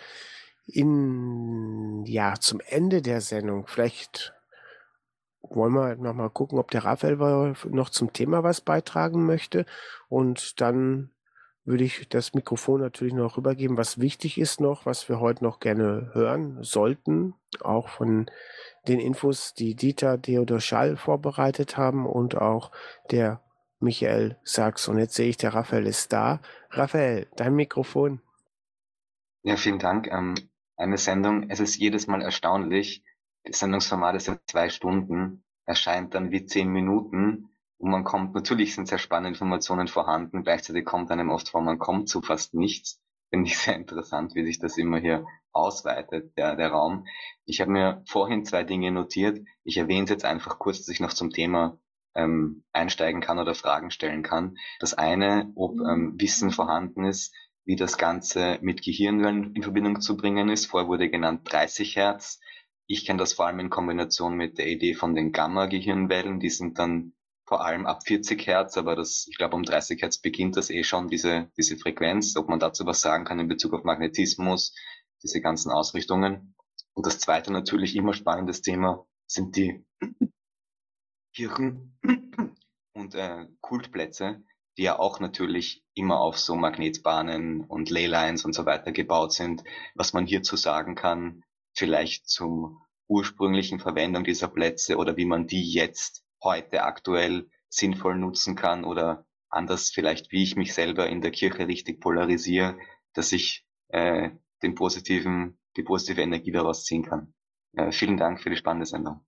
zum Ende der Sendung. Vielleicht wollen wir noch mal gucken, ob der Raphael noch zum Thema was beitragen möchte. Und dann würde ich das Mikrofon natürlich noch rübergeben, was wichtig ist noch, was wir heute noch gerne hören sollten, auch von den Infos, die Dieter Theodor Schall vorbereitet haben und auch der Michael Sachs. Und jetzt sehe ich, der Raphael ist da. Raphael, dein Mikrofon. Ja, vielen Dank. Eine Sendung, es ist jedes Mal erstaunlich. Das Sendungsformat ist ja 2 Stunden, erscheint dann wie 10 Minuten und man kommt, natürlich sind sehr spannende Informationen vorhanden, gleichzeitig kommt einem oft vor, man kommt zu fast nichts. Finde ich sehr interessant, wie sich das immer hier ausweitet, der Raum. Ich habe mir vorhin 2 Dinge notiert. Ich erwähne es jetzt einfach kurz, dass ich noch zum Thema einsteigen kann oder Fragen stellen kann. Das eine, ob Wissen vorhanden ist, wie das Ganze mit Gehirnwellen in Verbindung zu bringen ist. Vorher wurde genannt 30 Hertz. Ich kenne das vor allem in Kombination mit der Idee von den Gamma-Gehirnwellen. Die sind dann vor allem ab 40 Hertz, aber ich glaube, um 30 Hertz beginnt das schon, diese Frequenz. Ob man dazu was sagen kann in Bezug auf Magnetismus, diese ganzen Ausrichtungen. Und das zweite natürlich immer spannendes Thema sind die Kirchen und Kultplätze, die ja auch natürlich immer auf so Magnetbahnen und Leylines und so weiter gebaut sind. Was man hierzu sagen kann, vielleicht zum ursprünglichen Verwendung dieser Plätze oder wie man die jetzt heute aktuell sinnvoll nutzen kann oder anders vielleicht, wie ich mich selber in der Kirche richtig polarisiere, dass ich die positive Energie daraus ziehen kann. Vielen Dank für die spannende Sendung.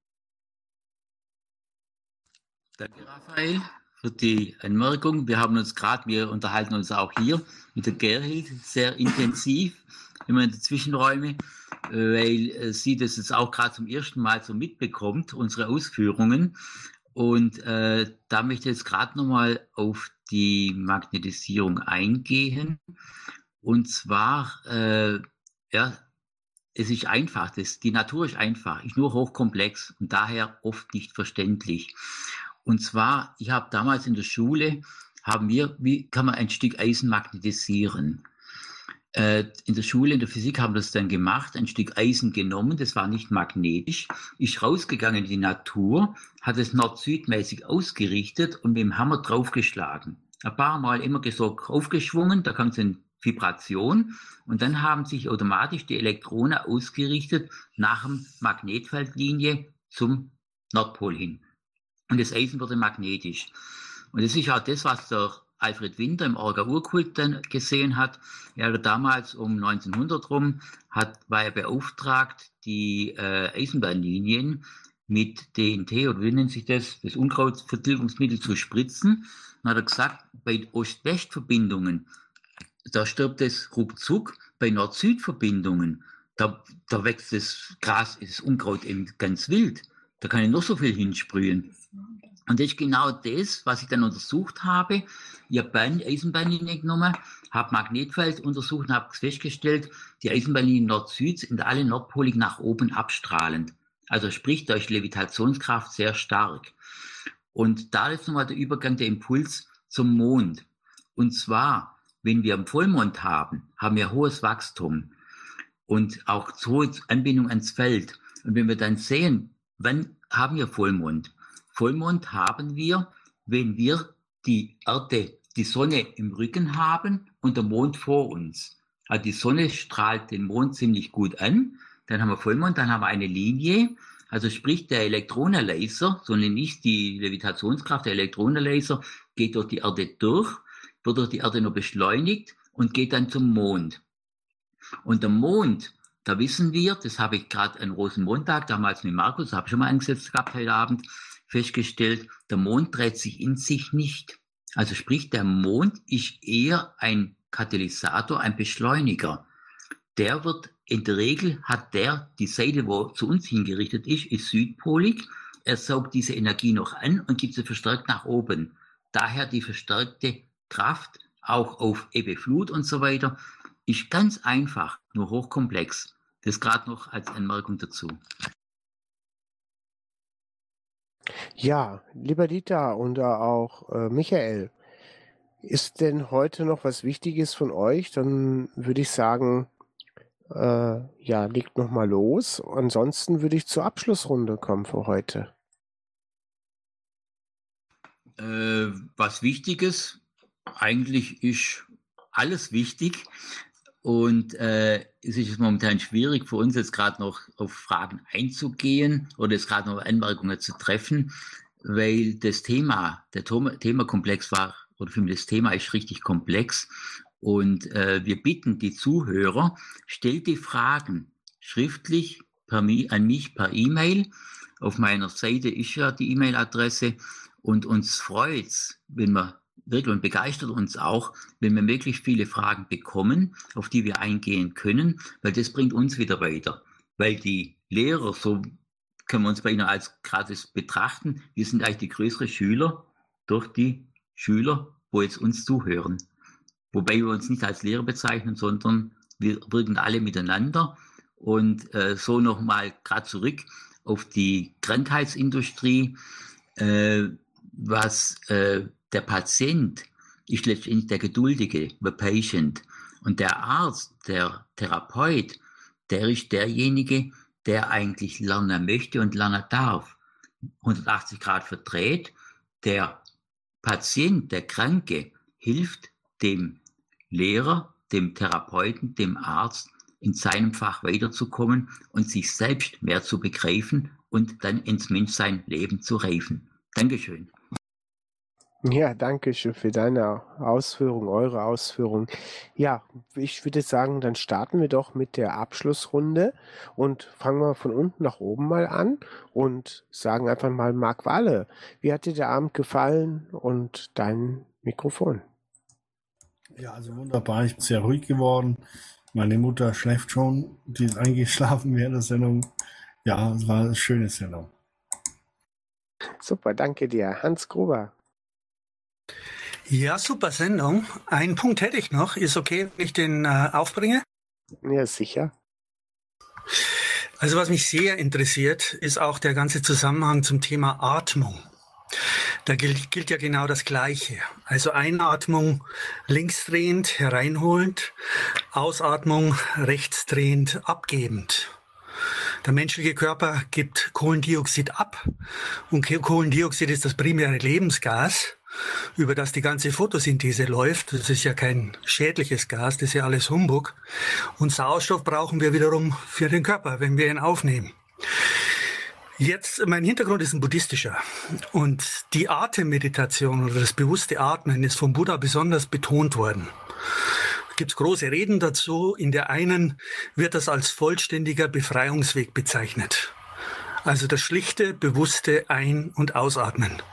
Danke, Raphael, für die Anmerkung. Wir unterhalten uns auch hier mit der Gerhild sehr intensiv, immer in den Zwischenräumen, weil sie das jetzt auch gerade zum ersten Mal so mitbekommt, unsere Ausführungen. Und da möchte ich jetzt gerade nochmal auf die Magnetisierung eingehen. Und zwar, es ist einfach, die Natur ist einfach, ist nur hochkomplex und daher oft nicht verständlich. Und zwar, ich habe damals in der Schule, wie kann man ein Stück Eisen magnetisieren? In der Schule, in der Physik haben wir das dann gemacht, ein Stück Eisen genommen, das war nicht magnetisch, ist rausgegangen in die Natur, hat es nord-südmäßig ausgerichtet und mit dem Hammer draufgeschlagen. Ein paar Mal immer so aufgeschwungen, da kam es in Vibration und dann haben sich automatisch die Elektronen ausgerichtet nach der Magnetfeldlinie zum Nordpol hin. Und das Eisen wurde magnetisch. Und das ist auch das, was der Alfred Winter im Orga-Urkult dann gesehen hat. Er hat damals um 1900 rum, war er beauftragt, die Eisenbahnlinien mit DNT, oder wie nennt sich das Unkrautvertilgungsmittel zu spritzen. Dann hat er gesagt, bei Ost-West-Verbindungen, da stirbt es ruckzuck. Bei Nord-Süd-Verbindungen, da wächst das Gras, das Unkraut eben ganz wild. Da kann ich noch so viel hinsprühen. Und das ist genau das, was ich dann untersucht habe. Ich habe Eisenbahnlinie genommen, habe Magnetfeld untersucht und habe festgestellt, die Eisenbahnlinien Nord-Süd sind alle nordpolig nach oben abstrahlend. Also sprich, da ist Levitationskraft sehr stark. Und da ist nochmal der Übergang, der Impuls zum Mond. Und zwar, wenn wir einen Vollmond haben, haben wir hohes Wachstum und auch hohe Anbindung ans Feld. Und wenn wir dann sehen, wann haben wir Vollmond? Vollmond haben wir, wenn wir die Erde, die Sonne im Rücken haben und der Mond vor uns. Also die Sonne strahlt den Mond ziemlich gut an, dann haben wir Vollmond, dann haben wir eine Linie, also sprich der Elektronenlaser, so nenne ich die Levitationskraft, der Elektronenlaser geht durch die Erde durch, wird durch die Erde nur beschleunigt und geht dann zum Mond. Und der Mond, da wissen wir, das habe ich gerade an Rosenmontag, damals mit Markus, habe ich schon mal angesetzt gehabt heute Abend, festgestellt, der Mond dreht sich in sich nicht. Also sprich, der Mond ist eher ein Katalysator, ein Beschleuniger. Der wird, in der Regel hat der, die Seite, wo zu uns hingerichtet ist südpolig. Er saugt diese Energie noch an und gibt sie verstärkt nach oben. Daher die verstärkte Kraft, auch auf Ebbe, Flut und so weiter, ist ganz einfach, nur hochkomplex. Das gerade noch als Anmerkung dazu. Ja, lieber Dieter und auch Michael, ist denn heute noch was Wichtiges von euch? Dann würde ich sagen, ja, legt noch mal los. Ansonsten würde ich zur Abschlussrunde kommen für heute. Was Wichtiges eigentlich ist alles wichtig. Und es ist jetzt momentan schwierig für uns jetzt gerade noch auf Fragen einzugehen oder jetzt gerade noch Anmerkungen zu treffen, weil das Thema, der Themakomplex war, oder für mich das Thema ist richtig komplex. Und wir bitten die Zuhörer, stellt die Fragen schriftlich an mich per E-Mail. Auf meiner Seite ist ja die E-Mail-Adresse. Und uns freut's, wenn wir wirklich, und begeistert uns auch, wenn wir möglichst viele Fragen bekommen, auf die wir eingehen können, weil das bringt uns wieder weiter. Weil die Lehrer, so können wir uns bei Ihnen als gratis betrachten, wir sind eigentlich die größeren Schüler durch die Schüler, wo jetzt uns zuhören. Wobei wir uns nicht als Lehrer bezeichnen, sondern wir wirken alle miteinander. Und so nochmal gerade zurück auf die Krankheitsindustrie, was der Patient ist letztendlich der Geduldige, the patient. Und der Arzt, der Therapeut, der ist derjenige, der eigentlich lernen möchte und lernen darf. 180 Grad verdreht. Der Patient, der Kranke, hilft dem Lehrer, dem Therapeuten, dem Arzt, in seinem Fach weiterzukommen und sich selbst mehr zu begreifen und dann ins Menschsein Leben zu reifen. Dankeschön. Ja, danke schön für deine Ausführung, eure Ausführung. Ja, ich würde sagen, dann starten wir doch mit der Abschlussrunde und fangen wir von unten nach oben mal an und sagen einfach mal, Marc Walle, wie hat dir der Abend gefallen und dein Mikrofon? Ja, also wunderbar. Ich bin sehr ruhig geworden. Meine Mutter schläft schon, die ist eingeschlafen während der Sendung. Ja, es war eine schöne Sendung. Super, danke dir. Hans Gruber. Ja, super Sendung. Einen Punkt hätte ich noch. Ist okay, wenn ich den aufbringe? Ja, sicher. Also was mich sehr interessiert, ist auch der ganze Zusammenhang zum Thema Atmung. Da gilt ja genau das Gleiche. Also Einatmung linksdrehend, hereinholend, Ausatmung rechtsdrehend, abgebend. Der menschliche Körper gibt Kohlendioxid ab und Kohlendioxid ist das primäre Lebensgas, über das die ganze Photosynthese läuft. Das ist ja kein schädliches Gas, das ist ja alles Humbug. Und Sauerstoff brauchen wir wiederum für den Körper, wenn wir ihn aufnehmen. Jetzt, mein Hintergrund ist ein buddhistischer und die Atemmeditation oder das bewusste Atmen ist vom Buddha besonders betont worden. Da gibt es große Reden dazu. In der einen wird das als vollständiger Befreiungsweg bezeichnet. Also das schlichte, bewusste Ein- und Ausatmen.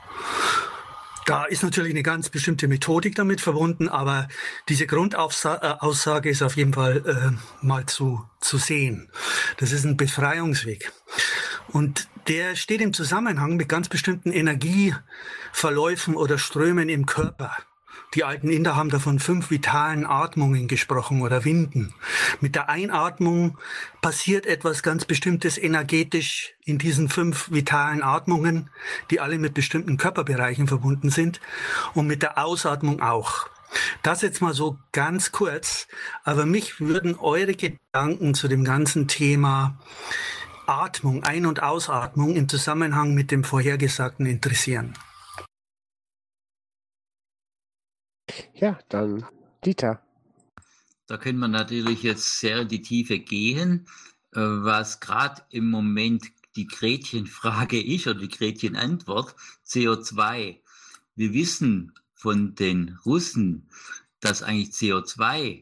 Da ist natürlich eine ganz bestimmte Methodik damit verbunden, aber diese Grundaussage ist auf jeden Fall mal zu sehen. Das ist ein Befreiungsweg. Und der steht im Zusammenhang mit ganz bestimmten Energieverläufen oder Strömen im Körper. Die alten Inder haben da von 5 vitalen Atmungen gesprochen oder Winden. Mit der Einatmung passiert etwas ganz Bestimmtes energetisch in diesen 5 vitalen Atmungen, die alle mit bestimmten Körperbereichen verbunden sind. Und mit der Ausatmung auch. Das jetzt mal so ganz kurz. Aber mich würden eure Gedanken zu dem ganzen Thema Atmung, Ein- und Ausatmung im Zusammenhang mit dem Vorhergesagten interessieren. Ja, dann Dieter. Da können wir natürlich jetzt sehr in die Tiefe gehen, was gerade im Moment die Gretchenfrage ist oder die Gretchenantwort, CO2. Wir wissen von den Russen, dass eigentlich CO2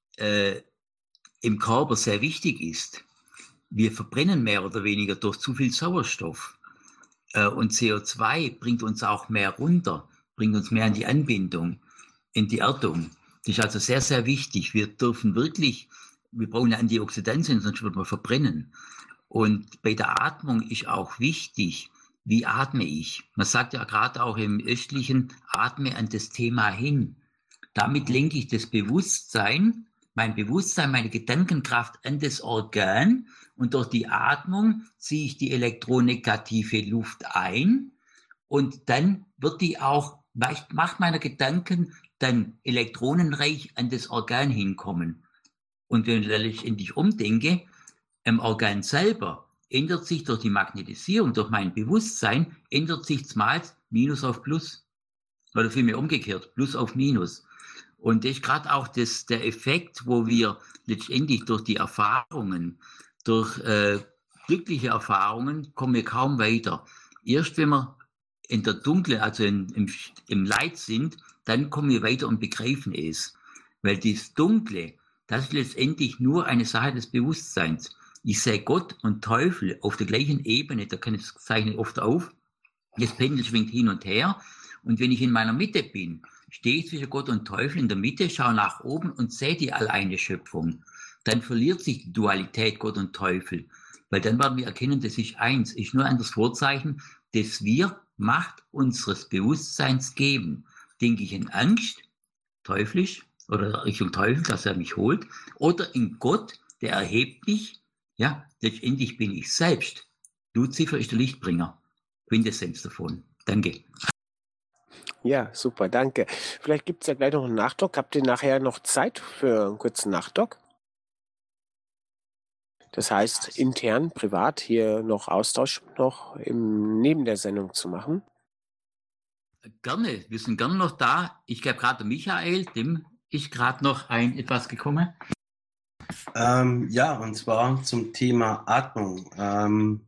im Körper sehr wichtig ist. Wir verbrennen mehr oder weniger durch zu viel Sauerstoff. Und CO2 bringt uns auch mehr runter, bringt uns mehr in die Anbindung, in die Erdung. Das ist also sehr, sehr wichtig. Wir brauchen eine Antioxidantien, sonst würden wir verbrennen. Und bei der Atmung ist auch wichtig, wie atme ich? Man sagt ja gerade auch im Östlichen, atme an das Thema hin. Damit lenke ich das Bewusstsein, meine Gedankenkraft an das Organ und durch die Atmung ziehe ich die elektronegative Luft ein und dann wird die auch, macht meine Gedanken dann elektronenreich an das Organ hinkommen. Und wenn ich letztendlich umdenke, im Organ selber ändert sich durch die Magnetisierung, durch mein Bewusstsein, ändert sich zumal Minus auf Plus. Oder vielmehr umgekehrt, Plus auf Minus. Und das ist gerade auch der Effekt, wo wir letztendlich durch die Erfahrungen, durch glückliche Erfahrungen, kommen wir kaum weiter. Erst wenn wir in der Dunkle, also im Leid sind, dann kommen wir weiter und begreifen es. Weil das Dunkle, das ist letztendlich nur eine Sache des Bewusstseins. Ich sehe Gott und Teufel auf der gleichen Ebene, da kann ich das zeichnen oft auf. Das Pendel schwingt hin und her. Und wenn ich in meiner Mitte bin, stehe ich zwischen Gott und Teufel in der Mitte, schaue nach oben und sehe die alleine Schöpfung. Dann verliert sich die Dualität Gott und Teufel. Weil dann werden wir erkennen, das ist eins, ist nur ein das Vorzeichen, dass wir Macht unseres Bewusstseins geben. Denke ich in Angst, teuflisch, oder Richtung Teufel, dass er mich holt, oder in Gott, der erhebt mich, ja, letztendlich bin ich selbst. Luzifer ist der Lichtbringer. Quintessenz davon. Danke. Ja, super, danke. Vielleicht gibt es ja gleich noch einen Nachdoc. Habt ihr nachher noch Zeit für einen kurzen Nachdoc? Das heißt, intern, privat hier noch Austausch noch neben der Sendung zu machen? Gerne, wir sind gerne noch da. Ich glaube gerade Michael, dem ist gerade noch etwas gekommen. Ja, und zwar zum Thema Atmung.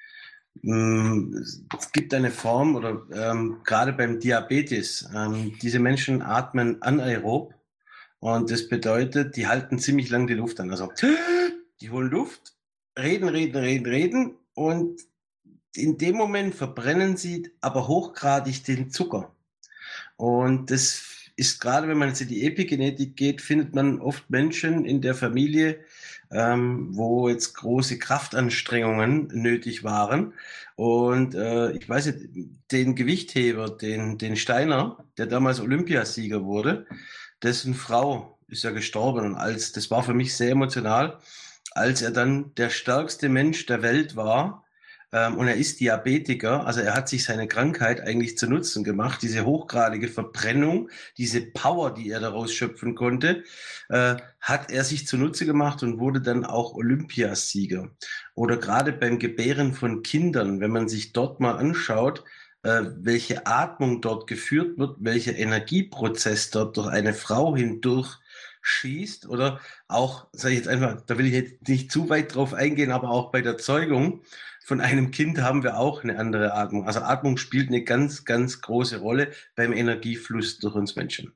Es gibt eine Form oder gerade beim Diabetes, diese Menschen atmen anaerob und das bedeutet, die halten ziemlich lang die Luft an. Also die holen Luft, reden und in dem Moment verbrennen sie aber hochgradig den Zucker. Und das ist gerade, wenn man jetzt in die Epigenetik geht, findet man oft Menschen in der Familie, wo jetzt große Kraftanstrengungen nötig waren. Und ich weiß nicht, den Gewichtheber, den Steiner, der damals Olympiasieger wurde, dessen Frau ist ja gestorben. Und das war für mich sehr emotional, als er dann der stärkste Mensch der Welt war. Und er ist Diabetiker, also er hat sich seine Krankheit eigentlich zu Nutzen gemacht, diese hochgradige Verbrennung, diese Power, die er daraus schöpfen konnte, hat er sich zunutze gemacht und wurde dann auch Olympiasieger. Oder gerade beim Gebären von Kindern, wenn man sich dort mal anschaut, welche Atmung dort geführt wird, welcher Energieprozess dort durch eine Frau hindurch schießt oder auch, sage ich jetzt einfach, da will ich jetzt nicht zu weit drauf eingehen, aber auch bei der Zeugung von einem Kind haben wir auch eine andere Atmung. Also Atmung spielt eine ganz, ganz große Rolle beim Energiefluss durch uns Menschen.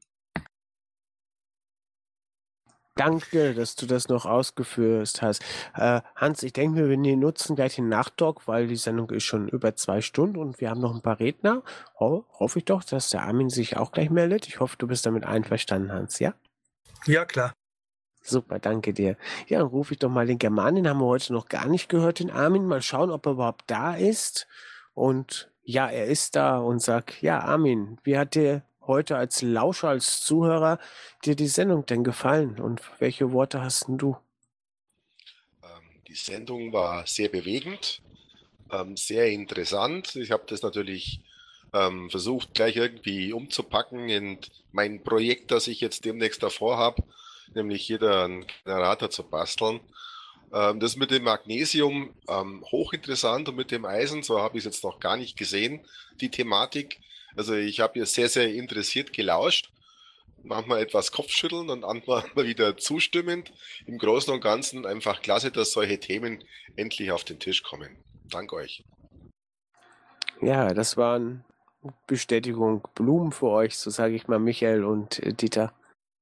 Danke, dass du das noch ausgeführt hast. Hans, ich denke, wir nutzen gleich den Nachtalk, weil die Sendung ist schon über 2 Stunden und wir haben noch ein paar Redner. Hoffe ich doch, dass der Armin sich auch gleich meldet. Ich hoffe, du bist damit einverstanden, Hans, ja? Ja, klar. Super, danke dir. Ja, dann rufe ich doch mal den German, den haben wir heute noch gar nicht gehört, den Armin. Mal schauen, ob er überhaupt da ist. Und ja, er ist da und sagt, ja, Armin, wie hat dir heute als Lauscher, als Zuhörer dir die Sendung denn gefallen? Und welche Worte hast denn du? Die Sendung war sehr bewegend, sehr interessant. Ich habe das natürlich versucht, gleich irgendwie umzupacken in mein Projekt, das ich jetzt demnächst davor habe, nämlich jeder einen Generator zu basteln. Das mit dem Magnesium hochinteressant und mit dem Eisen, so habe ich es jetzt noch gar nicht gesehen, die Thematik. Also ich habe hier sehr, sehr interessiert gelauscht, manchmal etwas Kopfschütteln und manchmal wieder zustimmend. Im Großen und Ganzen einfach klasse, dass solche Themen endlich auf den Tisch kommen. Danke euch. Ja, das waren Bestätigung, Blumen für euch, so sage ich mal, Michael und Dieter.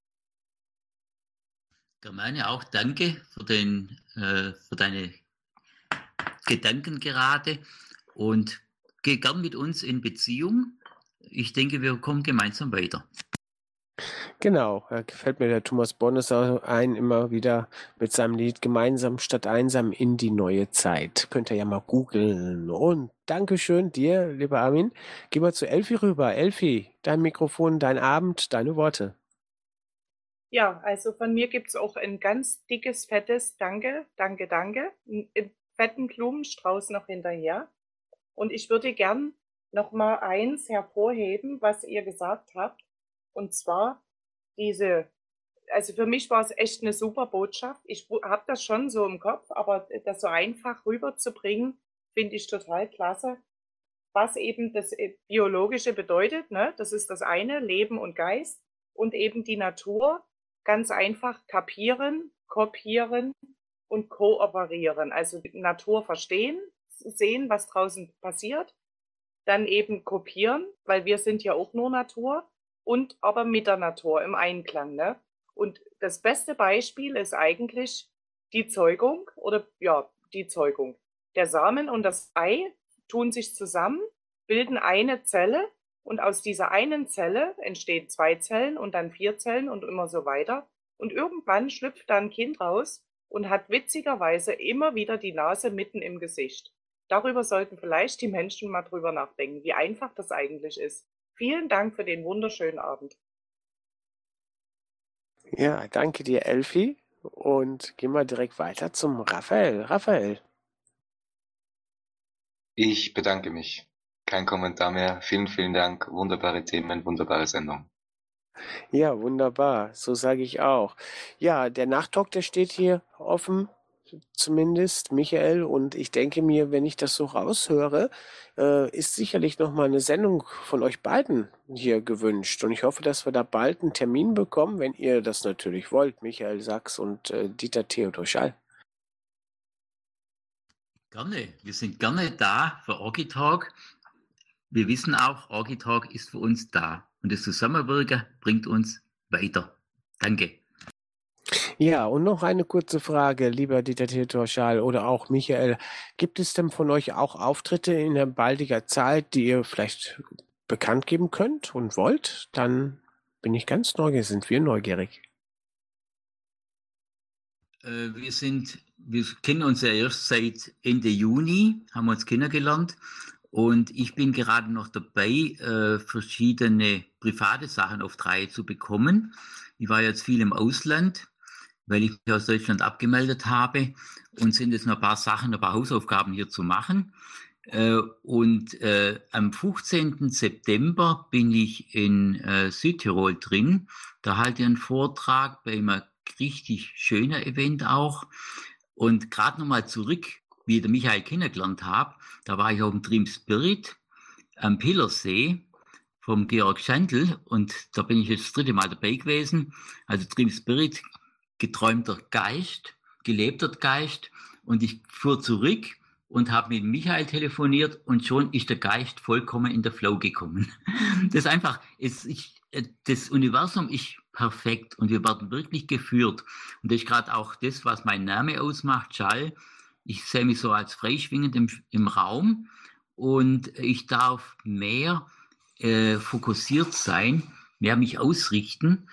Germane, auch danke für deine Gedanken gerade und geh gern mit uns in Beziehung. Ich denke, wir kommen gemeinsam weiter. Genau, da gefällt mir der Thomas Bonnesser ein, immer wieder mit seinem Lied Gemeinsam statt einsam in die neue Zeit. Könnt ihr ja mal googeln. Und Dankeschön dir, lieber Armin. Geh mal zu Elfi rüber. Elfi, dein Mikrofon, dein Abend, deine Worte. Ja, also von mir gibt es auch ein ganz dickes, fettes Danke, danke, danke. Einen fetten Blumenstrauß noch hinterher. Und ich würde gern noch mal eins hervorheben, was ihr gesagt habt. Und zwar also für mich war es echt eine super Botschaft. Ich habe das schon so im Kopf, aber das so einfach rüberzubringen, finde ich total klasse. Was eben das Biologische bedeutet, ne? Das ist das eine, Leben und Geist. und eben die Natur ganz einfach kapieren, kopieren und kooperieren. Also die Natur verstehen, sehen, was draußen passiert, dann eben kopieren, weil wir sind ja auch nur Natur, und aber mit der Natur im Einklang. Ne? Und das beste Beispiel ist eigentlich die Zeugung oder ja, die Zeugung. Der Samen und das Ei tun sich zusammen, bilden eine Zelle, und aus dieser einen Zelle entstehen 2 Zellen und dann 4 Zellen und immer so weiter. Und irgendwann schlüpft da ein Kind raus und hat witzigerweise immer wieder die Nase mitten im Gesicht. Darüber sollten vielleicht die Menschen mal drüber nachdenken, wie einfach das eigentlich ist. Vielen Dank für den wunderschönen Abend. Ja, danke dir, Elfi. Und gehen wir direkt weiter zum Raphael. Raphael. Ich bedanke mich. Kein Kommentar mehr. Vielen, vielen Dank. Wunderbare Themen, wunderbare Sendung. Ja, wunderbar. So sage ich auch. Ja, der Nachtalk, der steht hier offen, zumindest, Michael. Und ich denke mir, wenn ich das so raushöre, ist sicherlich nochmal eine Sendung von euch beiden hier gewünscht. Und ich hoffe, dass wir da bald einen Termin bekommen, wenn ihr das natürlich wollt, Michael Sachs und Dieter Theodor Schall. Gerne. Wir sind gerne da für Orgitalk. Wir wissen auch, Orgitalk ist für uns da. Und das Zusammenwirken bringt uns weiter. Danke. Ja, und noch eine kurze Frage, lieber Dieter Theodor Schall oder auch Michael. Gibt es denn von euch auch Auftritte in der baldiger Zeit, die ihr vielleicht bekannt geben könnt und wollt? Dann bin ich ganz neugierig, sind wir neugierig. Wir kennen uns ja erst seit Ende Juni, haben wir uns kennengelernt. Und ich bin gerade noch dabei, verschiedene private Sachen auf die Reihe zu bekommen. Ich war jetzt viel im Ausland, weil ich mich aus Deutschland abgemeldet habe, und sind jetzt noch ein paar Sachen, ein paar Hausaufgaben hier zu machen. Am 15. September bin ich in Südtirol drin. Da halte ich einen Vortrag bei einem richtig schönen Event auch. Und gerade nochmal zurück, wie ich den Michael kennengelernt habe, da war ich auf dem Dream Spirit am Pillersee vom Georg Schandl, und da bin ich jetzt das 3. Mal dabei gewesen. Also Dream Spirit, geträumter Geist, gelebter Geist, und ich fuhr zurück und habe mit Michael telefoniert, und schon ist der Geist vollkommen in der Flow gekommen. Das ist einfach, das Universum ist perfekt und wir werden wirklich geführt. Und das ist gerade auch das, was mein Name ausmacht, Schall. Ich sehe mich so als freischwingend im Raum, und ich darf mehr fokussiert sein, mehr mich ausrichten,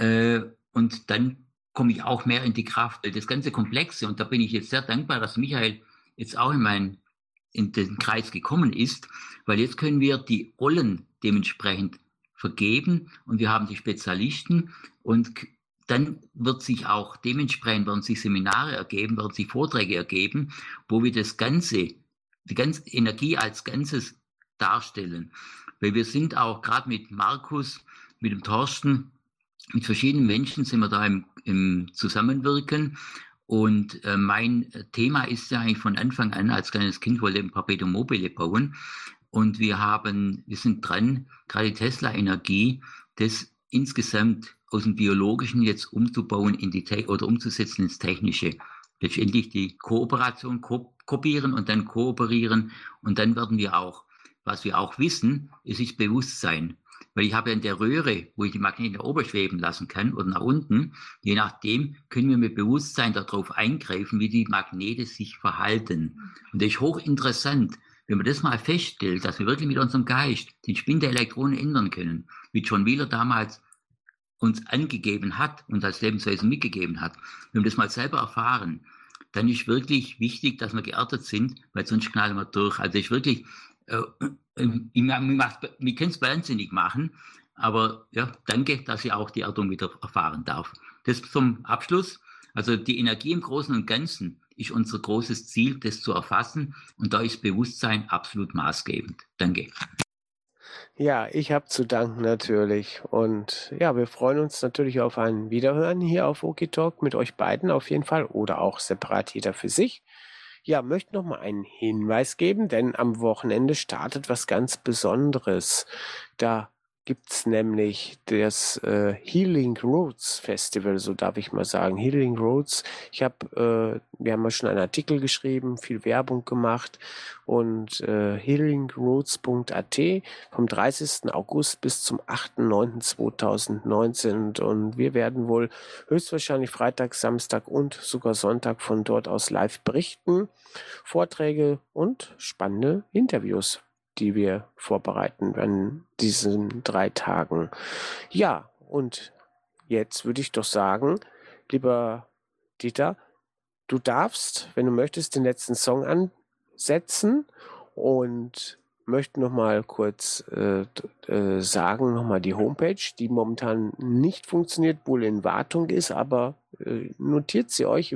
und dann komme ich auch mehr in die Kraft. Das ganze Komplexe, und da bin ich jetzt sehr dankbar, dass Michael jetzt auch in den Kreis gekommen ist, weil jetzt können wir die Rollen dementsprechend vergeben, und wir haben die Spezialisten, und dann wird sich auch dementsprechend, werden sich Seminare ergeben, werden sich Vorträge ergeben, wo wir die ganze Energie als Ganzes darstellen. Weil wir sind auch gerade mit Markus, mit dem Thorsten, mit verschiedenen Menschen sind wir da im Zusammenwirken. Und mein Thema ist ja eigentlich von Anfang an, als kleines Kind wollte ich ein Perpetuum mobile bauen. Und wir sind dran, gerade die Tesla-Energie, das insgesamt aus dem Biologischen jetzt umzubauen umzusetzen ins Technische. Letztendlich die Kooperation kopieren und dann kooperieren. Und dann werden wir auch, was wir auch wissen, es ist Bewusstsein. Weil ich habe ja in der Röhre, wo ich die Magnete nach oben schweben lassen kann oder nach unten, je nachdem können wir mit Bewusstsein darauf eingreifen, wie die Magnete sich verhalten. Und das ist hochinteressant, wenn man das mal feststellt, dass wir wirklich mit unserem Geist den Spin der Elektronen ändern können, wie John Wheeler damals uns angegeben hat und als Lebensweise mitgegeben hat. Wenn wir das mal selber erfahren, dann ist wirklich wichtig, dass wir geerdet sind, weil sonst knallen wir durch. Also ist wirklich, wir können es wahnsinnig machen, aber ja, danke, dass ich auch die Erdung wieder erfahren darf. Das zum Abschluss. Also die Energie im Großen und Ganzen ist unser großes Ziel, das zu erfassen, und da ist Bewusstsein absolut maßgebend. Danke. Ja, ich habe zu danken natürlich. Und ja, wir freuen uns natürlich auf ein Wiederhören hier auf Orgitalk mit euch beiden auf jeden Fall oder auch separat jeder für sich. Ja, möchte noch mal einen Hinweis geben, denn am Wochenende startet was ganz Besonderes. Da gibt's nämlich das Healing Roads Festival, so darf ich mal sagen. Healing Roads. Wir haben ja schon einen Artikel geschrieben, viel Werbung gemacht und healingroads.at vom 30. August bis zum 8.9.2019 und wir werden wohl höchstwahrscheinlich Freitag, Samstag und sogar Sonntag von dort aus live berichten. Vorträge und spannende Interviews, die wir vorbereiten an diesen 3 Tagen. Ja, und jetzt würde ich doch sagen, lieber Dieter, du darfst, wenn du möchtest, den letzten Song ansetzen und möchte noch mal kurz sagen, noch mal die Homepage, die momentan nicht funktioniert, wohl in Wartung ist, aber notiert sie euch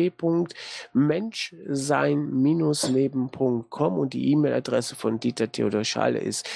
www.menschsein-leben.com und die E-Mail-Adresse von Dieter Theodor Schalle ist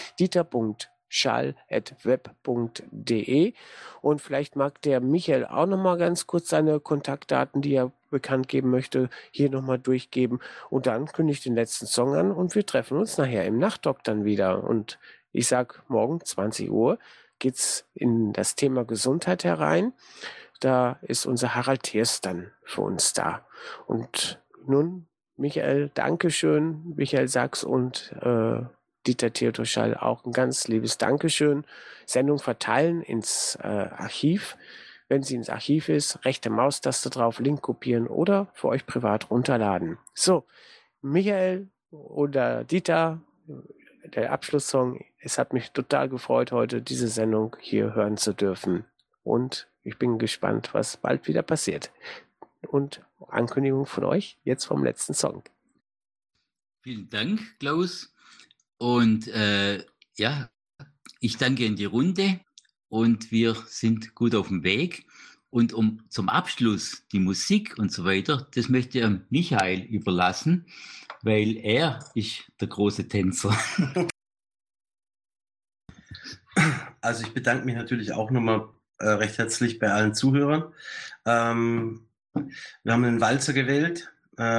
dieter.schall@web.de und vielleicht mag der Michael auch noch mal ganz kurz seine Kontaktdaten, die er bekannt geben möchte, hier noch mal durchgeben und dann kündige ich den letzten Song an und wir treffen uns nachher im Nachtdoc dann wieder und ich sag morgen 20 Uhr geht's in das Thema Gesundheit herein. Da ist unser Harald Thiers dann für uns da. Und nun, Michael, Dankeschön, Michael Sachs und Dieter Theodor Schall auch ein ganz liebes Dankeschön. Sendung verteilen ins Archiv. Wenn sie ins Archiv ist, rechte Maustaste drauf, Link kopieren oder für euch privat runterladen. So, Michael oder Dieter, der Abschlusssong. Es hat mich total gefreut, heute diese Sendung hier hören zu dürfen. Und ich bin gespannt, was bald wieder passiert. Und Ankündigung von euch, jetzt vom letzten Song. Vielen Dank, Klaus. Und ja, ich danke in die Runde und wir sind gut auf dem Weg. Und zum Abschluss die Musik und so weiter, das möchte ich Michael überlassen, weil er ist der große Tänzer. Also ich bedanke mich natürlich auch nochmal recht herzlich bei allen Zuhörern. Wir haben einen Walzer gewählt,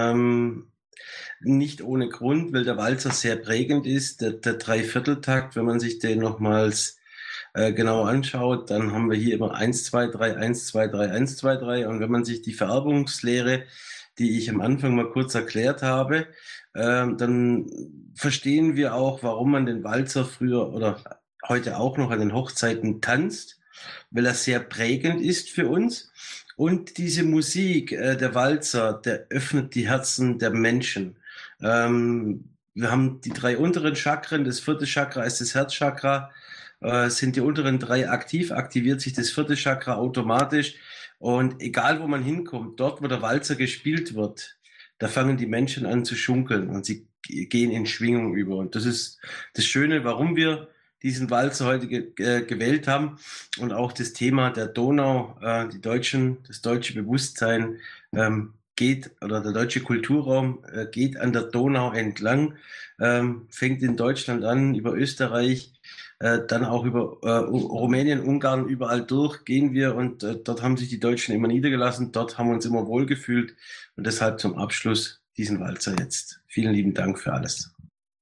nicht ohne Grund, weil der Walzer sehr prägend ist, der Dreivierteltakt, wenn man sich den nochmals genau anschaut, dann haben wir hier immer 1, 2, 3, 1, 2, 3, 1, 2, 3 und wenn man sich die Vererbungslehre, die ich am Anfang mal kurz erklärt habe, dann verstehen wir auch, warum man den Walzer früher oder heute auch noch an den Hochzeiten tanzt, weil er sehr prägend ist für uns. Und diese Musik, der Walzer, der öffnet die Herzen der Menschen. Wir haben die 3 unteren Chakren, das 4. Chakra ist das Herzchakra, sind die unteren 3 aktiv, aktiviert sich das 4. Chakra automatisch. Und egal, wo man hinkommt, dort, wo der Walzer gespielt wird, da fangen die Menschen an zu schunkeln und sie gehen in Schwingung über. Und das ist das Schöne, warum wir diesen Walzer heute gewählt haben und auch das Thema der Donau, das deutsche Bewusstsein oder der deutsche Kulturraum geht an der Donau entlang, fängt in Deutschland an, über Österreich, dann auch über Rumänien, Ungarn, überall durch gehen wir und dort haben sich die Deutschen immer niedergelassen, dort haben wir uns immer wohlgefühlt und deshalb zum Abschluss diesen Walzer jetzt. Vielen lieben Dank für alles.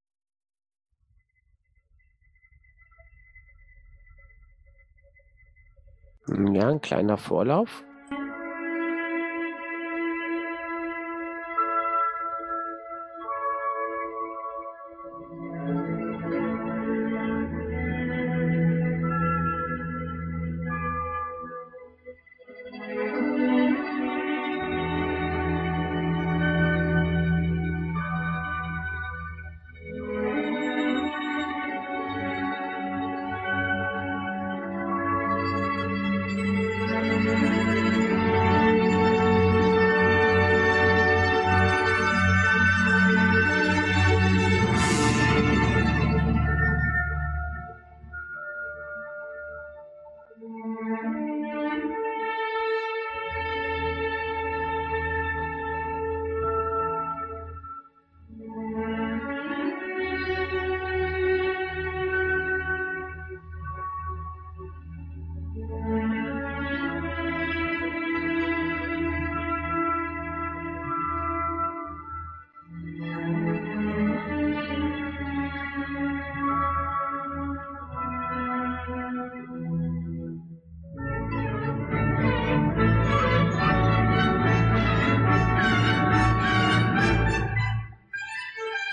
Ja, ein kleiner Vorlauf.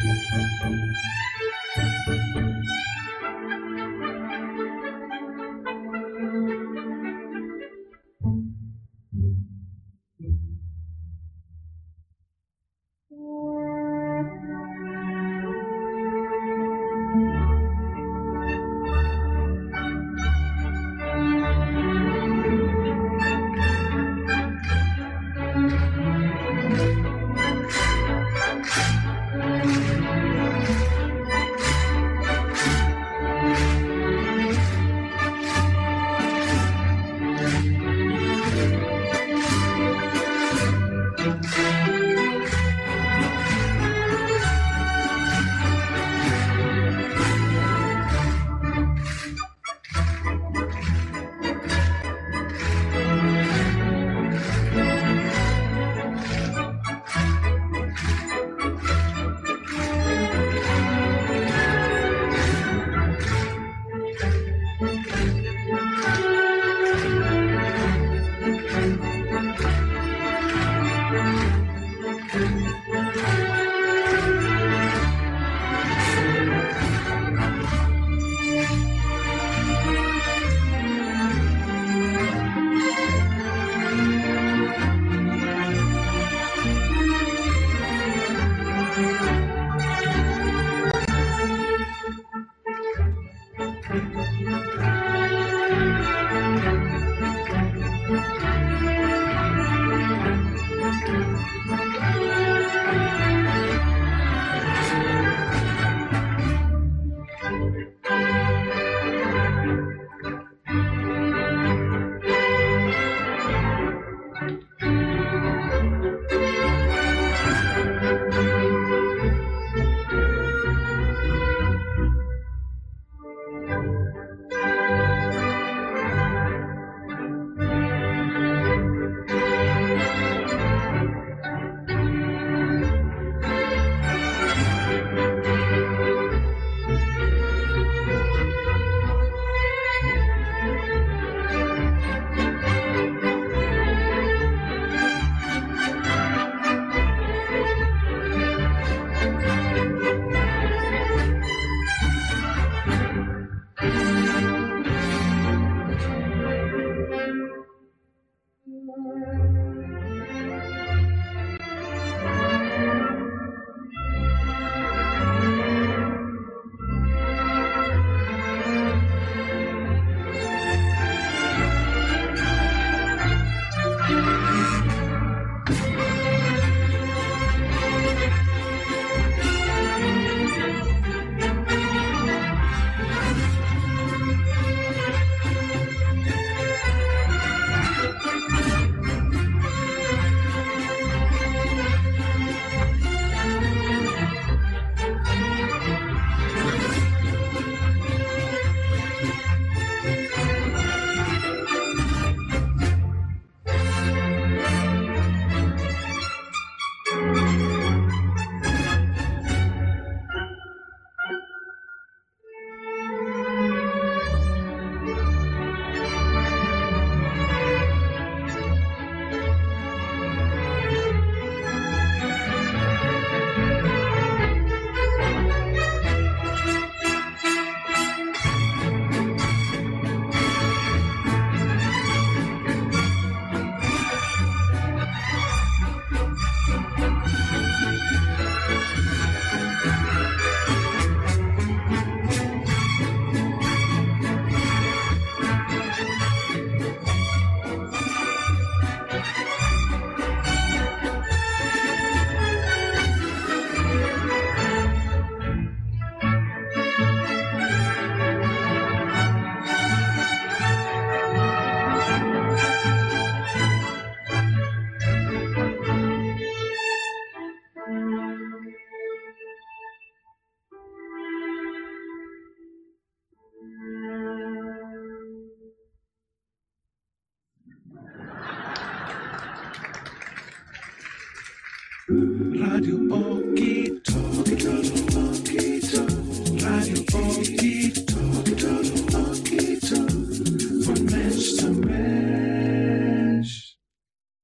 Radio Okie